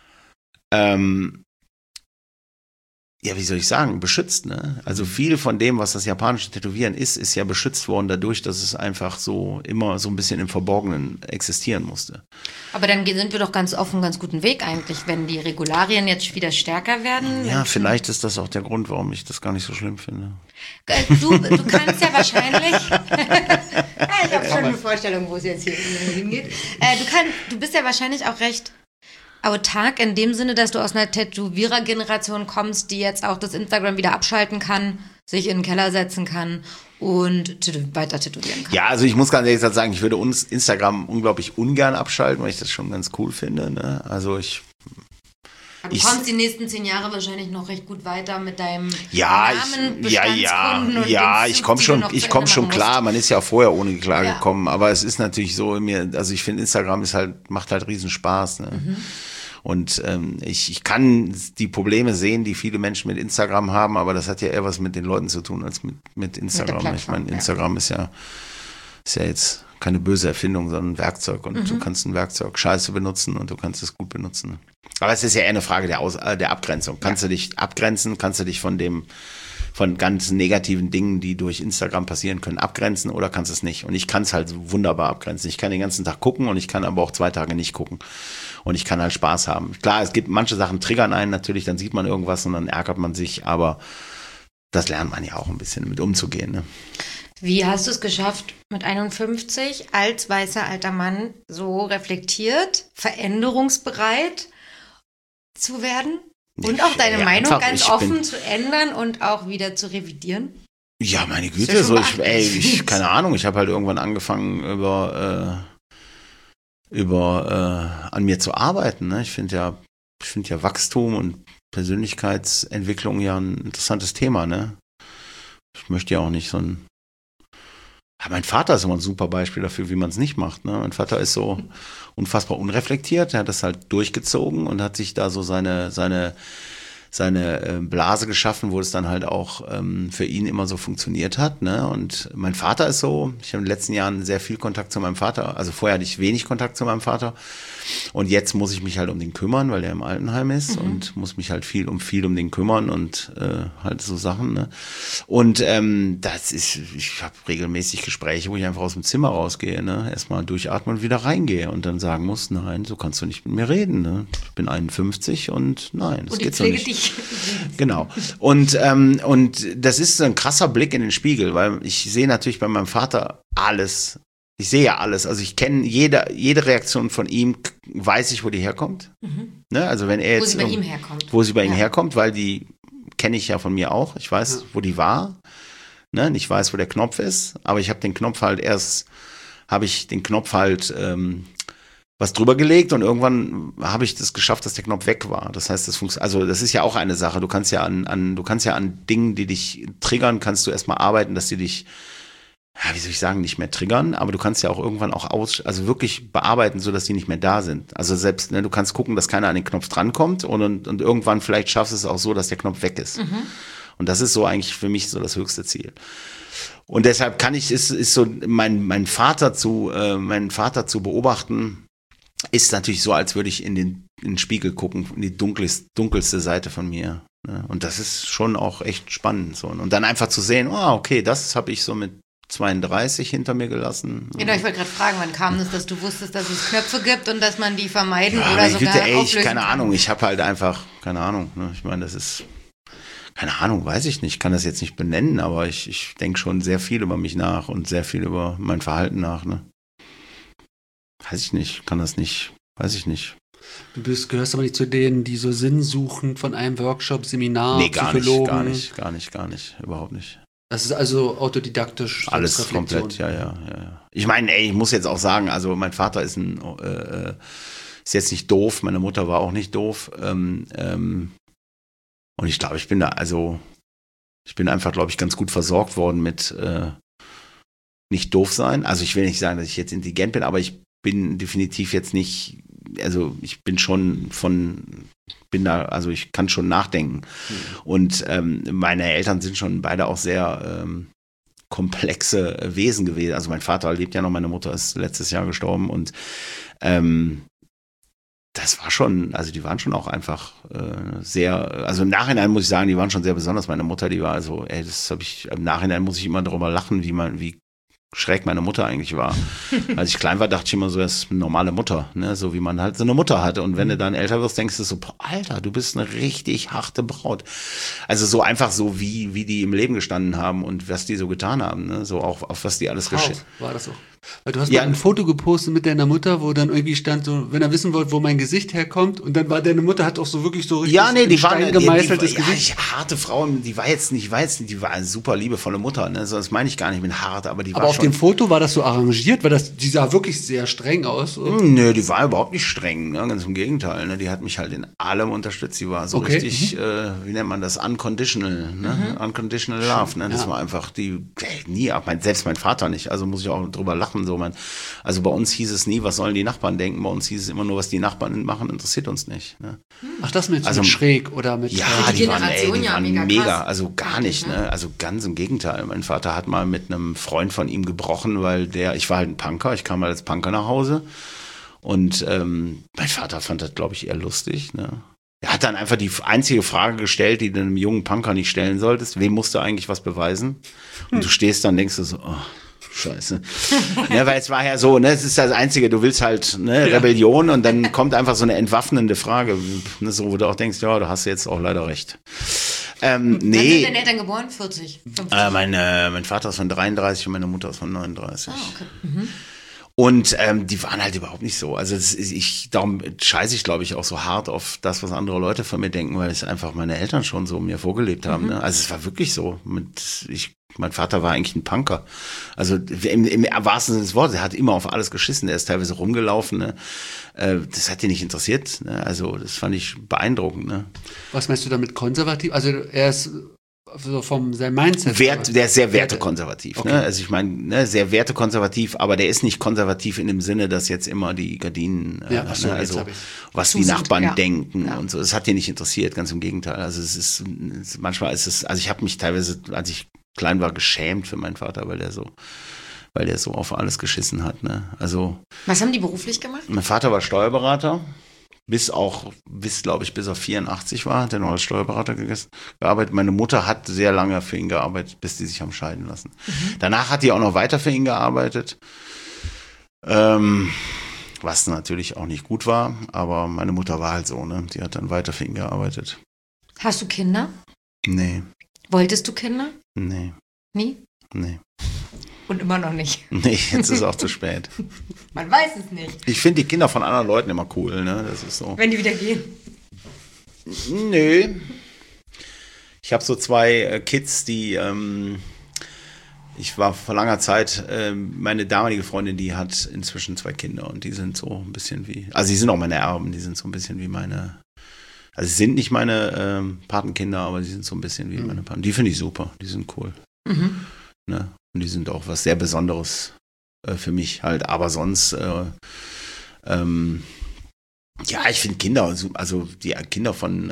wie soll ich sagen, beschützt, ne? Also viel von dem, was das japanische Tätowieren ist ja beschützt worden dadurch, dass es einfach so immer so ein bisschen im Verborgenen existieren musste. Aber dann sind wir doch ganz auf einem ganz guten Weg eigentlich, wenn die Regularien jetzt wieder stärker werden. Ja, vielleicht ist das auch der Grund, warum ich das gar nicht so schlimm finde. Du kannst ja wahrscheinlich, ich habe schon eine Vorstellung, wo es jetzt hier hingeht. Du bist ja wahrscheinlich auch recht autark in dem Sinne, dass du aus einer Tätowierer-Generation kommst, die jetzt auch das Instagram wieder abschalten kann, sich in den Keller setzen kann und weiter tätowieren kann. Ja, also ich muss ganz ehrlich sagen, ich würde uns Instagram unglaublich ungern abschalten, weil ich das schon ganz cool finde. Ne? Also du kommst die nächsten 10 Jahre wahrscheinlich noch recht gut weiter mit deinem Namen, Bestandskunden und ich komme schon klar. Man ist ja auch vorher ohne klargekommen, aber es ist natürlich so also ich finde Instagram macht halt riesen Spaß. Ne? Und ich kann die Probleme sehen, die viele Menschen mit Instagram haben, aber das hat ja eher was mit den Leuten zu tun als mit Instagram. Ich meine, Instagram ist ja jetzt keine böse Erfindung, sondern ein Werkzeug und du kannst ein Werkzeug scheiße benutzen und du kannst es gut benutzen. Aber es ist ja eher eine Frage der Abgrenzung. Kannst du dich abgrenzen? Kannst du dich von von ganz negativen Dingen, die durch Instagram passieren können, abgrenzen oder kannst es nicht. Und ich kann es halt wunderbar abgrenzen. Ich kann den ganzen Tag gucken und ich kann aber auch 2 Tage nicht gucken. Und ich kann halt Spaß haben. Klar, es gibt manche Sachen, triggern einen natürlich, dann sieht man irgendwas und dann ärgert man sich, aber das lernt man ja auch ein bisschen mit umzugehen. Ne? Wie hast du es geschafft, mit 51 als weißer alter Mann so reflektiert, veränderungsbereit zu werden? Und auch deine Meinung einfach, ganz offen zu ändern und auch wieder zu revidieren? Ja, meine Güte, so keine Ahnung, ich habe halt irgendwann angefangen an mir zu arbeiten. Ne? Ich finde ja Wachstum und Persönlichkeitsentwicklung ja ein interessantes Thema. Ne? Ich möchte ja auch nicht mein Vater ist immer ein super Beispiel dafür, wie man es nicht macht. Ne? Mein Vater ist so unfassbar unreflektiert. Er hat das halt durchgezogen und hat sich da so seine Blase geschaffen, wo es dann halt auch für ihn immer so funktioniert hat. Ne? Und mein Vater ist so, ich habe in den letzten Jahren sehr viel Kontakt zu meinem Vater. Also vorher hatte ich wenig Kontakt zu meinem Vater. Und jetzt muss ich mich halt um den kümmern, weil er im Altenheim ist und muss mich halt viel um den kümmern und halt so Sachen. Ne? Und ich habe regelmäßig Gespräche, wo ich einfach aus dem Zimmer rausgehe, ne? Erstmal durchatmen und wieder reingehe und dann sagen muss, nein, so kannst du nicht mit mir reden. Ne? Ich bin 51 und nein, das geht so nicht. Dich. Genau. Und das ist so ein krasser Blick in den Spiegel, weil ich sehe natürlich bei meinem Vater alles. Ich sehe ja alles. Also ich kenne jede Reaktion von ihm, weiß ich, wo die herkommt. Ne? Also wenn er jetzt. Wo sie bei ihm herkommt. Wo sie bei ihm herkommt, weil die kenne ich ja von mir auch. Ich weiß, wo die war. Ne? Ich weiß, wo der Knopf ist. Aber ich habe den Knopf halt was drüber gelegt und irgendwann habe ich das geschafft, dass der Knopf weg war. Das heißt, das ist ja auch eine Sache. Du kannst ja an Dingen, die dich triggern, kannst du erstmal arbeiten, dass die dich, wie soll ich sagen, nicht mehr triggern, aber du kannst ja auch irgendwann auch wirklich bearbeiten, sodass die nicht mehr da sind. Also selbst, ne, du kannst gucken, dass keiner an den Knopf drankommt und irgendwann vielleicht schaffst du es auch so, dass der Knopf weg ist. Und das ist so eigentlich für mich so das höchste Ziel. Und deshalb ist so mein Vater zu beobachten, ist natürlich so, als würde ich in den Spiegel gucken, in die dunkelste Seite von mir. Ne? Und das ist schon auch echt spannend. So. Und dann einfach zu sehen, okay, das habe ich so mit 32 hinter mir gelassen. Genau, ich wollte gerade fragen, wann kam das, dass du wusstest, dass es Knöpfe gibt und dass man die vermeiden oder sogar auflösen kann? Keine Ahnung, ich habe halt einfach, keine Ahnung. Ne? Ich meine, das ist, keine Ahnung, weiß ich nicht, kann das jetzt nicht benennen, aber ich denke schon sehr viel über mich nach und sehr viel über mein Verhalten nach. Ne? Weiß ich nicht, weiß ich nicht. Du gehörst aber nicht zu denen, die so Sinn suchen von einem Workshop, Seminar, Psychologen. Gar nicht, überhaupt nicht. Das ist also autodidaktisch. Alles komplett, ja. Ich meine, ich muss jetzt auch sagen, also mein Vater ist jetzt nicht doof, meine Mutter war auch nicht doof. Und ich glaube, ich bin einfach, glaube ich, ganz gut versorgt worden mit nicht doof sein. Also ich will nicht sagen, dass ich jetzt intelligent bin, aber ich bin definitiv jetzt nicht, also ich bin schon ich kann schon nachdenken. Und meine Eltern sind schon beide auch sehr komplexe Wesen gewesen. Also mein Vater lebt ja noch, meine Mutter ist letztes Jahr gestorben und das war schon, also die waren schon auch einfach sehr, also im Nachhinein muss ich sagen, die waren schon sehr besonders. Meine Mutter, die war also, im Nachhinein muss ich immer darüber lachen, wie schräg meine Mutter eigentlich war. Als ich klein war, dachte ich immer so, das ist eine normale Mutter, ne? So wie man halt so eine Mutter hatte. Und wenn du dann älter wirst, denkst du so, boah, Alter, du bist eine richtig harte Braut. Also so einfach so, wie die im Leben gestanden haben und was die so getan haben, ne? So auch auf was die alles geschickt. War das so? Weil du hast mal ein Foto gepostet mit deiner Mutter, wo dann irgendwie stand, so, wenn er wissen wollt, wo mein Gesicht herkommt, und dann war deine Mutter, hat auch so wirklich so richtig die Stein gemeißeltes Gesicht. Ja, harte Frau, die war eine super liebevolle Mutter, ne? So, das meine ich gar nicht mit hart, aber die war aber auf schon. dem Foto war das so arrangiert, weil die sah wirklich sehr streng aus. Nö, die war überhaupt nicht streng, ne? Ganz im Gegenteil, ne? Die hat mich halt in allem unterstützt. Sie war so richtig, wie nennt man das, unconditional, ne? Unconditional love, ne? Das war einfach selbst mein Vater nicht, also muss ich auch drüber lachen. So, also bei uns hieß es nie, was sollen die Nachbarn denken, bei uns hieß es immer nur, was die Nachbarn machen, interessiert uns nicht. Ne? Ach, das mit schräg oder mit... Ja, die waren mega, also gar nicht, ne? Also ganz im Gegenteil. Mein Vater hat mal mit einem Freund von ihm gebrochen, weil ich war halt ein Punker, ich kam halt als Punker nach Hause und mein Vater fand das, glaube ich, eher lustig, ne? Er hat dann einfach die einzige Frage gestellt, die du einem jungen Punker nicht stellen solltest. Wem musst du eigentlich was beweisen? Und du stehst dann und denkst du so, oh, scheiße. Ja, weil es war ja so, ne, es ist das Einzige, du willst halt, ne, Rebellion und dann kommt einfach so eine entwaffnende Frage, ne, so, wo du auch denkst, ja, du hast jetzt auch leider recht. Nee. Wann sind deine Eltern geboren? 40? 50? Mein Vater ist von 33 und meine Mutter ist von 39. Ah, okay. Mhm. Und die waren halt überhaupt nicht so. Also darum scheiße ich, glaube ich, auch so hart auf das, was andere Leute von mir denken, weil es einfach meine Eltern schon so mir vorgelebt haben. Ne? Also es war wirklich so. Mein Vater war eigentlich ein Punker. Also im wahrsten Sinne des Wortes, er hat immer auf alles geschissen. Er ist teilweise rumgelaufen. Ne? Das hat ihn nicht interessiert. Ne? Also das fand ich beeindruckend. Ne? Was meinst du damit konservativ? Also er ist so vom sein Mindset. Der ist sehr wertekonservativ. Okay. Ne? Also ich meine, ne, sehr wertekonservativ, aber der ist nicht konservativ in dem Sinne, dass jetzt immer die Gardinen, so, ne, also was Zu die sind, Nachbarn denken und so. Das hat ihn nicht interessiert, ganz im Gegenteil. Also manchmal ist es, also ich habe mich teilweise, als ich klein war, geschämt für meinen Vater, weil der so auf alles geschissen hat. Ne? Also Was haben die beruflich gemacht? mein Vater war Steuerberater. Bis auf 84 war, hat er noch als Steuerberater gearbeitet. Meine Mutter hat sehr lange für ihn gearbeitet, bis die sich haben scheiden lassen. Danach hat die auch noch weiter für ihn gearbeitet, was natürlich auch nicht gut war, aber meine Mutter war halt so, ne? Die hat dann weiter für ihn gearbeitet. Hast du Kinder? Nee, Wolltest du Kinder? nee, Nie? nee. Und immer noch nicht. Nee, jetzt ist auch zu spät. Man weiß es nicht. Ich finde die Kinder von anderen Leuten immer cool, ne? Das ist so. Wenn die wieder gehen. Nö. Ich habe so 2 Kids, die, ich war vor langer Zeit, meine damalige Freundin, die hat inzwischen 2 Kinder und die sind so ein bisschen wie, also sie sind auch meine Erben, die sind so ein bisschen wie meine, also sie sind nicht meine Patenkinder, aber sie sind so ein bisschen wie meine Paten. Die finde ich super, die sind cool. Ne? Und die sind auch was sehr Besonderes für mich halt, aber sonst, ja, ich finde Kinder, also die Kinder von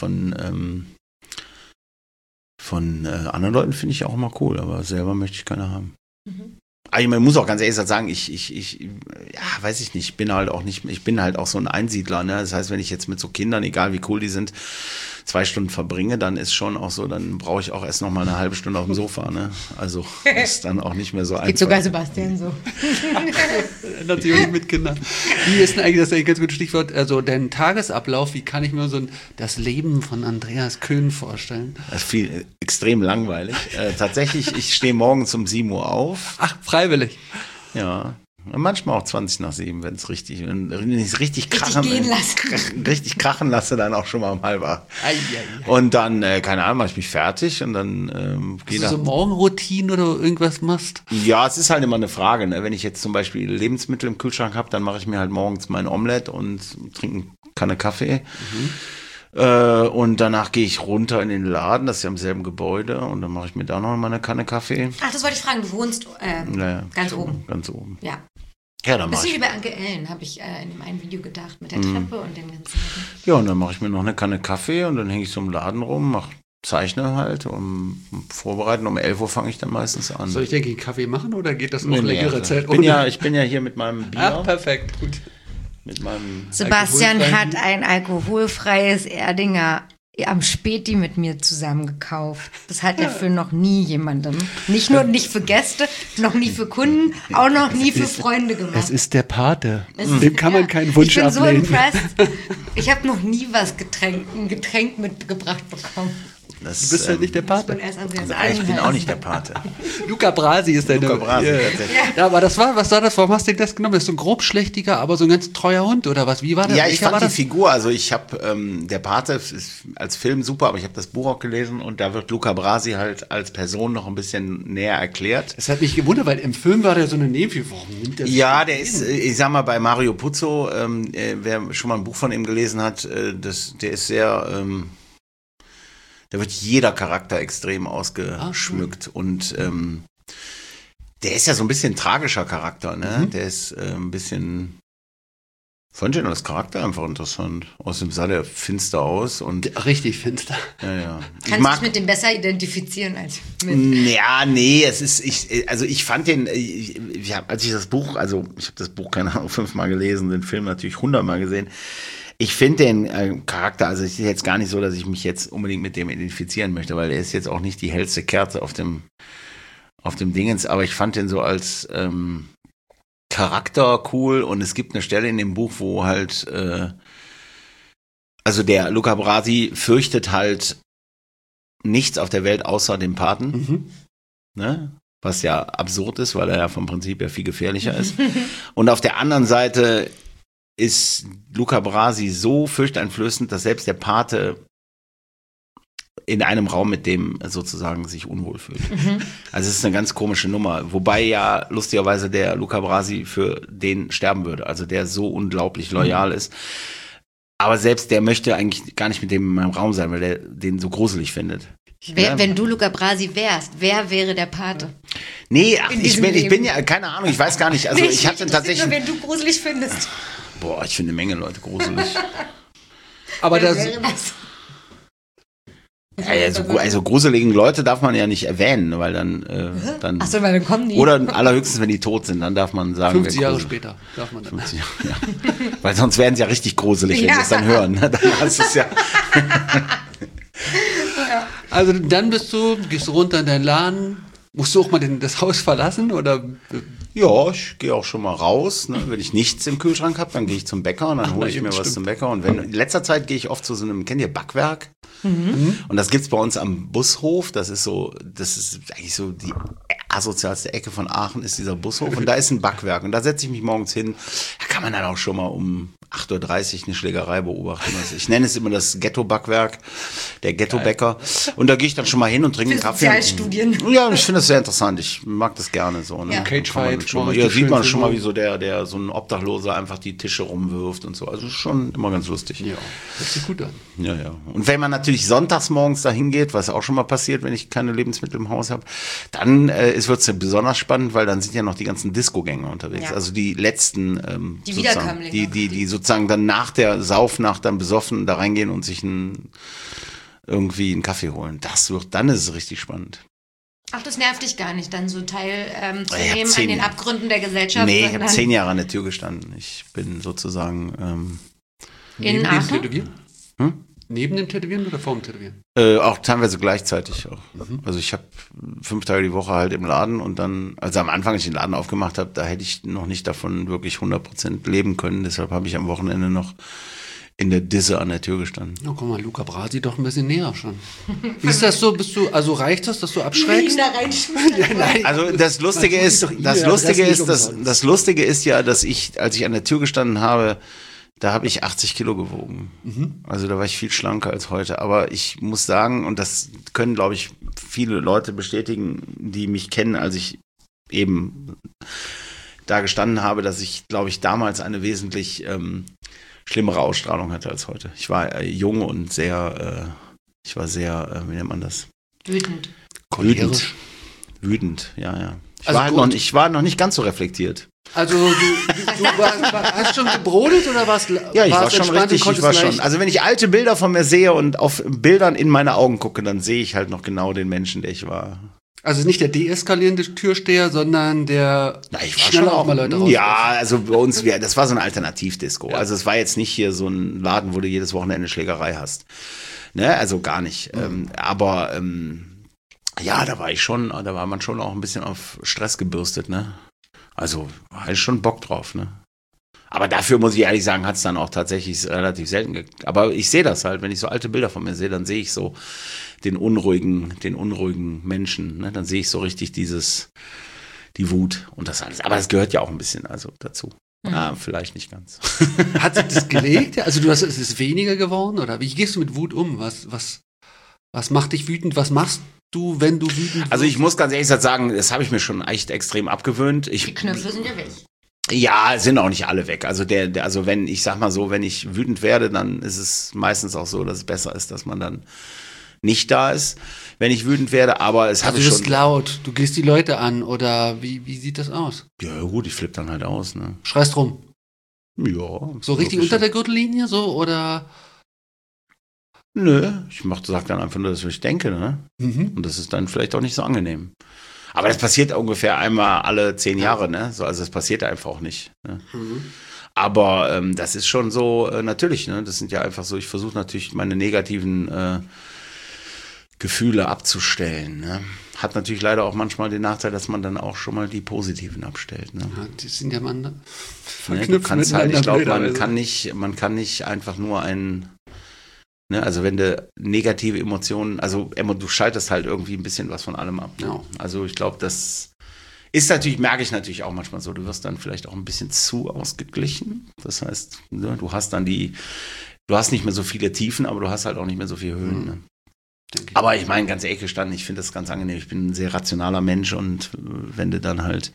anderen Leuten finde ich auch immer cool, aber selber möchte ich keine haben. Also man muss auch ganz ehrlich sagen, ja, weiß ich nicht, ich bin halt auch so ein Einsiedler, ne? Das heißt, wenn ich jetzt mit so Kindern, egal wie cool die sind, 2 Stunden verbringe, dann ist schon auch so, dann brauche ich auch erst noch mal eine halbe Stunde auf dem Sofa, ne? Also ist dann auch nicht mehr so einfach. Geht sogar Sebastian so. Natürlich mit Kindern. Wie ist denn eigentlich, das ist ein ganz gutes Stichwort, also dein Tagesablauf, wie kann ich mir so das Leben von Andreas Köhn vorstellen? Das ist extrem langweilig. Tatsächlich, ich stehe morgens um 7 Uhr auf. Ach, freiwillig. Ja. Manchmal auch 20 nach 7, wenn es richtig krachen lasse, dann auch schon mal um 7:30. Und dann, keine Ahnung, mache ich mich fertig und dann geht das. So Morgenroutine oder irgendwas machst? Ja, es ist halt immer eine Frage. Ne? Wenn ich jetzt zum Beispiel Lebensmittel im Kühlschrank habe, dann mache ich mir halt morgens mein Omelett und trinke eine Kanne Kaffee. Und danach gehe ich runter in den Laden, das ist ja im selben Gebäude, und dann mache ich mir da noch mal eine Kanne Kaffee. Ach, das wollte ich fragen, du wohnst ganz oben. Ganz oben. Ja. Ja, dann bisschen wie bei Anke Ellen, habe ich in einem Video gedacht, mit der Treppe und dem ganzen. Ja, und dann mache ich mir noch eine Kanne Kaffee und dann hänge ich so im Laden rum, zeichne halt, vorbereiten. Um 11 Uhr fange ich dann meistens an. Soll ich dir einen Kaffee machen oder geht das noch längere Zeit? Ich bin ja hier mit meinem Bier. Ah, perfekt, gut. Mit meinem Sebastian hat ein alkoholfreies Erdinger am Späti mit mir zusammen gekauft. Das hat er für noch nie jemandem. Nicht für Gäste, noch nie für Kunden, auch noch nie für Freunde gemacht. Es ist der Pate. Dem kann man keinen Wunsch ablehnen. Ich bin so impressed. Ich habe noch nie ein Getränk mitgebracht bekommen. Du bist halt nicht der Pate. Nein, ich bin auch nicht der Pate. Luca Brasi ist der. Luca Brasi, tatsächlich. Ja, aber was war das? Warum hast du das genommen? Das ist so ein grobschlächtiger, aber so ein ganz treuer Hund, oder was? Wie war das? Ja, ich fand die Figur, also ich habe, der Pate ist als Film super, aber ich habe das Buch auch gelesen und da wird Luca Brasi halt als Person noch ein bisschen näher erklärt. Das hat mich gewundert, weil im Film war der so eine Nebenfigur. Warum nimmt der sich der ist, ich sag mal, bei Mario Puzo, wer schon mal ein Buch von ihm gelesen hat, der ist sehr... Da wird jeder Charakter extrem ausgeschmückt und der ist ja so ein bisschen ein tragischer Charakter, ne? Der ist ein bisschen, fand ich als Charakter einfach interessant. Außerdem sah der finster aus und richtig finster. Ja. Kannst du dich mit dem besser identifizieren als mit? Ja, nee, ich fand den, als ich das Buch, also ich habe das Buch keine Ahnung 5-mal gelesen, den Film natürlich 100-mal gesehen. Ich finde den Charakter, also es ist jetzt gar nicht so, dass ich mich jetzt unbedingt mit dem identifizieren möchte, weil er ist jetzt auch nicht die hellste Kerze auf dem Dingens, aber ich fand den so als Charakter cool und es gibt eine Stelle in dem Buch, wo halt also der Luca Brasi fürchtet halt nichts auf der Welt außer den Paten, ne? Was ja absurd ist, weil er ja vom Prinzip ja viel gefährlicher ist. Und auf der anderen Seite ist Luca Brasi so furchteinflößend, dass selbst der Pate in einem Raum mit dem sozusagen sich unwohl fühlt. Also es ist eine ganz komische Nummer. Wobei ja lustigerweise der Luca Brasi für den sterben würde. Also der so unglaublich loyal ist. Aber selbst der möchte eigentlich gar nicht mit dem in meinem Raum sein, weil der den so gruselig findet. Wenn du Luca Brasi wärst, wer wäre der Pate? Nee, ach, ich bin ja, keine Ahnung, ich weiß gar nicht. Also ich hatte tatsächlich. Nur, wenn du gruselig findest. Boah, ich finde eine Menge Leute gruselig. Aber das. Ja, also gruseligen Leute darf man ja nicht erwähnen, weil dann. Achso, weil dann kommen die. Oder allerhöchstens, wenn die tot sind, dann darf man sagen. 50 Jahre später darf man dann. 50 Jahre, ja. Weil sonst werden sie ja richtig gruselig, wenn sie es dann hören. Dann ist es ja. Also dann gehst du runter in deinen Laden. Musst du auch mal das Haus verlassen oder? Ja, ich gehe auch schon mal raus. Ne? Wenn ich nichts im Kühlschrank habe, dann gehe ich zum Bäcker und dann hole ich mir was zum Bäcker. Und in letzter Zeit gehe ich oft zu so einem, kennt ihr Backwerk? Und das gibt's bei uns am Bushof. Das ist eigentlich so die asozialste Ecke von Aachen ist dieser Bushof. Und da ist ein Backwerk. Und da setze ich mich morgens hin. Da kann man dann auch schon mal um 8.30 Uhr eine Schlägerei beobachten. Also ich nenne es immer das Ghetto-Backwerk, der Ghetto-Bäcker. Und da gehe ich dann schon mal hin und trinke einen Kaffee. Sozialstudien. Ja, ich finde das sehr interessant. Ich mag das gerne so. Ne? Ja. Cagefight. Ja, sieht man schon mal, wie so der so ein Obdachloser einfach die Tische rumwirft und so. Also schon immer ganz lustig. Ja, das sieht gut an. Ja. Und wenn man natürlich sonntags morgens dahin geht, was auch schon mal passiert, wenn ich keine Lebensmittel im Haus habe, dann wird es ja besonders spannend, weil dann sind ja noch die ganzen Disco-Gänger unterwegs. Ja. Also die letzten, die Wiederkömmlinge. Die sozusagen dann nach der Saufnacht dann besoffen da reingehen und sich irgendwie einen Kaffee holen. Dann ist es richtig spannend. Ach, das nervt dich gar nicht, dann so teilzunehmen an den Abgründen der Gesellschaft? Nee, ich habe 10 Jahre an der Tür gestanden. Ich bin sozusagen in Aachen? Neben dem Tätowieren oder vor dem Tätowieren? Auch teilweise gleichzeitig auch. Also ich habe 5 Tage die Woche halt im Laden und dann, also am Anfang, als ich den Laden aufgemacht habe, da hätte ich noch nicht davon wirklich 100% leben können. Deshalb habe ich am Wochenende noch in der Disse an der Tür gestanden. Oh, guck mal, Luca Brasi doch ein bisschen näher schon. Wie ist das so? Reicht das, dass du abschreckst? Nein. Also das Lustige ist ja, dass ich, als ich an der Tür gestanden habe, da habe ich 80 Kilo gewogen. Also da war ich viel schlanker als heute. Aber ich muss sagen, und das können, glaube ich, viele Leute bestätigen, die mich kennen, als ich eben da gestanden habe, dass ich, glaube ich, damals eine wesentlich schlimmere Ausstrahlung hatte als heute. Ich war jung und sehr, wie nennt man das? Wütend, ja. Ich war noch nicht ganz so reflektiert. Also du hast schon gebrodelt oder warst Ja, ich war schon richtig, Also wenn ich alte Bilder von mir sehe und auf Bildern in meine Augen gucke, dann sehe ich halt noch genau den Menschen, der ich war. Also nicht der deeskalierende Türsteher, sondern der ich war schon auch mal Leute raus. Ja, also bei uns, das war so ein Alternativdisco. Ja. Also es war jetzt nicht hier so ein Laden, wo du jedes Wochenende Schlägerei hast. Ne, also gar nicht. Aber da war man schon auch ein bisschen auf Stress gebürstet, ne? Also hatte ich schon Bock drauf, ne? Aber dafür muss ich ehrlich sagen, hat es dann auch tatsächlich relativ selten aber ich sehe das halt, wenn ich so alte Bilder von mir sehe, dann sehe ich so den unruhigen Menschen, ne? Dann sehe ich so richtig die Wut und das alles. Aber das gehört ja auch ein bisschen dazu. Vielleicht nicht ganz. Hat sich das gelegt? Also es ist weniger geworden oder wie gehst du mit Wut um? Was macht dich wütend? Was machst du, wenn du wütend wirst? Also ich muss ganz ehrlich sagen, das habe ich mir schon echt extrem abgewöhnt. Die Knöpfe sind ja weg. Ja, sind auch nicht alle weg. Also also wenn ich wütend werde, dann ist es meistens auch so, dass es besser ist, dass man dann nicht da ist, wenn ich wütend werde, aber es hatte schon... Also du bist laut, du gehst die Leute an oder wie sieht das aus? Ja gut, ich flippe dann halt aus, ne? Schreist rum? Ja. So richtig unter der Gürtellinie so oder... Nö, ich sag dann einfach nur, dass ich denke, ne? Und das ist dann vielleicht auch nicht so angenehm. Aber das passiert ungefähr einmal alle 10 Jahre, ne? So, also es passiert einfach auch nicht. Ne? Aber das ist schon so, natürlich, ne? Das sind ja einfach so, ich versuche natürlich meine negativen Gefühle abzustellen. Ne? Hat natürlich leider auch manchmal den Nachteil, dass man dann auch schon mal die positiven abstellt. Ne? Ja, die sind ja mal verknüpft. Du kannst halt, ich glaube, man kann nicht einfach nur ne, also wenn du negative Emotionen, also du schaltest halt irgendwie ein bisschen was von allem ab. Ne? Ja. Also ich glaube, das ist natürlich, merke ich natürlich auch manchmal so, du wirst dann vielleicht auch ein bisschen zu ausgeglichen. Das heißt, ne, du hast nicht mehr so viele Tiefen, aber du hast halt auch nicht mehr so viele Höhen. Ne? Aber ich meine, ganz ehrlich gestanden, ich finde das ganz angenehm. Ich bin ein sehr rationaler Mensch und wenn du dann halt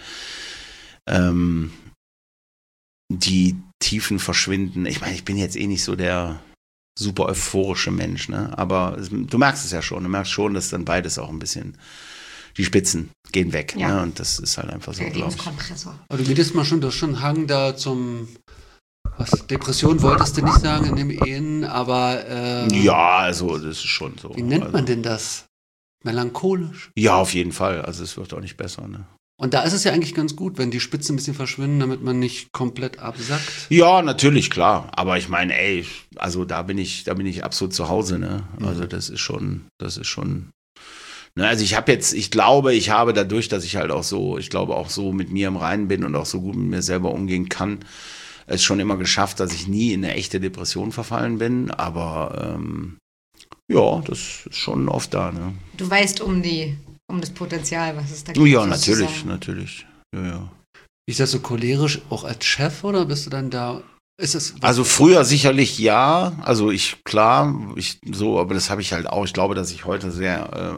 die Tiefen verschwinden, ich meine, ich bin jetzt nicht so der super euphorische Mensch, ne? Aber du merkst es ja schon. Du merkst schon, dass dann beides auch ein bisschen, die Spitzen gehen weg. Ja. Ne? Und das ist halt einfach so, glaube ich. Aber du meintest mal schon, du hast schon einen Hang da zum... Depression wolltest du nicht sagen in dem Ehen, aber... ja, also das ist schon so. Wie nennt man denn das? Melancholisch? Ja, auf jeden Fall. Also es wird auch nicht besser. Ne? Und da ist es ja eigentlich ganz gut, wenn die Spitzen ein bisschen verschwinden, damit man nicht komplett absackt. Ja, natürlich, klar. Aber ich meine, also da bin ich absolut zu Hause. Ne? Also das ist schon... Ne, also ich glaube, ich habe dadurch, dass ich halt auch so mit mir im Reinen bin und auch so gut mit mir selber umgehen kann, es schon immer geschafft, dass ich nie in eine echte Depression verfallen bin, aber ja, das ist schon oft da. Ne? Du weißt um das Potenzial, was es da gibt. Ja, natürlich. Ja. Ist das so cholerisch auch als Chef oder bist du dann da? Also früher sicherlich ja, also aber das habe ich halt auch. Ich glaube, dass ich heute sehr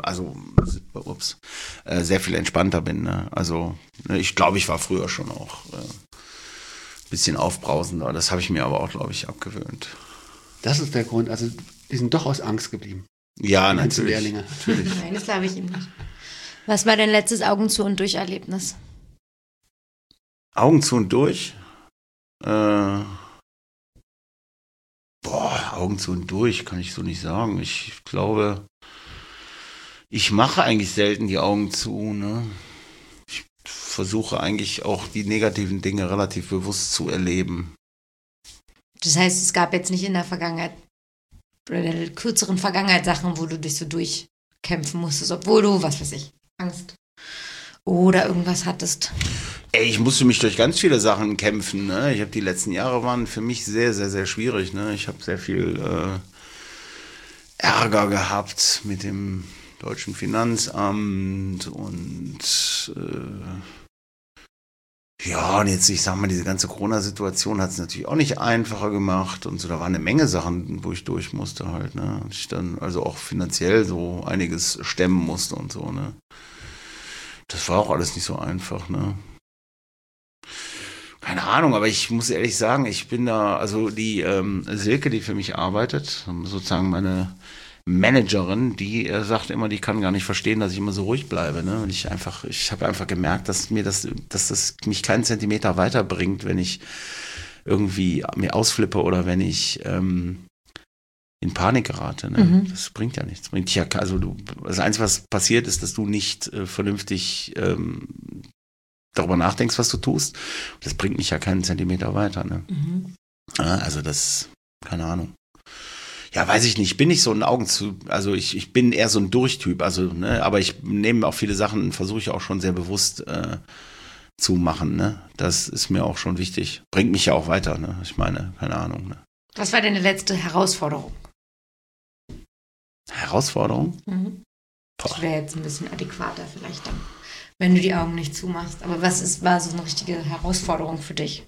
viel entspannter bin. Ne? Also ich glaube, ich war früher schon auch bisschen aufbrausender. Das habe ich mir aber auch, glaube ich, abgewöhnt. Das ist der Grund. Also die sind doch aus Angst geblieben. Ja, natürlich. Nein, das glaube ich ihm nicht. Was war dein letztes Augen zu und durch Erlebnis? Augen zu und durch? Augen zu und durch kann ich so nicht sagen. Ich glaube, ich mache eigentlich selten die Augen zu, ne? Versuche eigentlich auch die negativen Dinge relativ bewusst zu erleben. Das heißt, es gab jetzt nicht in der Vergangenheit oder der kürzeren Vergangenheit Sachen, wo du dich so durchkämpfen musstest, obwohl du, was weiß ich, Angst oder irgendwas hattest? Ich musste mich durch ganz viele Sachen kämpfen. Ne? Ich habe die letzten Jahre waren für mich sehr, sehr, sehr schwierig. Ne? Ich habe sehr viel Ärger gehabt mit dem deutschen Finanzamt und und jetzt, ich sag mal, diese ganze Corona-Situation hat es natürlich auch nicht einfacher gemacht und so, da waren eine Menge Sachen, wo ich durch musste halt, ne, und ich dann also auch finanziell so einiges stemmen musste und so, ne. Das war auch alles nicht so einfach, ne. Keine Ahnung, aber ich muss ehrlich sagen, ich bin da, also die Silke, die für mich arbeitet, sozusagen meine Managerin, die sagt immer, die kann gar nicht verstehen, dass ich immer so ruhig bleibe. Ne? Und ich habe einfach gemerkt, dass das mich keinen Zentimeter weiterbringt, wenn ich irgendwie mir ausflippe oder wenn ich in Panik gerate. Ne? Das bringt ja nichts. Das Einzige, was passiert, ist, dass du nicht vernünftig darüber nachdenkst, was du tust. Das bringt mich ja keinen Zentimeter weiter. Ne? Ja, also das, keine Ahnung. Ja, weiß ich nicht, ich bin nicht so ein also ich bin eher so ein Durchtyp, also, ne, aber ich nehme auch viele Sachen, versuche ich auch schon sehr bewusst zu machen, ne, das ist mir auch schon wichtig, bringt mich ja auch weiter, ne, ich meine, keine Ahnung, ne. Was war deine letzte Herausforderung? Herausforderung? Das wäre jetzt ein bisschen adäquater vielleicht dann, wenn du die Augen nicht zumachst, aber war so eine richtige Herausforderung für dich?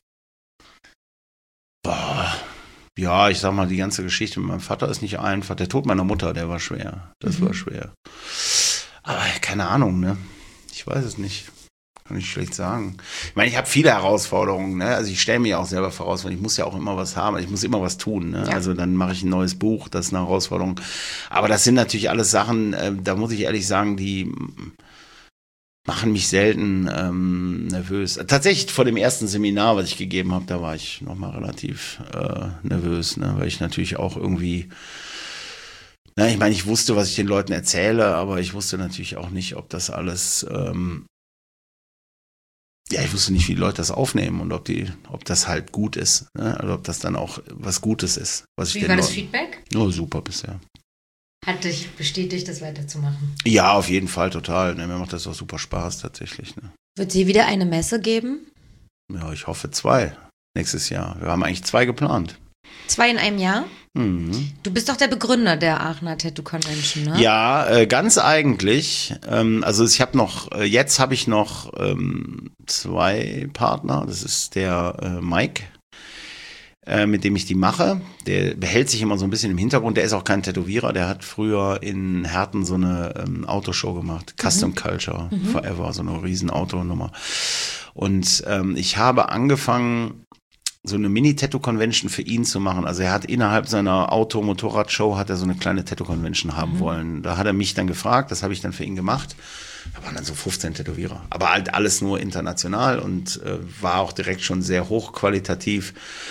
Ja, ich sag mal, die ganze Geschichte mit meinem Vater ist nicht einfach. Der Tod meiner Mutter, der war schwer. Das war schwer. Aber keine Ahnung, ne? Ich weiß es nicht. Kann ich schlecht sagen. Ich meine, ich habe viele Herausforderungen, ne? Also ich stelle mir auch selber voraus, weil ich muss ja auch immer was haben. Ich muss immer was tun, ne? Ja. Also dann mache ich ein neues Buch, das ist eine Herausforderung. Aber das sind natürlich alles Sachen, da muss ich ehrlich sagen, die machen mich selten nervös. Tatsächlich vor dem ersten Seminar, was ich gegeben habe, da war ich nochmal relativ nervös, ne? Weil ich natürlich auch irgendwie, ich meine, ich wusste, was ich den Leuten erzähle, aber ich wusste natürlich auch nicht, ob das alles Ja, ich wusste nicht, wie die Leute das aufnehmen und ob das halt gut ist, ne? Also ob das dann auch was Gutes ist. Wie war das Feedback? Oh, super bisher. Hat dich bestätigt, das weiterzumachen? Ja, auf jeden Fall, total. Ne? Mir macht das auch super Spaß tatsächlich. Ne? Wird es hier wieder eine Messe geben? Ja, ich hoffe 2 nächstes Jahr. Wir haben eigentlich 2 geplant. 2 in einem Jahr? Mhm. Du bist doch der Begründer der Aachener Tattoo Convention, ne? Ja, ganz eigentlich. Also jetzt habe ich noch 2 Partner. Das ist der Mike, mit dem ich die mache. Der behält sich immer so ein bisschen im Hintergrund. Der ist auch kein Tätowierer. Der hat früher in Herten so eine Autoshow gemacht. Custom Culture Forever, so eine riesen Autonummer. Und ich habe angefangen, so eine Mini-Tattoo-Convention für ihn zu machen. Also er hat innerhalb seiner Auto-Motorrad-Show hat er so eine kleine Tattoo-Convention haben wollen. Da hat er mich dann gefragt, das habe ich dann für ihn gemacht. Da waren dann so 15 Tätowierer. Aber halt alles nur international und war auch direkt schon sehr hochqualitativ.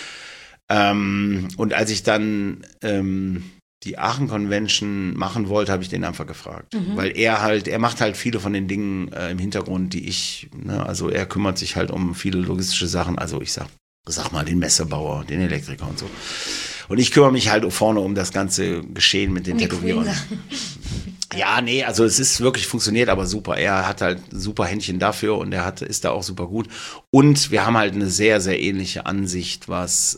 Und als ich dann die Aachen-Convention machen wollte, habe ich den einfach gefragt. Weil er macht halt viele von den Dingen im Hintergrund, die ich, ne, also er kümmert sich halt um viele logistische Sachen. Also ich sag mal, den Messebauer, den Elektriker und so. Und ich kümmere mich halt vorne um das ganze Geschehen mit den Tätowierern. Ja, nee, also es ist wirklich funktioniert, aber super. Er hat halt super Händchen dafür und ist da auch super gut. Und wir haben halt eine sehr, sehr ähnliche Ansicht, was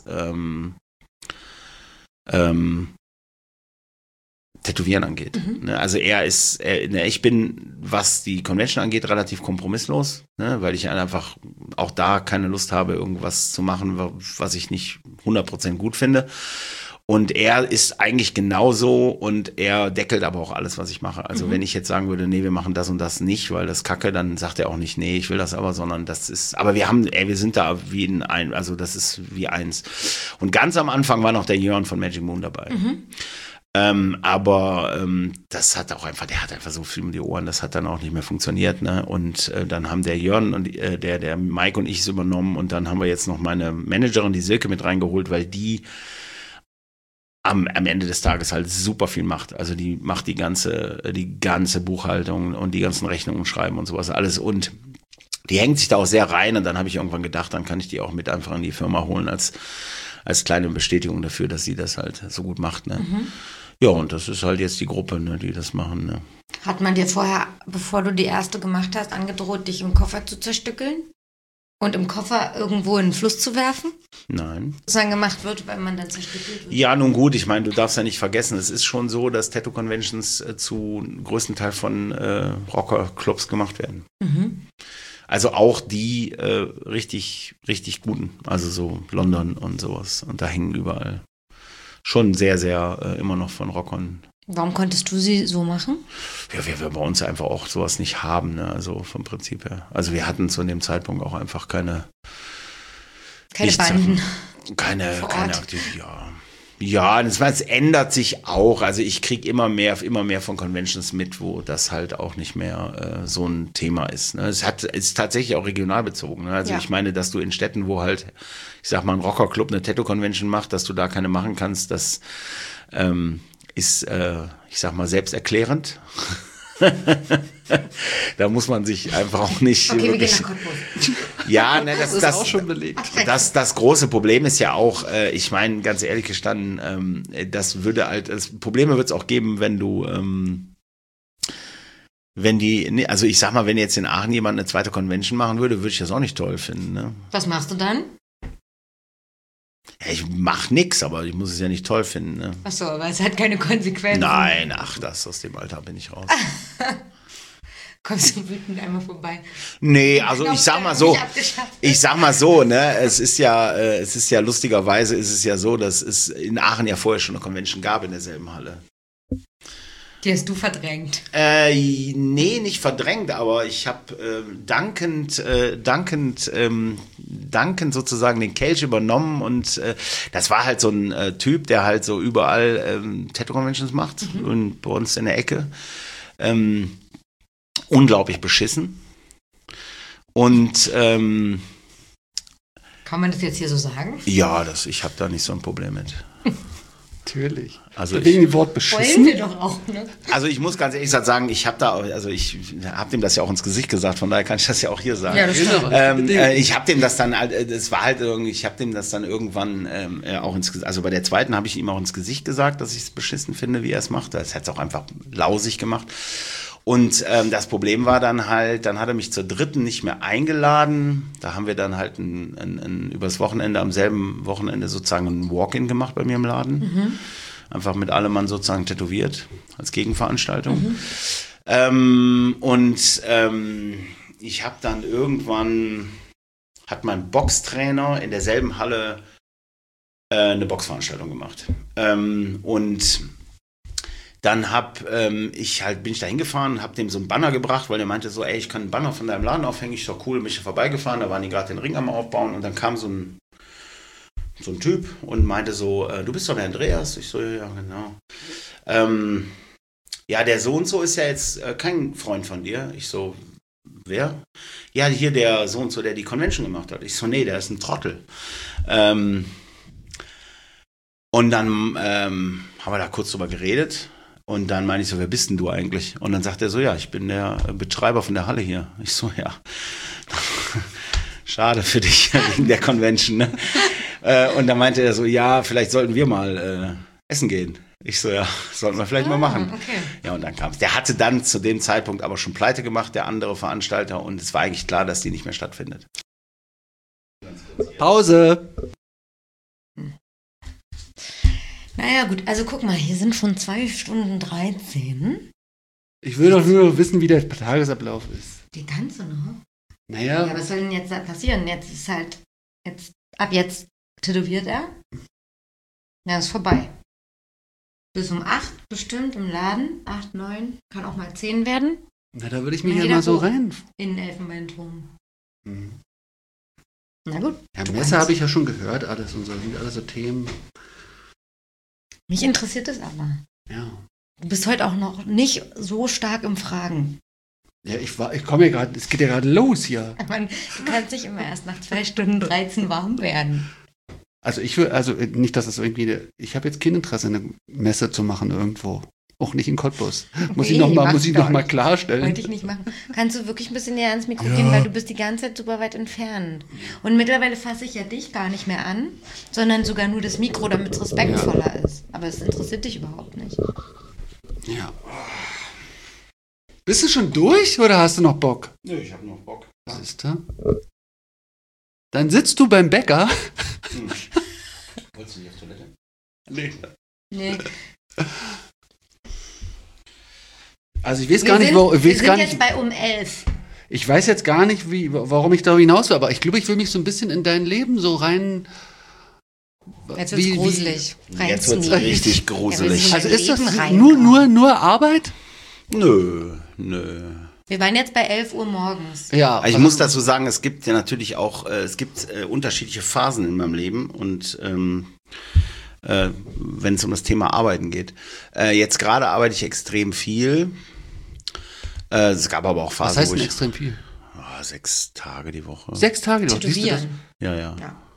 Tätowieren angeht. Also ich bin, was die Convention angeht, relativ kompromisslos, ne, weil ich einfach auch da keine Lust habe, irgendwas zu machen, was ich nicht 100% gut finde. Und er ist eigentlich genauso und er deckelt aber auch alles, was ich mache. Also wenn ich jetzt sagen würde, nee, wir machen das und das nicht, weil das kacke, dann sagt er auch nicht, nee, ich will das aber, sondern das ist, aber wir sind da wie also das ist wie eins. Und ganz am Anfang war noch der Jörn von Magic Moon dabei. Aber das hat auch einfach, der hat einfach so viel um die Ohren, das hat dann auch nicht mehr funktioniert, ne? Und dann haben der Jörn und der Mike und ich es übernommen und dann haben wir jetzt noch meine Managerin, die Silke, mit reingeholt, weil die am Ende des Tages halt super viel macht. Also die macht die ganze Buchhaltung und die ganzen Rechnungen schreiben und sowas alles und die hängt sich da auch sehr rein und dann habe ich irgendwann gedacht, dann kann ich die auch mit einfach in die Firma holen als kleine Bestätigung dafür, dass sie das halt so gut macht, ne? Ja, und das ist halt jetzt die Gruppe, ne, die das machen, ne? Hat man dir vorher, bevor du die erste gemacht hast, angedroht, dich im Koffer zu zerstückeln? Und im Koffer irgendwo in den Fluss zu werfen? Nein. Was dann gemacht wird, weil man dann zerstückelt wird? Ja, nun gut, ich meine, du darfst ja nicht vergessen, es ist schon so, dass Tattoo-Conventions zu größten Teil von Rocker-Clubs gemacht werden. Also auch die richtig, richtig guten, also so London und sowas. Und da hängen überall schon sehr, sehr immer noch von Rockern. Warum konntest du sie so machen? Ja, wir bei uns einfach auch sowas nicht haben, ne? Also vom Prinzip her. Also wir hatten zu dem Zeitpunkt auch einfach keine Banden. Keine Aktivität, ja. Ja, es ändert sich auch. Also ich kriege immer mehr von Conventions mit, wo das halt auch nicht mehr so ein Thema ist. Ne? Ist tatsächlich auch regional bezogen. Ne? Also ich meine, dass du in Städten, wo halt, ich sag mal, ein Rockerclub eine Tattoo-Convention macht, dass du da keine machen kannst, das ist, ich sag mal, selbsterklärend. Da muss man sich einfach auch nicht. Okay, wir gehen nach Cottbus. Ja, ne, das ist auch schon belegt. Das große Problem ist ja auch, ich meine, ganz ehrlich gestanden, Probleme wird es auch geben, wenn du, also ich sag mal, wenn jetzt in Aachen jemand eine zweite Convention machen würde ich das auch nicht toll finden. Ne? Was machst du dann? Ja, ich mach nix, aber ich muss es ja nicht toll finden. Ne? Ach so, aber es hat keine Konsequenzen. Nein, aus dem Alter bin ich raus. Kommst du wütend einmal vorbei? Nee, also ich sag mal so, ne, es ist ja lustigerweise ist es ja so, dass es in Aachen ja vorher schon eine Convention gab in derselben Halle. Die hast du verdrängt. Nee, nicht verdrängt, aber ich habe dankend sozusagen den Kelch übernommen und das war halt so ein Typ, der halt so überall Tattoo-Conventions macht und bei uns in der Ecke. Unglaublich beschissen. Und kann man das jetzt hier so sagen? Ja, ich habe da nicht so ein Problem mit. Natürlich. Also wegen dem Wort Wollen beschissen. wir doch auch, ne? Also ich muss ganz ehrlich sagen, ich habe dem das ja auch ins Gesicht gesagt, von daher kann ich das ja auch hier sagen. Ja, das stimmt. Ich habe dem das dann, es war halt irgendwie, ich habe dem das dann irgendwann auch ins Gesicht, also bei der zweiten habe ich ihm auch ins Gesicht gesagt, dass ich es beschissen finde, wie er es macht. Das hat es auch einfach lausig gemacht. Und das Problem war dann halt, dann hat er mich zur dritten nicht mehr eingeladen. Da haben wir dann halt übers Wochenende, am selben Wochenende sozusagen ein Walk-in gemacht bei mir im Laden. Einfach mit allem Mann sozusagen tätowiert, als Gegenveranstaltung. Ich habe dann irgendwann, hat mein Boxtrainer in derselben Halle eine Boxveranstaltung gemacht. Und dann bin ich da hingefahren und habe dem so einen Banner gebracht, weil er meinte so, ey, ich kann einen Banner von deinem Laden aufhängen, ist doch cool, bin ich vorbeigefahren, da waren die gerade den Ring am Aufbauen und dann kam so ein Typ und meinte so, du bist doch der Andreas? Ich so, ja, genau. Ja, der so und so ist ja jetzt kein Freund von dir. Ich so, wer? Ja, hier der so und so, der die Convention gemacht hat. Ich so, nee, der ist ein Trottel. Und dann haben wir da kurz drüber geredet. Und dann meine ich so, wer bist denn du eigentlich? Und dann sagt er so, ja, ich bin der Betreiber von der Halle hier. Ich so, ja, schade für dich wegen der Convention. Ne? Und dann meinte er so, ja, vielleicht sollten wir mal essen gehen. Ich so, ja, sollten wir vielleicht mal machen. Okay. Ja, und dann kam es. Der hatte dann zu dem Zeitpunkt aber schon pleite gemacht, der andere Veranstalter. Und es war eigentlich klar, dass die nicht mehr stattfindet. Pause. Naja, gut, also guck mal, hier sind schon 2 Stunden 13. Ich will doch nur wissen, wie der Tagesablauf ist. Die ganze noch? Naja. Ja, was soll denn jetzt da passieren? Jetzt ist halt, ab jetzt tätowiert er. Ja, ist vorbei. Bis um 8 bestimmt im Laden. 8, 9, kann auch mal 10 werden. Na, da würde ich mich Dann ja geht mal er so hoch. rein. In den Elfenbeinturm. Hm. Na gut. Ja, Messe habe ich ja schon gehört, alles und so, sind alles so Themen. Mich interessiert das aber. Ja. Du bist heute auch noch nicht so stark im Fragen. Ja, ich komme ja gerade, es geht ja gerade los hier. Du kannst nicht immer erst nach 2 Stunden 13 warm werden. Also nicht, dass es irgendwie, ich habe jetzt kein Interesse, eine Messe zu machen irgendwo. Auch nicht in Cottbus. Muss ich noch mal klarstellen. Wollte ich nicht machen. Kannst du wirklich ein bisschen näher ans Mikro gehen, weil du bist die ganze Zeit super weit entfernt. Und mittlerweile fasse ich ja dich gar nicht mehr an, sondern sogar nur das Mikro, damit es respektvoller ist. Aber es interessiert dich überhaupt nicht. Ja. Bist du schon durch oder hast du noch Bock? Nö, ich habe noch Bock. Siehst du? Dann sitzt du beim Bäcker. Wolltest du nicht auf Toilette? Nee. Also ich weiß gar nicht, wo. Wir sind jetzt bei um 11. Ich weiß jetzt gar nicht, warum ich da hinaus will, aber ich glaube, ich will mich so ein bisschen in dein Leben so rein. Jetzt wird's gruselig. Jetzt wird's richtig gruselig. Ja, Also ist das reinkommen. nur Arbeit? Nö. Wir waren jetzt bei 11 Uhr morgens. Ja. Ich muss dazu sagen, es gibt ja natürlich auch, unterschiedliche Phasen in meinem Leben und wenn es um das Thema Arbeiten geht. Jetzt gerade arbeite ich extrem viel. Es gab aber auch Phasen, Was heißt wo denn ich extrem viel? 6 Tage die Woche. 6 Tage die Woche. Siehst du das? Ja.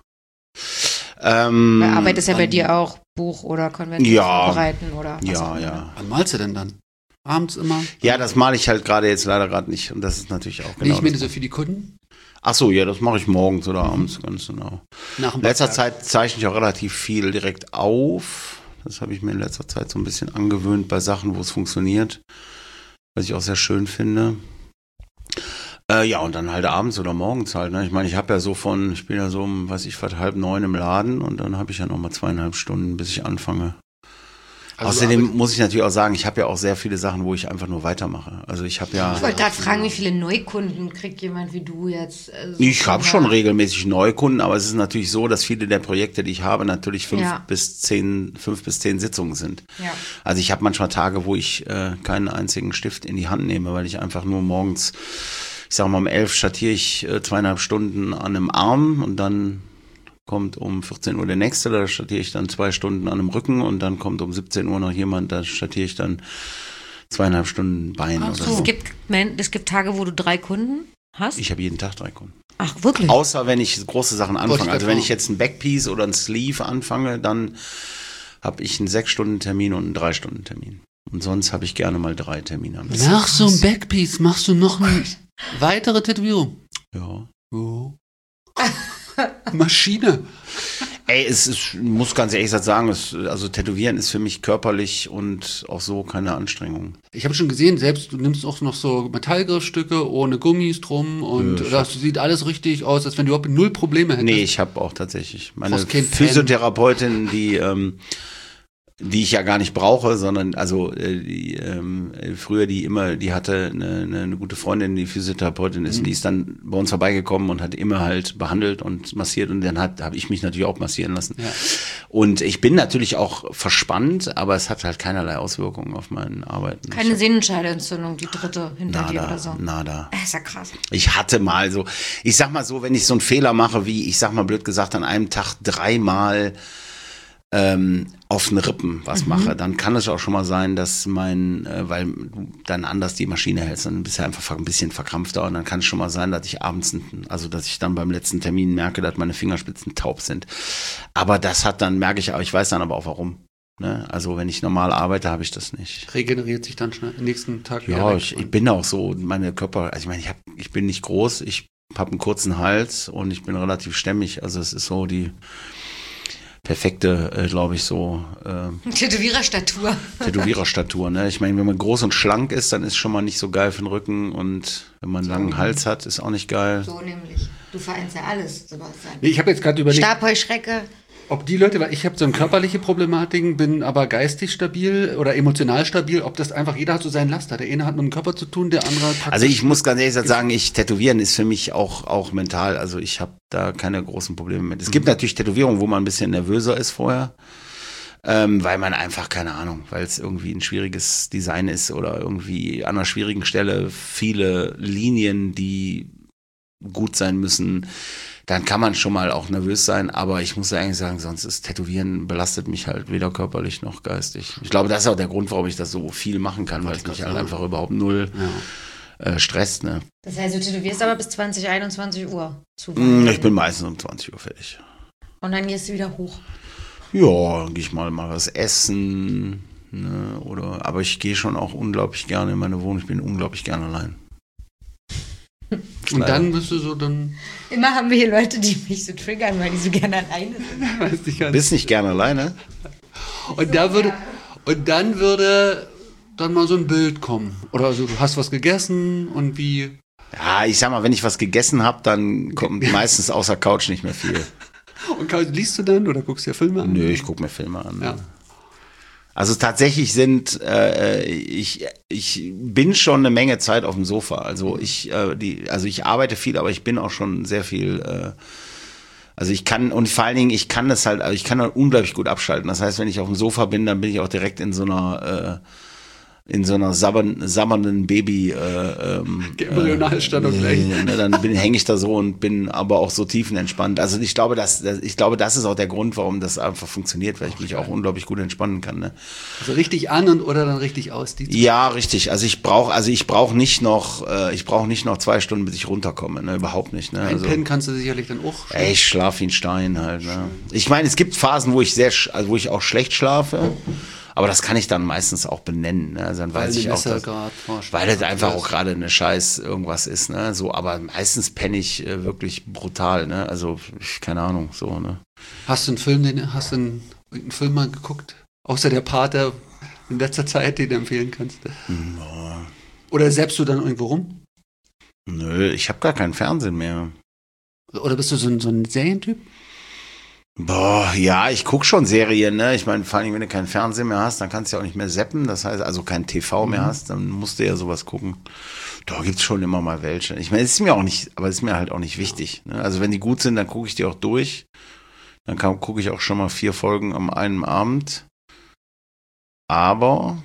Weil Arbeit ist ja bei dir auch Buch oder Konvention vorbereiten oder was auch immer. Ja. Wann malst du denn dann? Abends immer? Ja, das male ich halt leider nicht. Und das ist natürlich auch Nee, ich meine so für die Kunden? Ach so, ja, das mache ich morgens oder abends, ganz genau. In letzter Zeit zeichne ich auch relativ viel direkt auf. Das habe ich mir in letzter Zeit so ein bisschen angewöhnt bei Sachen, wo es funktioniert. Was ich auch sehr schön finde. Ja, und dann halt abends oder morgens halt. Ne? Ich meine, ich bin ja so um, 8:30 im Laden und dann habe ich ja nochmal 2,5 Stunden, bis ich anfange. Also außerdem muss ich natürlich auch sagen, ich habe ja auch sehr viele Sachen, wo ich einfach nur weitermache. Also ich habe ja... Ich wollte gerade fragen, wie viele Neukunden kriegt jemand wie du jetzt? Ich habe schon regelmäßig Neukunden, aber es ist natürlich so, dass viele der Projekte, die ich habe, natürlich 5 bis 10 Sitzungen sind. Ja. Also ich habe manchmal Tage, wo ich keinen einzigen Stift in die Hand nehme, weil ich einfach nur morgens, ich sage mal um 11 schattiere ich 2,5 Stunden an einem Arm und dann kommt um 14 Uhr der nächste, da statiere ich dann 2 Stunden an einem Rücken und dann kommt um 17 Uhr noch jemand, da statiere ich dann 2,5 Stunden Bein oder so. Es gibt Tage, wo du 3 Kunden hast? Ich habe jeden Tag 3 Kunden. Ach, wirklich? Außer wenn ich große Sachen anfange. Also wenn ich jetzt ein Backpiece oder ein Sleeve anfange, dann habe ich einen 6-Stunden-Termin und einen 3-Stunden-Termin. Und sonst habe ich gerne mal 3 Termine. Nach so einem Backpiece machst du noch eine weitere Tätowierung. Ja. Oh. Maschine. Ey, muss ganz ehrlich sagen, also Tätowieren ist für mich körperlich und auch so keine Anstrengung. Ich habe schon gesehen, selbst du nimmst auch noch so Metallgriffstücke ohne Gummis drum und das sieht alles richtig aus, als wenn du überhaupt 0 Probleme hättest. Nee, ich habe auch tatsächlich meine Physiotherapeutin, die ich ja gar nicht brauche, sondern früher die hatte eine gute Freundin, die Physiotherapeutin ist, und die ist dann bei uns vorbeigekommen und hat immer halt behandelt und massiert, und dann habe ich mich natürlich auch massieren lassen. Ja. Und ich bin natürlich auch verspannt, aber es hat halt keinerlei Auswirkungen auf mein Arbeiten. Keine Sehnenscheidenentzündung, die 3. hinter dir oder so. Nada. Das ist ja krass. Ich hatte mal so, ich sag mal so, wenn ich so einen Fehler mache, wie, ich sag mal blöd gesagt, an einem Tag 3-mal auf den Rippen was mache, dann kann es auch schon mal sein, dass weil du dann anders die Maschine hältst, dann bist du einfach ein bisschen verkrampfter, und dann kann es schon mal sein, dass ich abends, dass ich dann beim letzten Termin merke, dass meine Fingerspitzen taub sind. Aber merke ich, ich weiß dann aber auch warum. Ne? Also wenn ich normal arbeite, habe ich das nicht. Regeneriert sich dann schnell am nächsten Tag wieder. Ja, ich bin auch so, meine Körper, also ich meine, ich bin nicht groß, ich habe einen kurzen Hals und ich bin relativ stämmig, also es ist so die perfekte, glaube ich, so Tätowiererstatur, ne? Ich meine, wenn man groß und schlank ist, dann ist schon mal nicht so geil für den Rücken, und wenn man einen langen Hals hat, ist auch nicht geil. So nämlich. Du vereinst ja alles, Sebastian. Nee, ich habe jetzt gerade überlegt, Stabheuschrecke. ob die Leute, weil ich habe so eine körperliche Problematik, bin aber geistig stabil oder emotional stabil, ob das einfach, jeder hat so seinen Laster. Der eine hat mit dem Körper zu tun, der andere hat. Also ich muss ganz ehrlich sagen, Tätowieren ist für mich auch mental, also ich habe da keine großen Probleme mit. Es gibt natürlich Tätowierungen, wo man ein bisschen nervöser ist vorher, weil man einfach, keine Ahnung, weil es irgendwie ein schwieriges Design ist oder irgendwie an einer schwierigen Stelle viele Linien, die gut sein müssen. Dann kann man schon mal auch nervös sein, aber ich muss eigentlich sagen, sonst ist Tätowieren belastet mich halt weder körperlich noch geistig. Ich glaube, das ist auch der Grund, warum ich das so viel machen kann, weil es mich halt einfach überhaupt null stresst. Ne? Das heißt, du tätowierst aber bis 20, 21 Uhr zu. Ich bin meistens um 20 Uhr fertig. Und dann gehst du wieder hoch? Ja, dann gehe ich mal was essen. Ne? Aber ich gehe schon auch unglaublich gerne in meine Wohnung. Ich bin unglaublich gerne allein. Und dann bist du so dann. Immer haben wir hier Leute, die mich so triggern, weil die so gerne alleine sind. Du bist nicht gerne alleine? Und dann würde dann mal so ein Bild kommen. Oder also du hast was gegessen und wie. Ja, ich sag mal, wenn ich was gegessen habe, dann kommt meistens außer Couch nicht mehr viel. Und liest du dann oder guckst dir Filme an? Nö, ich gucke mir Filme an. Ja. Also tatsächlich ich bin schon eine Menge Zeit auf dem Sofa. Also ich arbeite viel, aber ich bin auch schon sehr viel, also ich kann, und vor allen Dingen, ich kann das halt, also ich kann dann unglaublich gut abschalten. Das heißt, wenn ich auf dem Sofa bin, dann bin ich auch direkt in so einer sabbernden Baby Embryonalstellung dann hänge ich da so und bin aber auch so tiefenentspannt. Also ich glaube, das ist auch der Grund, warum das einfach funktioniert, weil ich mich auch unglaublich gut entspannen kann. Ne? Also richtig an oder dann richtig aus? Ja, richtig. Also ich brauche nicht noch 2 Stunden, bis ich runterkomme. Ne? Überhaupt nicht. Ne? Einpennen kannst du sicherlich dann auch. Ich schlafe wie ein Stein halt. Ne? Ich meine, es gibt Phasen, wo ich auch schlecht schlafe. Aber das kann ich dann meistens auch benennen. Ne? Also dann weiß ich auch, weil das einfach auch gerade eine Scheiß irgendwas ist. Ne? So, aber meistens penne ich wirklich brutal. Ne? Also keine Ahnung. So. Ne? Hast du einen Film mal geguckt? Außer der Pate in letzter Zeit, den du empfehlen kannst? Ja. Oder selbst du dann irgendwo rum? Nö, ich habe gar keinen Fernsehen mehr. Oder bist du so ein Serientyp? Boah, ja, ich gucke schon Serien, ne? Ich meine, vor allem, wenn du keinen Fernseher mehr hast, dann kannst du ja auch nicht mehr zappen. Das heißt, also kein TV mehr hast, dann musst du ja sowas gucken. Da gibt's schon immer mal welche. Ich meine, es ist mir halt auch nicht wichtig. Ne? Also wenn die gut sind, dann gucke ich die auch durch. Dann gucke ich auch schon mal 4 Folgen am einen Abend. Aber,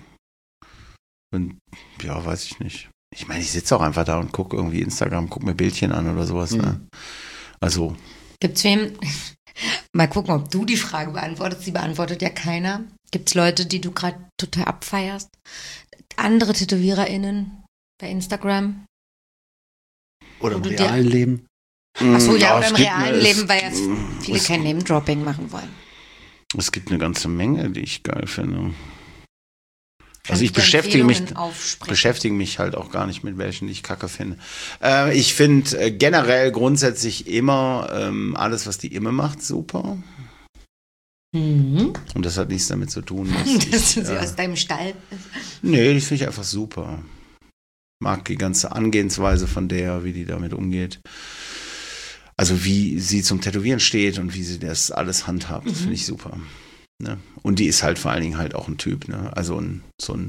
weiß ich nicht. Ich meine, ich sitze auch einfach da und gucke irgendwie Instagram, gucke mir Bildchen an oder sowas. Ne? Also. Gibt's wem... Mal gucken, ob du die Frage beantwortest. Sie beantwortet ja keiner. Gibt es Leute, die du gerade total abfeierst? Andere TätowiererInnen bei Instagram? Oder im realen Leben? Achso, ja, oder im realen Leben, weil ja viele kein Name-Dropping machen wollen. Es gibt eine ganze Menge, die ich geil finde. Also Kannst ich du Empfehlungen aufsprechen? beschäftige mich halt auch gar nicht mit welchen, die ich kacke finde. Ich finde generell grundsätzlich immer alles, was die Imme macht, super. Und das hat nichts damit zu tun, dass sie aus deinem Stall ist. Nee, die finde ich einfach super. Mag die ganze Angehensweise von der, wie die damit umgeht. Also wie sie zum Tätowieren steht und wie sie das alles handhabt, das finde ich super. Ne? Und die ist halt vor allen Dingen halt auch ein Typ, ne? Also wen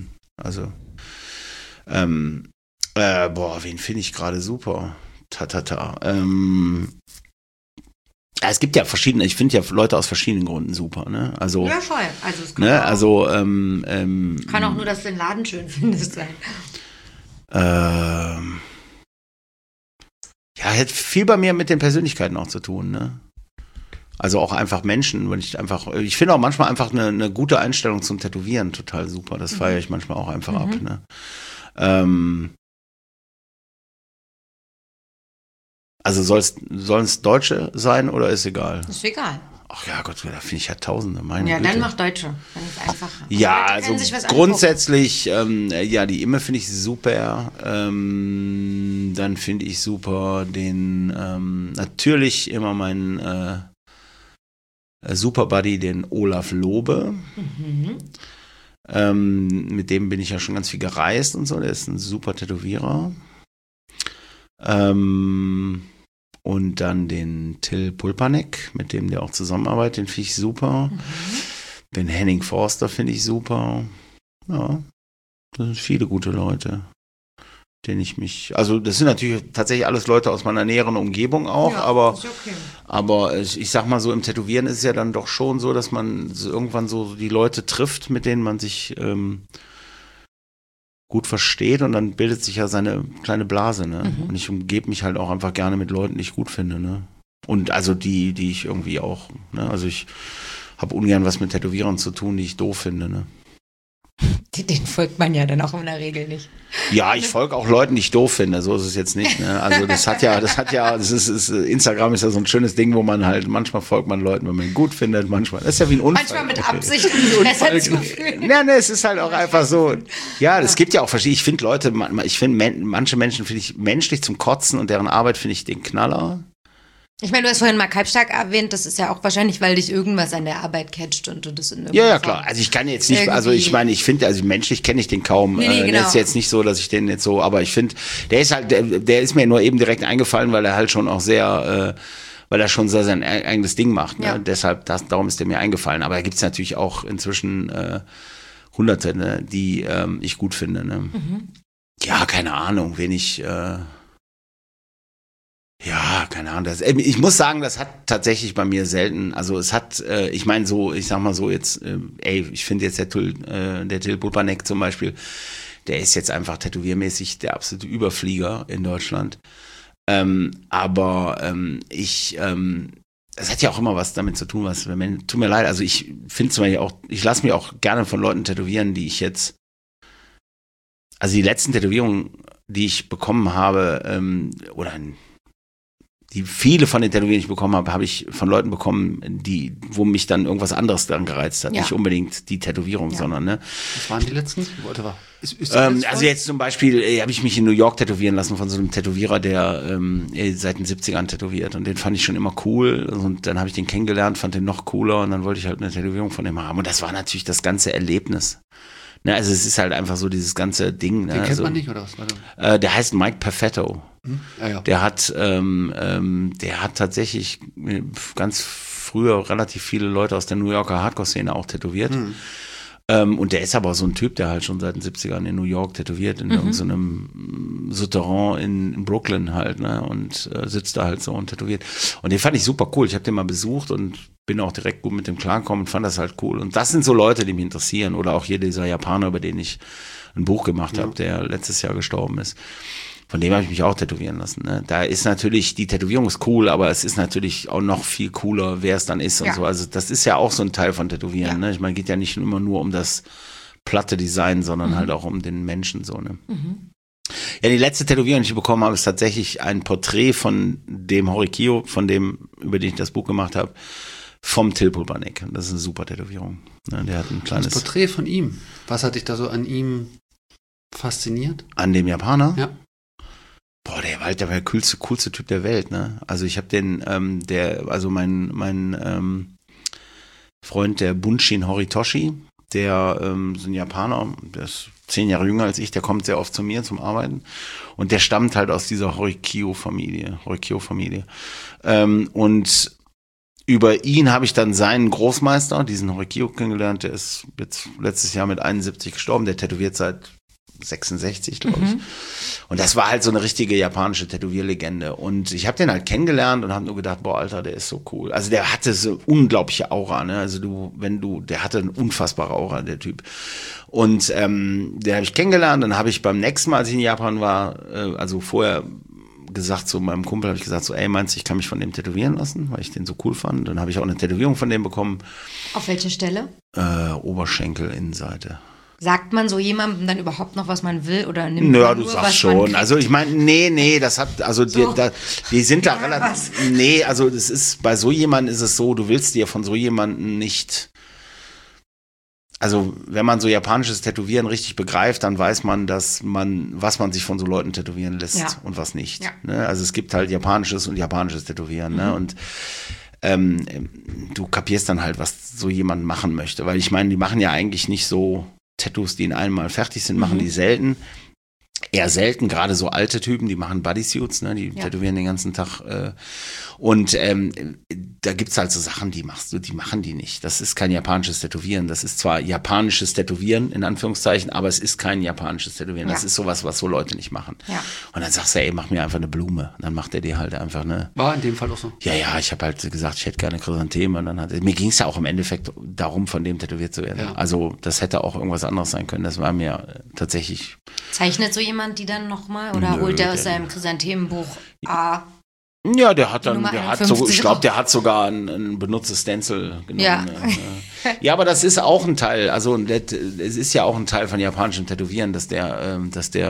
finde ich gerade super? Es gibt ja verschiedene, ich finde ja Leute aus verschiedenen Gründen super, ne? Also, ja, voll. Also es kann kann auch nur, dass du den Laden schön findest sein. Ja, hat viel bei mir mit den Persönlichkeiten auch zu tun, ne? Also auch einfach Menschen, ich finde auch manchmal einfach eine gute Einstellung zum Tätowieren total super. Das feiere ich manchmal auch einfach ab, ne? Also sollen es Deutsche sein oder ist egal? Ist egal. Ach ja, Gott, da finde ich ja Tausende. Meine ja, Güte. Dann mach Deutsche. Dann ist es einfacher. Ja, also grundsätzlich, die Imme finde ich super. Dann finde ich super natürlich immer meinen Super Buddy, den Olaf Lobe. Mit dem bin ich ja schon ganz viel gereist und so. Der ist ein super Tätowierer. Und dann den Till Pulpanek, mit dem der auch zusammenarbeitet, den finde ich super. Den Henning Forster finde ich super. Ja, das sind viele gute Leute, also das sind natürlich tatsächlich alles Leute aus meiner näheren Umgebung auch, ja, aber ich sag mal so, im Tätowieren ist es ja dann doch schon so, dass man irgendwann so die Leute trifft, mit denen man sich gut versteht und dann bildet sich ja seine kleine Blase, ne? Und ich umgebe mich halt auch einfach gerne mit Leuten, die ich gut finde, ne? Und also die ich irgendwie auch, ne? Also ich habe ungern was mit Tätowierern zu tun, die ich doof finde, ne? Den folgt man ja dann auch in der Regel nicht. Ja, ich folge auch Leuten, die ich doof finde, so ist es jetzt nicht, ne? Also Instagram ist ja so ein schönes Ding, wo man halt, manchmal folgt man Leuten, wenn man ihn gut findet, manchmal, das ist ja wie ein Unfall. Manchmal mit Absicht, um besser zu fühlen. Ja, ne, es ist halt auch einfach so, ja, es gibt ja auch verschiedene, ich finde manche Menschen finde ich menschlich zum Kotzen und deren Arbeit finde ich den Knaller. Ich meine, du hast vorhin Mark Halbstark erwähnt, das ist ja auch wahrscheinlich, weil dich irgendwas an der Arbeit catcht und du das in Ja, klar. Also ich kann jetzt nicht, irgendwie. Also ich meine, ich finde, also menschlich kenne ich den kaum. Nee, genau. Das ist jetzt nicht so, dass ich den jetzt so, aber ich finde, der ist halt, der ist mir nur eben direkt eingefallen, weil er halt schon auch sehr, weil er schon so sein eigenes Ding macht. Ne? Ja. Deshalb, darum ist der mir eingefallen. Aber da gibt es natürlich auch inzwischen Hunderte, ne, die ich gut finde. Ne? Ja, keine Ahnung, wen ich ja, keine Ahnung. Ich muss sagen, das hat tatsächlich bei mir selten, also es hat, ich meine so, ich sag mal so jetzt, ich finde jetzt der Till Pulpanek zum Beispiel, der ist jetzt einfach tätowiermäßig der absolute Überflieger in Deutschland. Aber es hat ja auch immer was damit zu tun, tut mir leid, also ich finde zum Beispiel auch, ich lasse mich auch gerne von Leuten tätowieren, die ich jetzt, also die letzten Tätowierungen, die ich bekommen habe, viele von den Tätowierungen, die ich bekommen habe, habe ich von Leuten bekommen, wo mich dann irgendwas anderes dann gereizt hat. Ja. Nicht unbedingt die Tätowierung, sondern, ne? Was waren die letzten? Also jetzt zum Beispiel habe ich mich in New York tätowieren lassen von so einem Tätowierer, der seit den 70ern tätowiert. Und den fand ich schon immer cool. Und dann habe ich den kennengelernt, fand den noch cooler. Und dann wollte ich halt eine Tätowierung von dem haben. Und das war natürlich das ganze Erlebnis. Ne, also es ist halt einfach so dieses ganze Ding. Ne? Den kennt man nicht, oder was? Der heißt Mike Perfetto. Ja. Der hat tatsächlich ganz früher relativ viele Leute aus der New Yorker Hardcore-Szene auch tätowiert. Und der ist aber so ein Typ, der halt schon seit den 70ern in New York tätowiert, in irgendeinem Souterrain in Brooklyn halt, ne? Und sitzt da halt so und tätowiert. Und den fand ich super cool. Ich habe den mal besucht und bin auch direkt gut mit dem klargekommen und fand das halt cool. Und das sind so Leute, die mich interessieren. Oder auch hier dieser Japaner, über den ich ein Buch gemacht habe, der letztes Jahr gestorben ist. Von dem habe ich mich auch tätowieren lassen. Ne? Da ist natürlich, die Tätowierung ist cool, aber es ist natürlich auch noch viel cooler, wer es dann ist und so. Also das ist ja auch so ein Teil von Tätowieren. Ja. Ne? Ich meine, geht ja nicht immer nur um das platte Design, sondern halt auch um den Menschen so. Ne? Ja, die letzte Tätowierung, die ich bekommen habe, ist tatsächlich ein Porträt von dem Horikyo, über den ich das Buch gemacht habe. vom Tilpulpanek. Das ist eine super Tätowierung. Ne, der hat ein kleines... Das Porträt von ihm. Was hat dich da so an ihm fasziniert? An dem Japaner? Ja. Boah, der war der coolste Typ der Welt, ne? Also ich habe den, mein Freund, der Bunshin Horitoshi, der ist ein Japaner, der ist 10 Jahre jünger als ich, der kommt sehr oft zu mir zum Arbeiten und der stammt halt aus dieser Horikyo-Familie. Und über ihn habe ich dann seinen Großmeister, diesen Horikyo, kennengelernt, der ist jetzt letztes Jahr mit 71 gestorben, der tätowiert seit 66, glaube ich. Und das war halt so eine richtige japanische Tätowierlegende. Und ich habe den halt kennengelernt und habe nur gedacht, boah, Alter, der ist so cool. Also der hatte so unglaubliche Aura, ne? Also der hatte eine unfassbare Aura, der Typ. Und den habe ich kennengelernt, dann habe ich beim nächsten Mal, als ich in Japan war, also vorher gesagt zu meinem Kumpel, habe ich gesagt so, ey, meinst du, ich kann mich von dem tätowieren lassen, weil ich den so cool fand. Dann habe ich auch eine Tätowierung von dem bekommen. Auf welche Stelle? Oberschenkel, Innenseite. Sagt man so jemandem dann überhaupt noch, was man will oder nimmt Naja, man du nur, sagst was schon. man kriegt? Also ich meine, nee, das hat, also So. die sind da Ja, relativ, was? nee, also das ist, bei so jemandem ist es so, du willst dir von so jemandem nicht, also wenn man so japanisches Tätowieren richtig begreift, dann weiß man, was man sich von so Leuten tätowieren lässt Ja. und was nicht. Ja. Ne? Also es gibt halt japanisches und japanisches Tätowieren, ne? Und du kapierst dann halt, was so jemand machen möchte, weil ich meine, die machen ja eigentlich nicht so Tattoos, die in einem Mal fertig sind, machen die selten. Eher selten, gerade so alte Typen, die machen Bodysuits, ne, die tätowieren den ganzen Tag. Und da gibt's halt so Sachen, die machen die nicht. Das ist kein japanisches Tätowieren. Das ist zwar japanisches Tätowieren, in Anführungszeichen, aber es ist kein japanisches Tätowieren. Ja. Das ist sowas, was so Leute nicht machen. Ja. Und dann sagst du, ey, mach mir einfach eine Blume. Und dann macht er dir halt einfach eine... War in dem Fall auch so. Ja, ich habe halt gesagt, ich hätte gerne Chrysantheme. Und dann mir ging es ja auch im Endeffekt darum, von dem tätowiert zu werden. Ja. Also das hätte auch irgendwas anderes sein können. Das war mir tatsächlich... Zeichnet so jemand die dann nochmal oder Nö, holt er aus der- seinem Chrysanthemenbuch A? Ja, der hat Die dann, Nummer ich 51 glaube, auch. der hat sogar ein benutztes Stencil genommen. Ja. Ne? Ja, aber das ist auch ein Teil, also es ist ja auch ein Teil von japanischem Tätowieren, dass der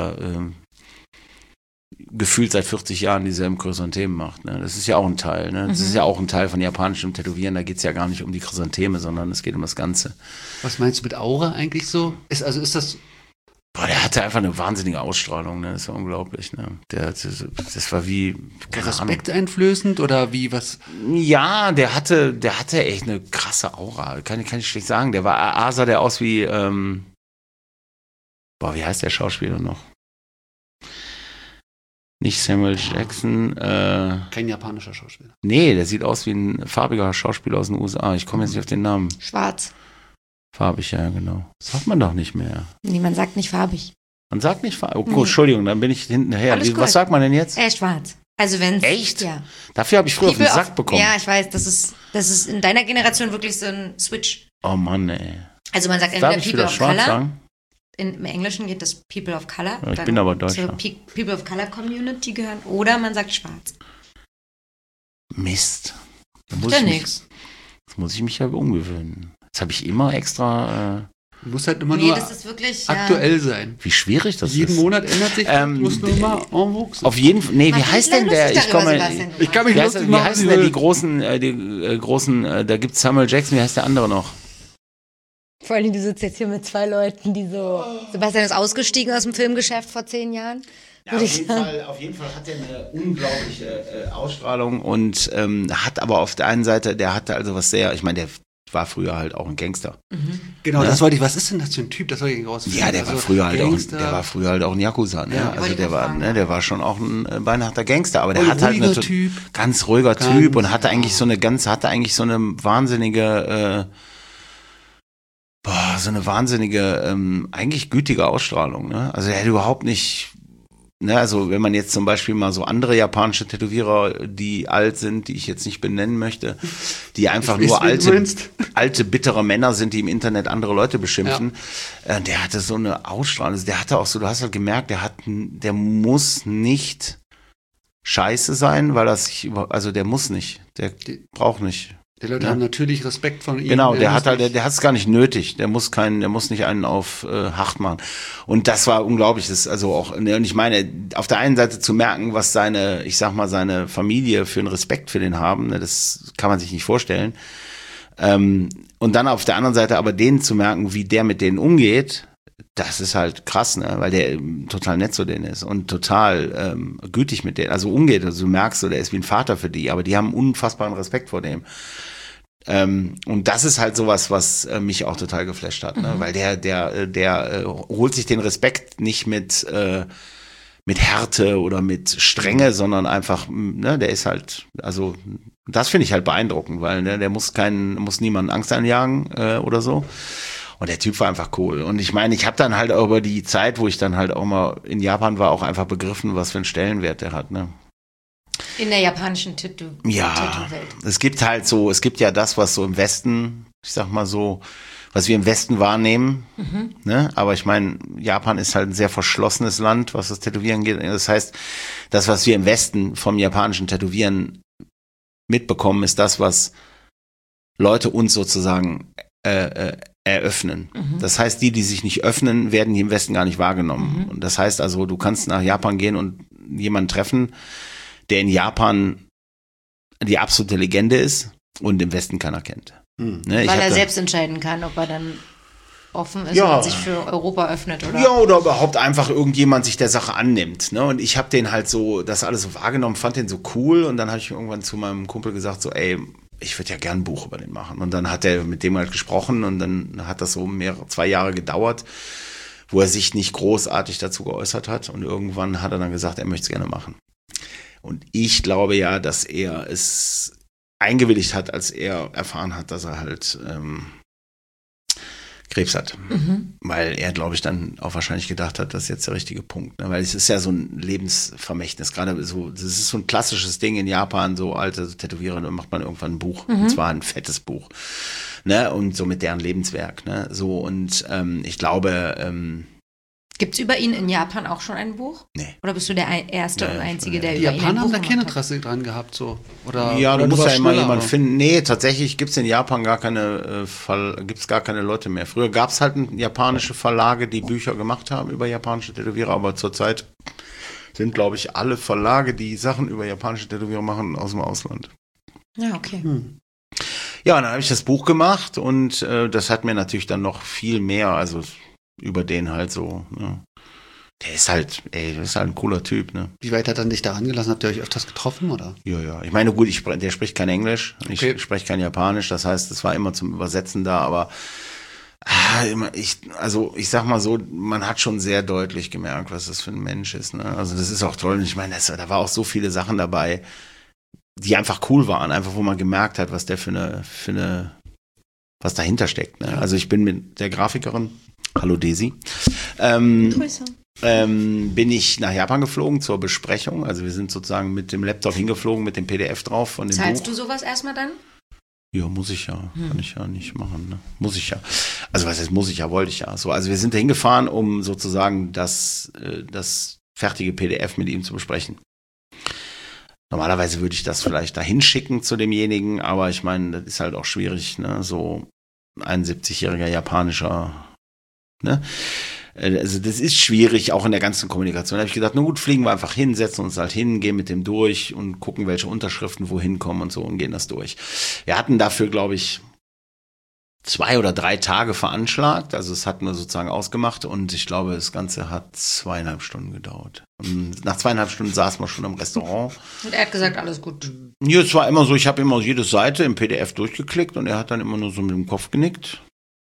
gefühlt seit 40 Jahren dieselben Chrysanthemen macht. Ne? Das ist ja auch ein Teil. Ne? Das ist ja auch ein Teil von japanischem Tätowieren. Da geht es ja gar nicht um die Chrysantheme, sondern es geht um das Ganze. Was meinst du mit Aura eigentlich so? Ist das... Boah, der hatte einfach eine wahnsinnige Ausstrahlung. Ne? Das war unglaublich. Ne? Das war wie... keine Ahnung. respekteinflößend oder wie was? Ja, der hatte echt eine krasse Aura. Kann ich schlecht sagen. Der sah der aus wie, wie heißt der Schauspieler noch? Nicht Samuel Jackson. Kein japanischer Schauspieler. Nee, der sieht aus wie ein farbiger Schauspieler aus den USA. Ich komme jetzt nicht auf den Namen. Schwarz. Farbig, ja, genau. Das sagt man doch nicht mehr. Niemand sagt nicht farbig. Man sagt nicht farbig. Oh, gut, Entschuldigung, dann bin ich hinterher. Alles gut. Was sagt man denn jetzt? Schwarz. Also wenn Echt? Ja. Dafür habe ich früher auf den People Sack bekommen. Ja, ich weiß, das ist in deiner Generation wirklich so ein Switch. Oh Mann, ey. Also man sagt Darf entweder ich People wieder of schwarz Color. sagen? Im Englischen geht das People of Color. Ja, ich dann bin aber Deutscher. Zur People of Color Community gehören. Oder man sagt schwarz. Mist. Da Macht ja ich mich- nix. Das muss ich mich ja umgewöhnen. Das habe ich immer extra. Muss halt immer Nee, nur das ist wirklich aktuell sein. Wie schwierig das Jeden ist. Monat ändert sich, muss nur immer en vogue sein. Auf jeden Fall. Nee, wie Mach heißt dich denn lustig der? Ich darüber, komme. Sebastian. Ich kann mich Wie lustig wie machen, heißen denn die großen, da gibt's Samuel Jackson, wie heißt der andere noch? Vor allem, du sitzt jetzt hier mit zwei Leuten, die so... Sebastian ist ausgestiegen aus dem Filmgeschäft vor 10 Jahren. Ja, auf jeden Fall hat er eine unglaubliche Ausstrahlung und hat aber auf der einen Seite, der hatte also was sehr, ich meine, der war früher halt auch ein Gangster. Genau, das wollte ich. Was ist denn das für ein Typ? Das soll ich rausfinden. Ja, der Also war früher halt Gangster. auch ein Yakuza, ne? Ja, Also wollte ich gerade fragen. der war schon auch ein beinharter Gangster, aber der Und hat halt ruhiger Typ. ganz ruhiger Ganz, Typ und hatte eigentlich so eine wahnsinnige eigentlich gütige Ausstrahlung, ne? Also er hätte überhaupt nicht, ne, also wenn man jetzt zum Beispiel mal so andere japanische Tätowierer, die alt sind, die ich jetzt nicht benennen möchte, die einfach Ich nur weiß, wen du meinst. alte, bittere Männer sind, die im Internet andere Leute beschimpfen, der hatte so eine Ausstrahlung, also der hatte auch so, du hast halt gemerkt, der muss nicht scheiße sein, weil der muss nicht, der braucht nicht. Die Leute Ja. haben natürlich Respekt von ihm. Genau, der muss hat nicht- es gar nicht nötig. Der muss nicht einen auf hart machen. Und das war unglaublich. Das ist also auch, ne, und ich meine, auf der einen Seite zu merken, was seine Familie für einen Respekt für den haben, ne, das kann man sich nicht vorstellen. Und dann auf der anderen Seite aber denen zu merken, wie der mit denen umgeht, das ist halt krass, ne? Weil der total nett zu denen ist und total gütig mit denen, also umgeht. Also du merkst, so, der ist wie ein Vater für die, aber die haben unfassbaren Respekt vor dem. Und das ist halt sowas, was mich auch total geflasht hat, ne? Weil der holt sich den Respekt nicht mit Härte oder mit Strenge, sondern einfach, ne, der ist halt, also das finde ich halt beeindruckend, weil ne, der muss niemanden Angst einjagen oder so. Und der Typ war einfach cool. Und ich meine, ich habe dann halt auch über die Zeit, wo ich dann halt auch mal in Japan war, auch einfach begriffen, was für einen Stellenwert der hat, ne? In der japanischen Tattoo-Welt. Es gibt ja das, was so im Westen, ich sag mal so, was wir im Westen wahrnehmen, ne? Aber ich meine, Japan ist halt ein sehr verschlossenes Land, was das Tätowieren geht. Das heißt, das, was wir im Westen vom japanischen Tätowieren mitbekommen, ist das, was Leute uns sozusagen eröffnen. Das heißt, die sich nicht öffnen, werden hier im Westen gar nicht wahrgenommen. Und das heißt also, du kannst nach Japan gehen und jemanden treffen, der in Japan die absolute Legende ist und im Westen keiner kennt. Ne, weil er selbst entscheiden kann, ob er dann offen ist und sich für Europa öffnet, oder? Ja, oder überhaupt einfach irgendjemand sich der Sache annimmt. Ne? Und ich habe den halt so, das alles so wahrgenommen, fand den so cool und dann habe ich irgendwann zu meinem Kumpel gesagt, so ey, ich würde ja gern ein Buch über den machen. Und dann hat er mit dem halt gesprochen und dann hat das so 2 Jahre gedauert, wo er sich nicht großartig dazu geäußert hat und irgendwann hat er dann gesagt, er möchte es gerne machen. Und ich glaube ja, dass er es eingewilligt hat, als er erfahren hat, dass er halt Krebs hat. Weil er, glaube ich, dann auch wahrscheinlich gedacht hat, das ist jetzt der richtige Punkt. Ne? Weil es ist ja so ein Lebensvermächtnis. Gerade so, das ist so ein klassisches Ding in Japan, so alte Tätowierer, dann macht man irgendwann ein Buch. Und zwar ein fettes Buch. Ne? Und so mit deren Lebenswerk. Ne? So, und ich glaube, gibt's über ihn in Japan auch schon ein Buch? Nee. Oder bist du der Erste und Einzige, der Die über ihn ein Japaner Buch haben da gemacht kein hat? Interesse dran gehabt, so. Oder, ja, oder du musst ja immer schneller, jemanden aber- finden. Nee, tatsächlich gibt's in Japan gibt's gar keine Leute mehr. Früher gab's halt japanische Verlage, die Bücher gemacht haben über japanische Tätowierer, aber zurzeit sind, glaube ich, alle Verlage, die Sachen über japanische Tätowierer machen, aus dem Ausland. Ja, okay. Ja, und dann habe ich das Buch gemacht und das hat mir natürlich dann noch viel mehr, also über den halt so, ja. Der ist halt ein cooler Typ, ne? Wie weit hat er dich da angelassen? Habt ihr euch öfters getroffen, oder? Ja. Ich meine, gut, der spricht kein Englisch, ich Okay. spreche kein Japanisch, das heißt, es war immer zum Übersetzen da, aber ich sag mal so, man hat schon sehr deutlich gemerkt, was das für ein Mensch ist, ne? Also das ist auch toll. Und ich meine, da war auch so viele Sachen dabei, die einfach cool waren, einfach wo man gemerkt hat, was der was dahinter steckt, ne? Also ich bin mit der Grafikerin, hallo Desi, Grüße. bin ich nach Japan geflogen zur Besprechung. Also wir sind sozusagen mit dem Laptop hingeflogen, mit dem PDF drauf von dem Zahlst Buch. du sowas erstmal dann? Ja, muss ich ja. Kann ich ja nicht machen. Ne? Muss ich ja. Also was heißt muss ich ja, wollte ich ja. So, also wir sind da hingefahren, um sozusagen das fertige PDF mit ihm zu besprechen. Normalerweise würde ich das vielleicht dahin schicken zu demjenigen, aber ich meine, das ist halt auch schwierig, ne? So ein 71-jähriger japanischer, ne? Also das ist schwierig, auch in der ganzen Kommunikation. Da habe ich gedacht, na gut, fliegen wir einfach hin, setzen uns halt hin, gehen mit dem durch und gucken, welche Unterschriften wohin kommen und so und gehen das durch. Wir hatten dafür, glaube ich, 2 oder 3 Tage veranschlagt, also es hatten wir sozusagen ausgemacht und ich glaube, das Ganze hat 2,5 Stunden gedauert. Und nach 2,5 Stunden saßen wir schon im Restaurant. Und er hat gesagt, alles gut. Ja, es war immer so, ich habe immer jede Seite im PDF durchgeklickt und er hat dann immer nur so mit dem Kopf genickt.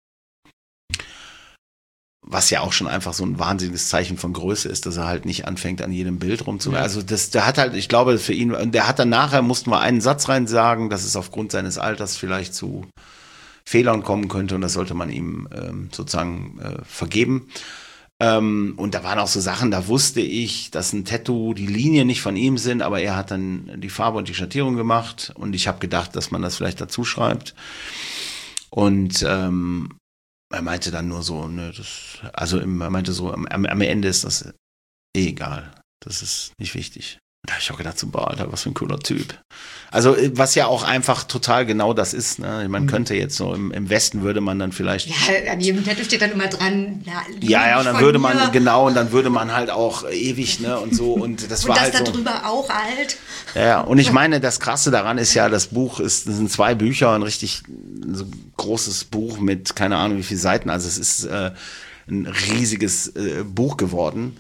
Was ja auch schon einfach so ein wahnsinniges Zeichen von Größe ist, dass er halt nicht anfängt, an jedem Bild rumzumachen. Also der hat halt, ich glaube, für ihn, und der hat dann nachher, mussten wir einen Satz rein sagen, dass es aufgrund seines Alters vielleicht zu Fehlern kommen könnte und das sollte man ihm sozusagen vergeben. Und da waren auch so Sachen, da wusste ich, dass ein Tattoo die Linien nicht von ihm sind, aber er hat dann die Farbe und die Schattierung gemacht und ich habe gedacht, dass man das vielleicht dazu schreibt. Und er meinte dann nur so, ne, er meinte so, am Ende ist das egal. Das ist nicht wichtig. Da habe ich auch gedacht, so, boah, Alter, was für ein cooler Typ. Also, was ja auch einfach total genau das ist. Ne? Man könnte jetzt so, im Westen würde man dann vielleicht... Ja, an jedem Tattoo steht dann immer dran. Ja, und dann würde man, genau, und dann würde man halt auch ewig, ne, und so. Und das war das halt da so, drüber auch alt. Ja, und ich meine, das Krasse daran ist ja, das sind 2 Bücher, ein richtig so großes Buch mit, keine Ahnung wie viele Seiten. Also es ist ein riesiges Buch geworden.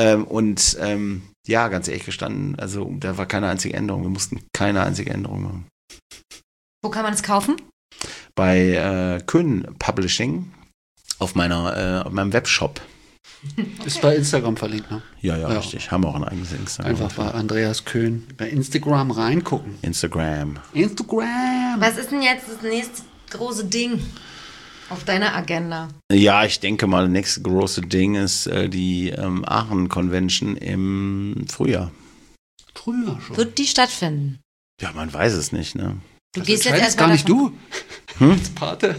Ja, ganz ehrlich gestanden, also da war keine einzige Änderung. Wir mussten keine einzige Änderung machen. Wo kann man es kaufen? Bei Köhn Publishing auf meinem Webshop. Ist bei Instagram verlinkt, ne? Ja, richtig. Haben wir auch ein eigenes Instagram. Einfach bei Andreas Köhn bei Instagram reingucken. Instagram. Was ist denn jetzt das nächste große Ding auf deiner Agenda? Ja, ich denke mal, das nächste große Ding ist die Aachen Convention im Frühjahr. Früher schon. Wird die stattfinden? Ja, man weiß es nicht, ne? Du Das gehst jetzt entscheidest erstmal gar nicht davon, du. Als Pate.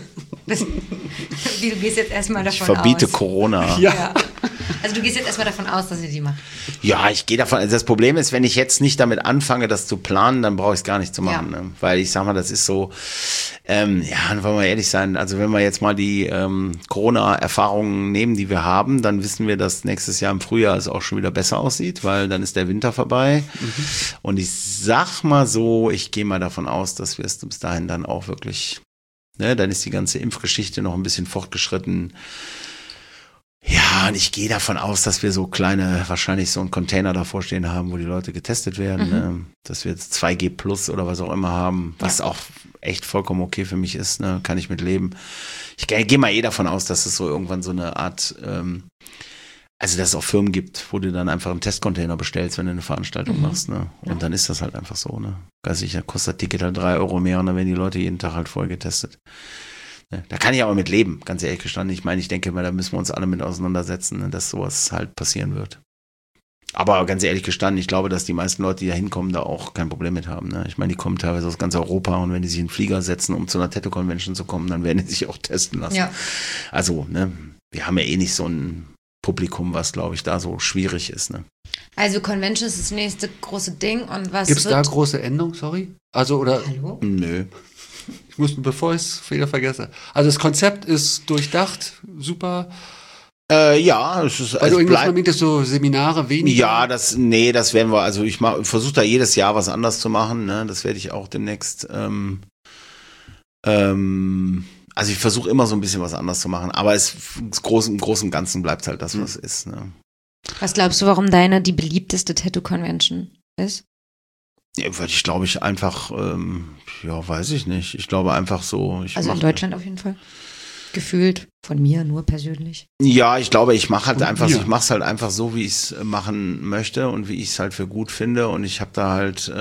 Du gehst jetzt erstmal davon Ich verbiete aus. Corona. Ja. Also du gehst jetzt erstmal davon aus, dass ihr die macht. Ja, ich gehe davon. Also das Problem ist, wenn ich jetzt nicht damit anfange, das zu planen, dann brauche ich es gar nicht zu machen. Ja. Ne? Weil ich sag mal, das ist so, wollen wir ehrlich sein, also wenn wir jetzt mal die Corona-Erfahrungen nehmen, die wir haben, dann wissen wir, dass nächstes Jahr im Frühjahr es auch schon wieder besser aussieht, weil dann ist der Winter vorbei. Und ich sag mal so, ich gehe mal davon aus, dass wir es bis dahin dann auch wirklich, ne, dann ist die ganze Impfgeschichte noch ein bisschen fortgeschritten. Ja, und ich gehe davon aus, dass wir so wahrscheinlich so einen Container davor stehen haben, wo die Leute getestet werden, ne? Dass wir jetzt 2G Plus oder was auch immer haben, was auch echt vollkommen okay für mich ist, ne? Kann ich mit leben. Ich gehe mal davon aus, dass es so irgendwann so eine Art, also dass es auch Firmen gibt, wo du dann einfach einen Testcontainer bestellst, wenn du eine Veranstaltung machst, ne? Und dann ist das halt einfach so, ne? Ganz sicher, kostet das Ticket halt 3 Euro mehr und dann werden die Leute jeden Tag halt voll getestet. Da kann ich aber mit leben, ganz ehrlich gestanden. Ich meine, ich denke mal, da müssen wir uns alle mit auseinandersetzen, dass sowas halt passieren wird. Aber ganz ehrlich gestanden, ich glaube, dass die meisten Leute, die da hinkommen, da auch kein Problem mit haben. Ne? Ich meine, die kommen teilweise aus ganz Europa und wenn die sich in den Flieger setzen, um zu einer Tattoo-Convention zu kommen, dann werden die sich auch testen lassen. Ja. Also, ne, wir haben ja eh nicht so ein Publikum, was, glaube ich, da so schwierig ist. Ne? Also Convention ist das nächste große Ding und was Gibt es da große Änderungen, sorry? Also, oder? Hallo? Nö. Ich muss, bevor ich es wieder vergesse. Also das Konzept ist durchdacht, super. Ja, es ist, weil du irgendwas vermietest, so Seminare weniger. Ja, das werden wir, also ich versuche da jedes Jahr was anders zu machen, ne? Das werde ich auch demnächst, also ich versuche immer so ein bisschen was anders zu machen, aber im Großen und Ganzen bleibt halt das, was ist, ne? Was glaubst du, warum deine die beliebteste Tattoo-Convention ist? Ja, weil ich glaube ich einfach, weiß ich nicht. Ich glaube einfach so. Also in Deutschland auf jeden Fall. Gefühlt von mir nur persönlich. Ja, ich glaube, ich mache halt einfach, ich mache es halt einfach so, wie ich es machen möchte und wie ich es halt für gut finde. Und ich habe da halt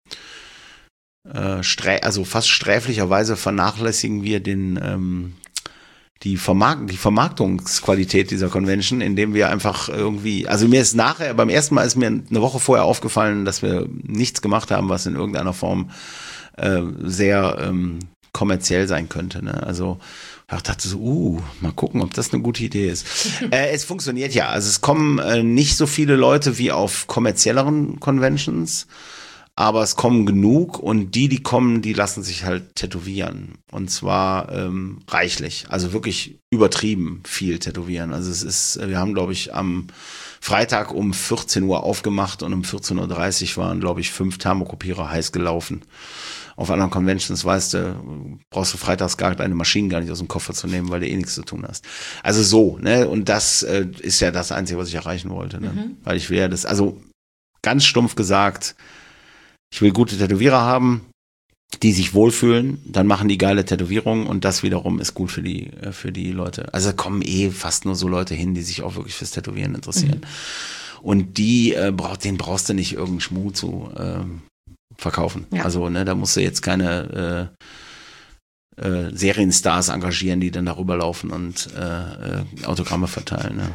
also fast sträflicherweise vernachlässigen wir die Vermarktungsqualität dieser Convention, indem wir einfach irgendwie, also mir ist beim ersten Mal ist mir eine Woche vorher aufgefallen, dass wir nichts gemacht haben, was in irgendeiner Form sehr kommerziell sein könnte. Ne? Also ich dachte so, mal gucken, ob das eine gute Idee ist. Es funktioniert ja, also es kommen nicht so viele Leute wie auf kommerzielleren Conventions, aber es kommen genug und die kommen, die lassen sich halt tätowieren. Und zwar reichlich, also wirklich übertrieben viel tätowieren. Also wir haben, glaube ich, am Freitag um 14 Uhr aufgemacht und um 14.30 Uhr waren, glaube ich, 5 Thermokopierer heiß gelaufen. Auf anderen Conventions, brauchst du freitags deine Maschinen gar nicht aus dem Koffer zu nehmen, weil du eh nichts zu tun hast. Also so, ne? Und das ist ja das Einzige, was ich erreichen wollte. Ne? Weil ich will ja das, also ganz stumpf gesagt, ich will gute Tätowierer haben, die sich wohlfühlen, dann machen die geile Tätowierungen und das wiederum ist gut für die Leute. Also da kommen fast nur so Leute hin, die sich auch wirklich fürs Tätowieren interessieren. Und denen brauchst du nicht irgendeinen Schmuh zu verkaufen. Ja. Also da musst du jetzt keine Serienstars engagieren, die dann darüber laufen und Autogramme verteilen. Ne?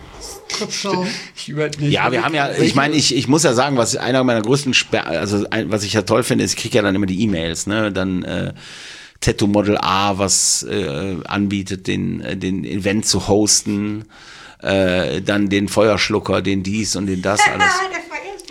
Ja, wir haben ja, ich meine, ich muss ja sagen, was einer meiner größten was ich ja toll finde, ist, ich kriege ja dann immer die E-Mails, ne? Dann Tattoo Model A, was anbietet, den Event zu hosten, dann den Feuerschlucker, den dies und den das alles.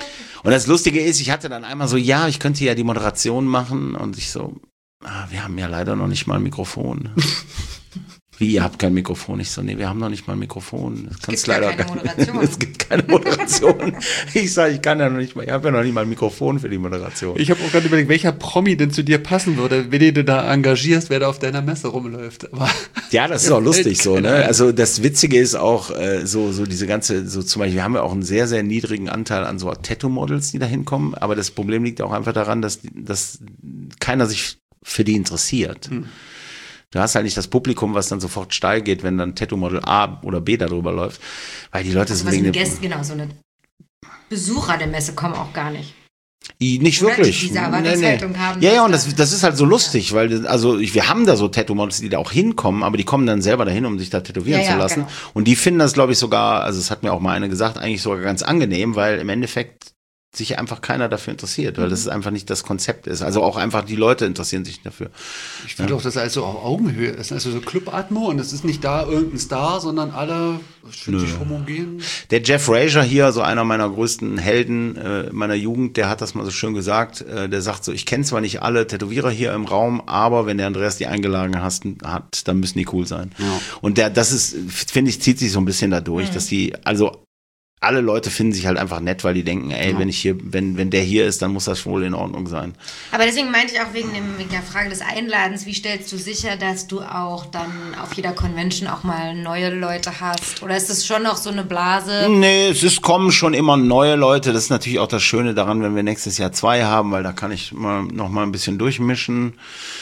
Und das Lustige ist, ich hatte dann einmal so, ja, ich könnte ja die Moderation machen und ich so, wir haben ja leider noch nicht mal ein Mikrofon. Wie, ihr habt kein Mikrofon? Ich so, nee, wir haben noch nicht mal ein Mikrofon. Es gibt leider keine Moderation. Es gibt keine Moderation. Ich sage, ich kann ja noch nicht mal, ich habe ja noch nicht mal ein Mikrofon für die Moderation. Ich habe auch gerade überlegt, welcher Promi denn zu dir passen würde, wenn du da engagierst, wer da auf deiner Messe rumläuft. Aber ja, das ist auch lustig so, ne? Also das Witzige ist auch so diese ganze, so zum Beispiel, wir haben ja auch einen sehr, sehr niedrigen Anteil an so Tattoo-Models, die da hinkommen, aber das Problem liegt auch einfach daran, dass keiner sich für die interessiert. Du hast halt nicht das Publikum, was dann sofort steil geht, wenn dann Tattoo-Model A oder B darüber läuft. Weil die Leute sind wegen Gäste, genau, so eine Besucher der Messe kommen auch gar nicht. Nicht oder wirklich. Die diese Erwartungshaltung haben. Ja, und das ist halt so lustig, weil wir haben da so Tattoo-Models, die da auch hinkommen, aber die kommen dann selber dahin, um sich da tätowieren zu lassen. Genau. Und die finden das, glaube ich, sogar, also es hat mir auch mal eine gesagt, eigentlich sogar ganz angenehm, weil im Endeffekt sich einfach keiner dafür interessiert, weil das einfach nicht das Konzept ist. Also auch einfach die Leute interessieren sich dafür. Ich finde auch, dass also auf Augenhöhe ist. Also so Club-Atmo und es ist nicht da irgendein Star, sondern alle sich homogen. Der Jeff Frazier hier, so einer meiner größten Helden meiner Jugend, der hat das mal so schön gesagt. Der sagt so, ich kenne zwar nicht alle Tätowierer hier im Raum, aber wenn der Andreas die eingeladen hat, dann müssen die cool sein. Ja. Und das ist, finde ich, zieht sich so ein bisschen dadurch, dass die, also alle Leute finden sich halt einfach nett, weil die denken, ey, wenn der hier ist, dann muss das wohl in Ordnung sein. Aber deswegen meinte ich auch wegen der Frage des Einladens, wie stellst du sicher, dass du auch dann auf jeder Convention auch mal neue Leute hast? Oder ist es schon noch so eine Blase? Nee, kommen schon immer neue Leute. Das ist natürlich auch das Schöne daran, wenn wir nächstes Jahr 2 haben, weil da kann ich noch mal ein bisschen durchmischen.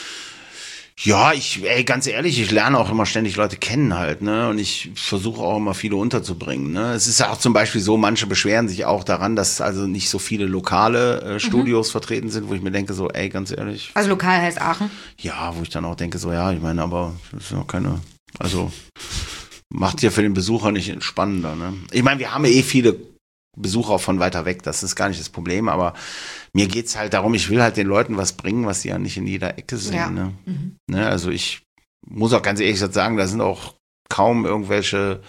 Ja, ganz ehrlich, ich lerne auch immer ständig Leute kennen halt, ne, und ich versuche auch immer viele unterzubringen, ne. Es ist ja auch zum Beispiel so, manche beschweren sich auch daran, dass also nicht so viele lokale Studios vertreten sind, wo ich mir denke so, ganz ehrlich. Also lokal heißt Aachen? Ja, wo ich dann auch denke so, ja, ich meine, aber das ist ja keine, also macht ja für den Besucher nicht spannender, ne. Ich meine, wir haben ja viele Besucher von weiter weg, das ist gar nicht das Problem, aber mir geht's halt darum, ich will halt den Leuten was bringen, was sie ja nicht in jeder Ecke sehen. Ja. Ne? Ne, also ich muss auch ganz ehrlich sagen, da sind auch kaum irgendwelche,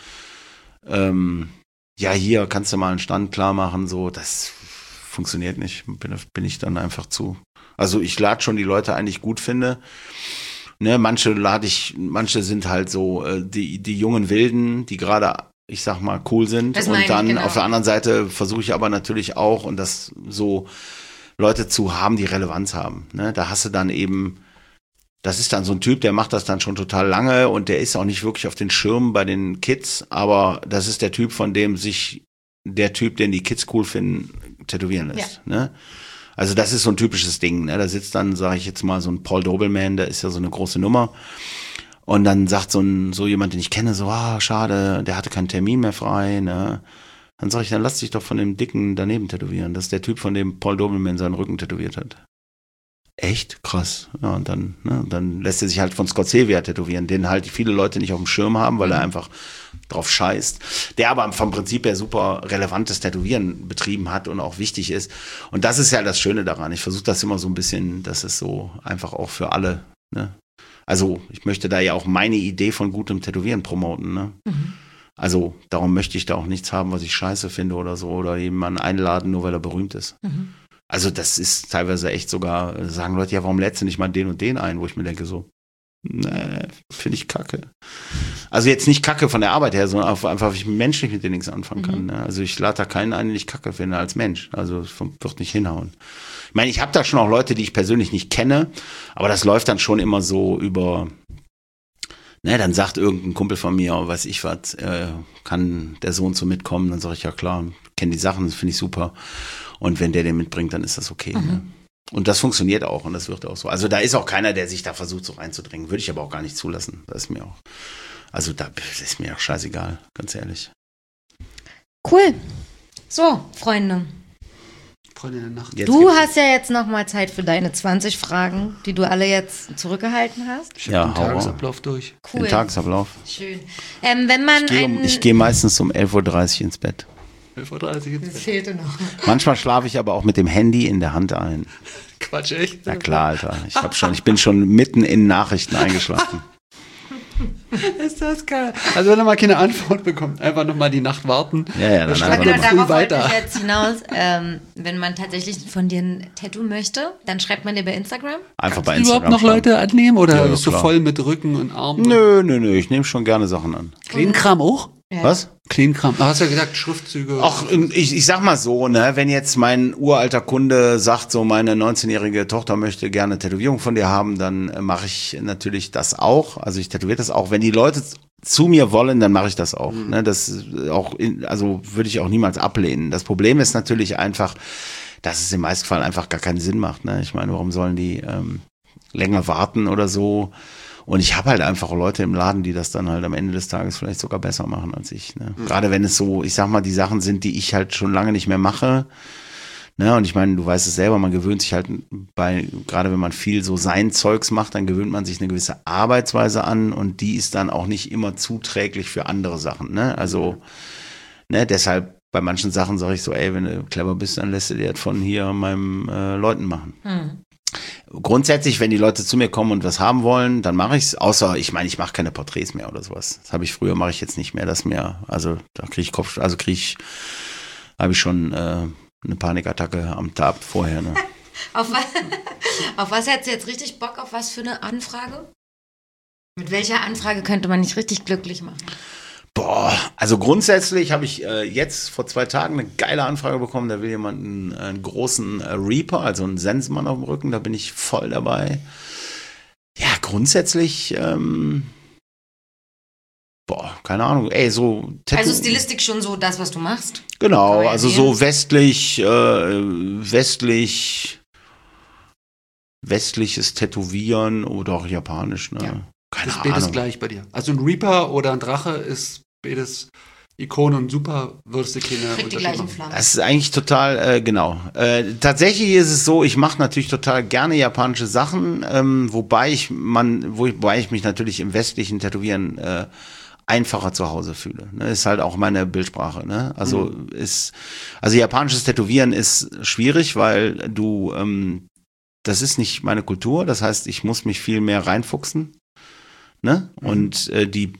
hier kannst du mal einen Stand klar machen, so, das funktioniert nicht, bin ich dann einfach zu. Also ich lade schon die Leute ein, die ich gut finde. Ne, manche sind halt so die jungen Wilden, die gerade, ich sag mal, cool sind. Und dann auf der anderen Seite versuche ich aber natürlich auch, und das so Leute zu haben, die Relevanz haben. Ne? Da hast du dann eben, das ist dann so ein Typ, der macht das dann schon total lange und der ist auch nicht wirklich auf den Schirmen bei den Kids, aber das ist der Typ, von dem sich der Typ, den die Kids cool finden, tätowieren lässt. Ja. Ne? Also das ist so ein typisches Ding. Ne? Da sitzt dann, sage ich jetzt mal, so ein Paul Dobelman, der ist ja so eine große Nummer. Und dann sagt so jemand, den ich kenne, so, schade, der hatte keinen Termin mehr frei, ne? Dann sage ich, dann lass dich doch von dem Dicken daneben tätowieren. Das ist der Typ, von dem Paul Dobelman seinen Rücken tätowiert hat. Echt? Krass. Ja, und dann lässt er sich halt von Scott Sevia tätowieren, den halt viele Leute nicht auf dem Schirm haben, weil er einfach drauf scheißt. Der aber vom Prinzip her super relevantes Tätowieren betrieben hat und auch wichtig ist. Und das ist ja das Schöne daran. Ich versuche das immer so ein bisschen, dass es so einfach auch für alle, ne? Also ich möchte da ja auch meine Idee von gutem Tätowieren promoten, ne? Also darum möchte ich da auch nichts haben, was ich scheiße finde oder so, oder jemanden einladen, nur weil er berühmt ist. Also das ist teilweise echt sogar, sagen Leute, ja, warum lädst du nicht mal den und den ein, wo ich mir denke so, nee, finde ich kacke. Also jetzt nicht kacke von der Arbeit her, sondern einfach, weil ich menschlich mit denen nichts anfangen kann. Ne? Also ich lade da keinen ein, den ich kacke finde als Mensch. Also es wird nicht hinhauen. Ich meine, ich habe da schon auch Leute, die ich persönlich nicht kenne, aber das läuft dann schon immer so über, ne, dann sagt irgendein Kumpel von mir, weiß ich was, kann der Sohn so mitkommen, dann sage ich, ja klar, kenne die Sachen, das finde ich super. Und wenn der den mitbringt, dann ist das okay. Ne? Und das funktioniert auch und das wird auch so. Also da ist auch keiner, der sich da versucht so reinzudrängen. Würde ich aber auch gar nicht zulassen. Das ist mir auch, also da ist mir auch scheißegal, ganz ehrlich. Cool. So, Freunde. Der Nacht. Du hast ja jetzt nochmal Zeit für deine 20 Fragen, die du alle jetzt zurückgehalten hast. Ich habe den Tagesablauf durch. Cool. Den Tagesablauf. Schön. Wenn man ich gehe meistens um 11.30 Uhr ins Bett. 11.30 Uhr ins Bett. Das fehlte noch. Manchmal schlafe ich aber auch mit dem Handy in der Hand ein. Quatsch, echt? Na klar, Alter. Ich bin schon mitten in Nachrichten eingeschlafen. Ist das geil. Also wenn er mal keine Antwort bekommt, einfach nochmal die Nacht warten. Ja, dann Aber einfach genau, nochmal. darauf wollte weiter. ich jetzt hinaus. Wenn man tatsächlich von dir ein Tattoo möchte, dann schreibt man dir bei Instagram. Einfach bei Kannst du Instagram überhaupt noch schreiben. Leute annehmen oder Ja, bist du klar. voll mit Rücken und Armen? Nö, ich nehme schon gerne Sachen an. Kleinkram auch? Ja. Was? Kleinkram. Du hast ja gesagt, Schriftzüge. Ach, ich sag mal so, ne, wenn jetzt mein uralter Kunde sagt, so meine 19-jährige Tochter möchte gerne Tätowierung von dir haben, dann mache ich natürlich das auch. Also ich tätowiere das auch. Wenn die Leute zu mir wollen, dann mache ich das auch. Ne, das auch, also würde ich auch niemals ablehnen. Das Problem ist natürlich einfach, dass es im meisten Fall einfach gar keinen Sinn macht. Ne? Ich meine, warum sollen die länger warten oder so? Und ich habe halt einfach Leute im Laden, die das dann halt am Ende des Tages vielleicht sogar besser machen als ich. Ne? Gerade wenn es so, ich sag mal, die Sachen sind, die ich halt schon lange nicht mehr mache. Ne? Und ich meine, du weißt es selber, man gewöhnt sich halt gerade wenn man viel so sein Zeugs macht, dann gewöhnt man sich eine gewisse Arbeitsweise an und die ist dann auch nicht immer zuträglich für andere Sachen. Ne? Also, ne, deshalb bei manchen Sachen sage ich so, ey, wenn du clever bist, dann lässt du dir das von hier meinem Leuten machen. Grundsätzlich, wenn die Leute zu mir kommen und was haben wollen, dann mache ich es. Außer, ich meine, ich mache keine Porträts mehr oder sowas. Das habe ich früher, mache ich jetzt nicht mehr. Das mehr. Also da habe ich schon eine Panikattacke am Tag vorher. Ne? Auf was hättest du jetzt richtig Bock? Auf was für eine Anfrage? Mit welcher Anfrage könnte man dich richtig glücklich machen? Boah, also grundsätzlich habe ich jetzt vor 2 Tagen eine geile Anfrage bekommen. Da will jemand einen großen Reaper, also einen Sensenmann auf dem Rücken. Da bin ich voll dabei. Ja, grundsätzlich, keine Ahnung. Ey, so Tattoo. Also Stilistik schon so das, was du machst? Genau, Kann man also erwähnen. so westliches Tätowieren oder auch japanisch, ne? Ja. Keine ist beides Ahnung. gleich bei dir. Also ein Reaper oder ein Drache ist beides Ikone und super, würdest du keine Kriegt die Unterschiede gleichen machen. Flammen. Das ist eigentlich total, genau. Tatsächlich ist es so, ich mache natürlich total gerne japanische Sachen, wobei ich mich natürlich im westlichen Tätowieren einfacher zu Hause fühle. Ne? Ist halt auch meine Bildsprache. Ne? Also japanisches Tätowieren ist schwierig, weil das ist nicht meine Kultur. Das heißt, ich muss mich viel mehr reinfuchsen. Ne? Und die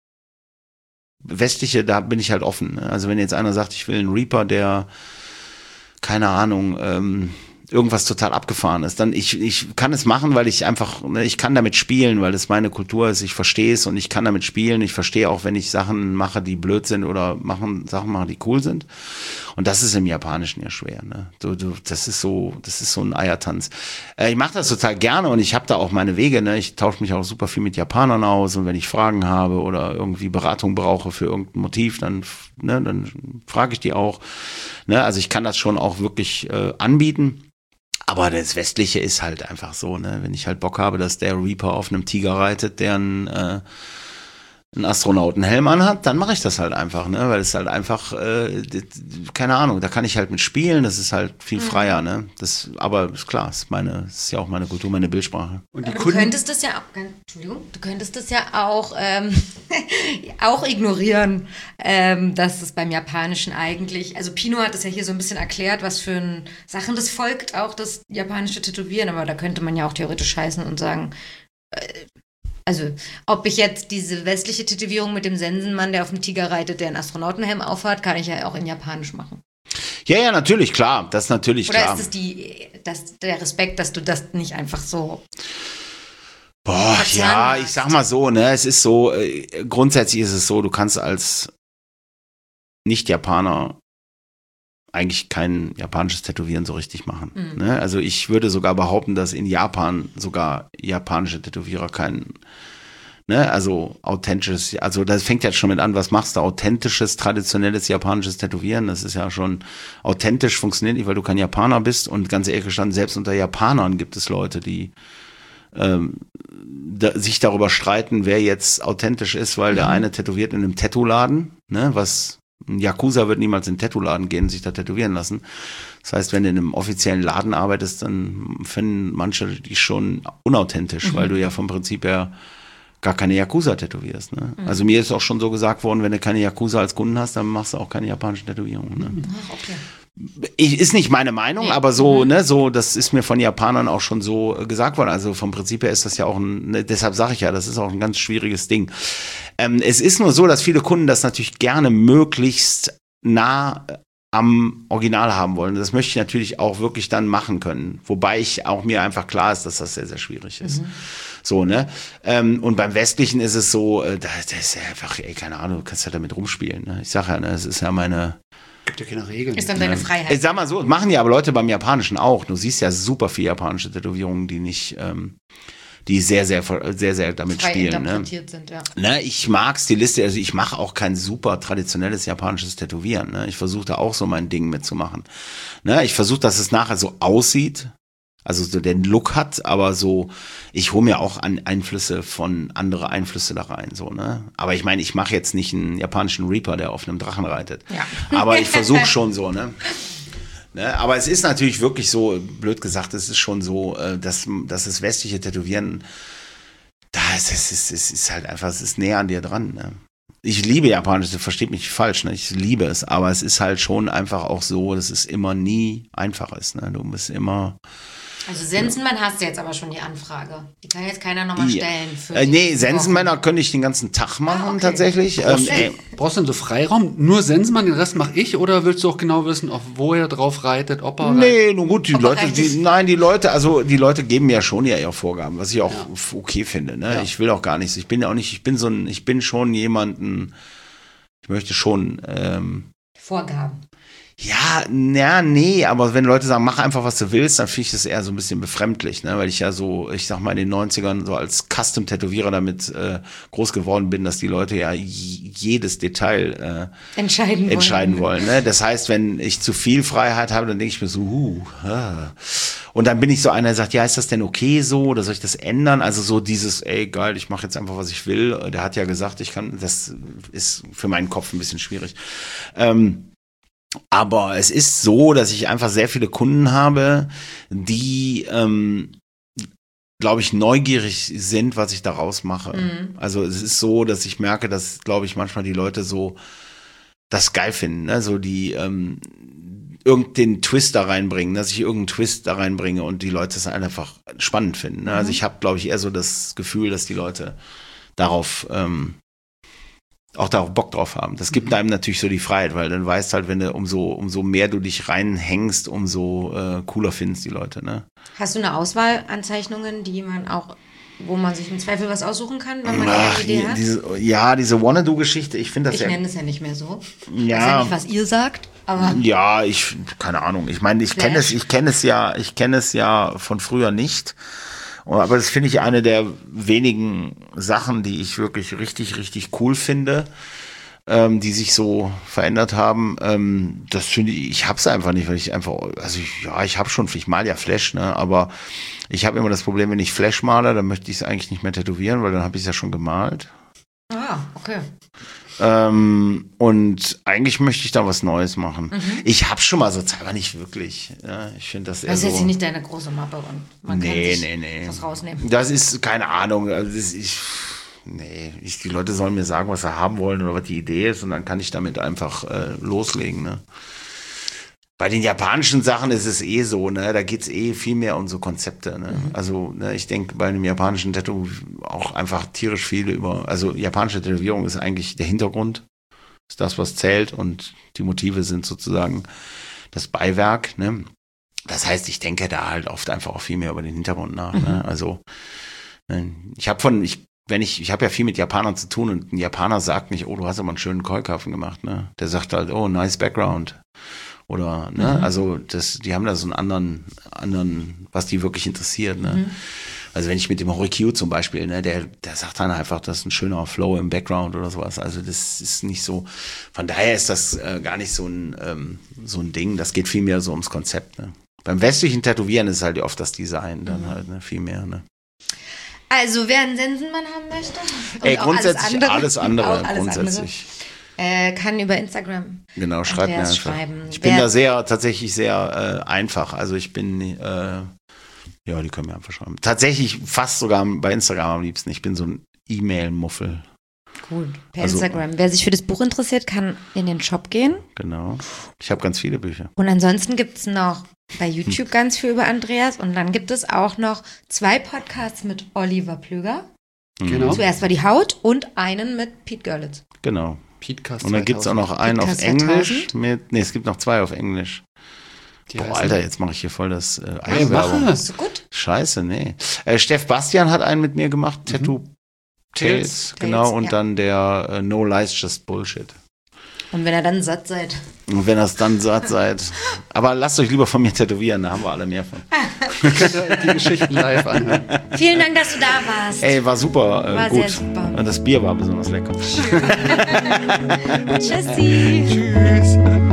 westliche, da bin ich halt offen. Ne? Also wenn jetzt einer sagt, ich will einen Reaper, der, keine Ahnung, irgendwas total abgefahren ist, dann ich kann es machen, weil ich einfach, ne, ich kann damit spielen, weil das meine Kultur ist, ich verstehe es und ich kann damit spielen. Ich verstehe auch, wenn ich Sachen mache, die blöd sind oder Sachen mache, die cool sind. Und das ist im Japanischen ja schwer. Ne? Das ist so ein Eiertanz. Ich mache das total gerne und ich habe da auch meine Wege. Ne? Ich tausche mich auch super viel mit Japanern aus und wenn ich Fragen habe oder irgendwie Beratung brauche für irgendein Motiv, dann frage ich die auch. Ne? Also ich kann das schon auch wirklich anbieten. Aber das Westliche ist halt einfach so, ne? Wenn ich halt Bock habe, dass der Reaper auf einem Tiger reitet, der einen Astronautenhelm anhat, dann mache ich das halt einfach, ne? Weil es halt einfach, keine Ahnung, da kann ich halt mit spielen, das ist halt viel freier, ne? Aber ist klar, ist ja auch meine Kultur, meine Bildsprache. Und die Aber du Kunden, könntest das ja auch, Entschuldigung, du könntest das ja auch, auch ignorieren, dass es beim Japanischen eigentlich, also Pino hat es ja hier so ein bisschen erklärt, was für Sachen das folgt, auch das japanische Tätowieren, aber da könnte man ja auch theoretisch scheißen und sagen, also, ob ich jetzt diese westliche Tätowierung mit dem Sensenmann, der auf dem Tiger reitet, der einen Astronautenhelm aufhat, kann ich ja auch in Japanisch machen. Ja, natürlich, klar, das ist natürlich Oder klar. ist es der Respekt, dass du das nicht einfach so... Boah, verzerren ja, hast? ich sag mal so, ne, es ist so, grundsätzlich ist es so, du kannst als Nicht-Japaner eigentlich kein japanisches Tätowieren so richtig machen. Ne? Also ich würde sogar behaupten, dass in Japan sogar japanische Tätowierer also authentisches, also das fängt ja schon mit an, was machst du? Authentisches, traditionelles japanisches Tätowieren, das ist ja schon authentisch, funktioniert nicht, weil du kein Japaner bist und ganz ehrlich gestanden, selbst unter Japanern gibt es Leute, die sich darüber streiten, wer jetzt authentisch ist, weil der eine tätowiert in einem Tattoo-Laden, ne, ein Yakuza wird niemals in einen Tattoo-Laden gehen und sich da tätowieren lassen. Das heißt, wenn du in einem offiziellen Laden arbeitest, dann finden manche dich schon unauthentisch, weil du ja vom Prinzip her gar keine Yakuza tätowierst. Ne? Also mir ist auch schon so gesagt worden, wenn du keine Yakuza als Kunden hast, dann machst du auch keine japanischen Tätowierungen. Ne? Ach, okay. Ist nicht meine Meinung, aber so, ne, so, das ist mir von Japanern auch schon so gesagt worden. Also vom Prinzip her ist das ja auch deshalb sage ich ja, das ist auch ein ganz schwieriges Ding. Es ist nur so, dass viele Kunden das natürlich gerne möglichst nah am Original haben wollen. Das möchte ich natürlich auch wirklich dann machen können. Wobei ich auch mir einfach klar ist, dass das sehr, sehr schwierig ist. So, ne? Und beim Westlichen ist es so, das ist ja einfach, keine Ahnung, du kannst ja damit rumspielen. Ne? Ich sage ja, ne, es ist ja Gibt ja keine Regeln. Ist dann deine Freiheit. Ich sag mal so, machen ja aber Leute beim Japanischen auch. Du siehst ja super viele japanische Tätowierungen, die nicht, die sehr, sehr, sehr, sehr damit frei spielen. interpretiert sind, ja. Ne, ich mag Stilistisch, also ich mache auch kein super traditionelles japanisches Tätowieren. Ne? Ich versuche da auch so mein Ding mitzumachen. Ne? Ich versuche, dass es nachher so aussieht, also so den Look hat, aber so, ich hole mir auch Einflüsse von andere Einflüsse da rein, so, ne? Aber ich meine, ich mache jetzt nicht einen japanischen Reaper, der auf einem Drachen reitet. Ja. Aber ich versuche schon so, ne? Aber es ist natürlich wirklich so, blöd gesagt, es ist schon so, dass das westliche Tätowieren, es ist halt einfach, es ist näher an dir dran, ne? Ich liebe Japanisch, versteht mich falsch, ne? Ich liebe es, aber es ist halt schon einfach auch so, dass es immer nie einfach ist, ne? Du bist immer... Also Sensenmann hast du jetzt aber schon die Anfrage. Die kann jetzt keiner nochmal stellen. Nee, Sensenmänner könnte ich den ganzen Tag machen, tatsächlich. Brauchst du denn so Freiraum? Nur Sensenmann, den Rest mache ich? Oder willst du auch genau wissen, wo er drauf reitet, ob er... Nee, nun gut, die Leute geben mir ja schon ihre Vorgaben, was ich auch okay finde. Ne? Ja. Ich will auch gar nichts. Ich bin schon jemanden, ich möchte schon... Vorgaben. Ja, nee, aber wenn Leute sagen, mach einfach, was du willst, dann finde ich das eher so ein bisschen befremdlich, ne? Weil ich ja so, ich sag mal, in den 90ern so als Custom-Tätowierer damit groß geworden bin, dass die Leute ja jedes Detail entscheiden wollen. Ne? Das heißt, wenn ich zu viel Freiheit habe, dann denke ich mir so, Und dann bin ich so einer, der sagt, ja, ist das denn okay so, oder soll ich das ändern? Also so dieses, ey, geil, ich mache jetzt einfach, was ich will. Der hat ja gesagt, das ist für meinen Kopf ein bisschen schwierig. Aber es ist so, dass ich einfach sehr viele Kunden habe, die, glaube ich, neugierig sind, was ich daraus mache. Also es ist so, dass ich merke, dass, glaube ich, manchmal die Leute so das geil finden, ne? So die irgendeinen Twist da reinbringen, dass ich irgendeinen Twist da reinbringe und die Leute es einfach spannend finden. Ne? Also ich habe, glaube ich, eher so das Gefühl, dass die Leute darauf auch darauf Bock drauf haben. Das gibt einem natürlich so die Freiheit, weil dann weißt halt, wenn du umso mehr du dich reinhängst, umso cooler findest die Leute, ne? Hast du eine Auswahl an Zeichnungen, wo man sich im Zweifel was aussuchen kann, wenn man eine Idee hat? Diese Wanna-Do-Geschichte, ich finde das Ich nenne es ja nicht mehr so. Ja. Ich weiß ja nicht, was ihr sagt, aber... Ja, keine Ahnung. Ich meine, ich kenne es ja von früher nicht. Aber das finde ich eine der wenigen Sachen, die ich wirklich richtig, richtig cool finde, die sich so verändert haben. Das finde ich habe es einfach nicht, weil ich einfach, ich habe schon, ich male ja Flash, ne, aber ich habe immer das Problem, wenn ich Flash male, dann möchte ich es eigentlich nicht mehr tätowieren, weil dann habe ich es ja schon gemalt. Ah, okay. Und eigentlich möchte ich da was Neues machen. Ich habe schon mal so Zeit, aber nicht wirklich. Ja, ich finde das eher das ist so. jetzt nicht deine große Mappe und man kann sich was rausnehmen. Das ist keine Ahnung. Also die Leute sollen mir sagen, was sie haben wollen oder was die Idee ist und dann kann ich damit einfach loslegen. Ne? Bei den japanischen Sachen ist es so, ne? Da geht es viel mehr um so Konzepte. Ne? Also ne, ich denke bei einem japanischen Tattoo auch einfach tierisch viel also japanische Tätowierung ist eigentlich der Hintergrund, ist das, was zählt und die Motive sind sozusagen das Beiwerk. Ne? Das heißt, ich denke da halt oft einfach auch viel mehr über den Hintergrund nach. Ne? Also ich habe ja viel mit Japanern zu tun und ein Japaner sagt nicht, oh, du hast aber einen schönen Keukarpfen gemacht. Ne? Der sagt halt, oh, nice background. Oder, ne, also die haben da so einen anderen, was die wirklich interessiert, ne. Also wenn ich mit dem Horikyu zum Beispiel, ne, der sagt dann einfach, das ist ein schöner Flow im Background oder sowas. Also das ist nicht so, von daher ist das gar nicht so ein Ding, das geht viel mehr so ums Konzept, ne. Beim westlichen Tätowieren ist halt oft das Design dann halt, ne, viel mehr, ne. Also wer einen Sensenmann haben möchte? Grundsätzlich alles andere grundsätzlich. Kann über Instagram. Genau, schreibt mir einfach. Ich bin da tatsächlich sehr einfach. Also ich bin, die können mir einfach schreiben. Tatsächlich fast sogar bei Instagram am liebsten. Ich bin so ein E-Mail-Muffel. Gut, per Also- Instagram. Wer sich für das Buch interessiert, kann in den Shop gehen. Genau. Ich habe ganz viele Bücher. Und ansonsten gibt es noch bei YouTube ganz viel über Andreas. Und dann gibt es auch noch 2 Podcasts mit Oliver Plüger. Genau. Zuerst war die Haut und einen mit Pete Görlitz. Genau. Podcast Und dann gibt es auch noch einen auf Podcast Englisch 2000. es gibt noch 2 auf Englisch. Die Boah, heißen- Alter, jetzt mache ich hier voll das Hey, Eigenwerbung. mach So gut. Scheiße, nee. Steff Bastian hat einen mit mir gemacht, Tattoo Tales, genau, Tales, und ja. dann der No Lies, Just Bullshit. Und wenn ihr dann satt seid. Und wenn ihr es dann satt seid. Aber lasst euch lieber von mir tätowieren, da haben wir alle mehr von. Könnt ihr die Geschichten live anhören. Vielen Dank, dass du da warst. Ey, war super War gut. sehr super. Und das Bier war besonders lecker. Tschüssi. Tschüss.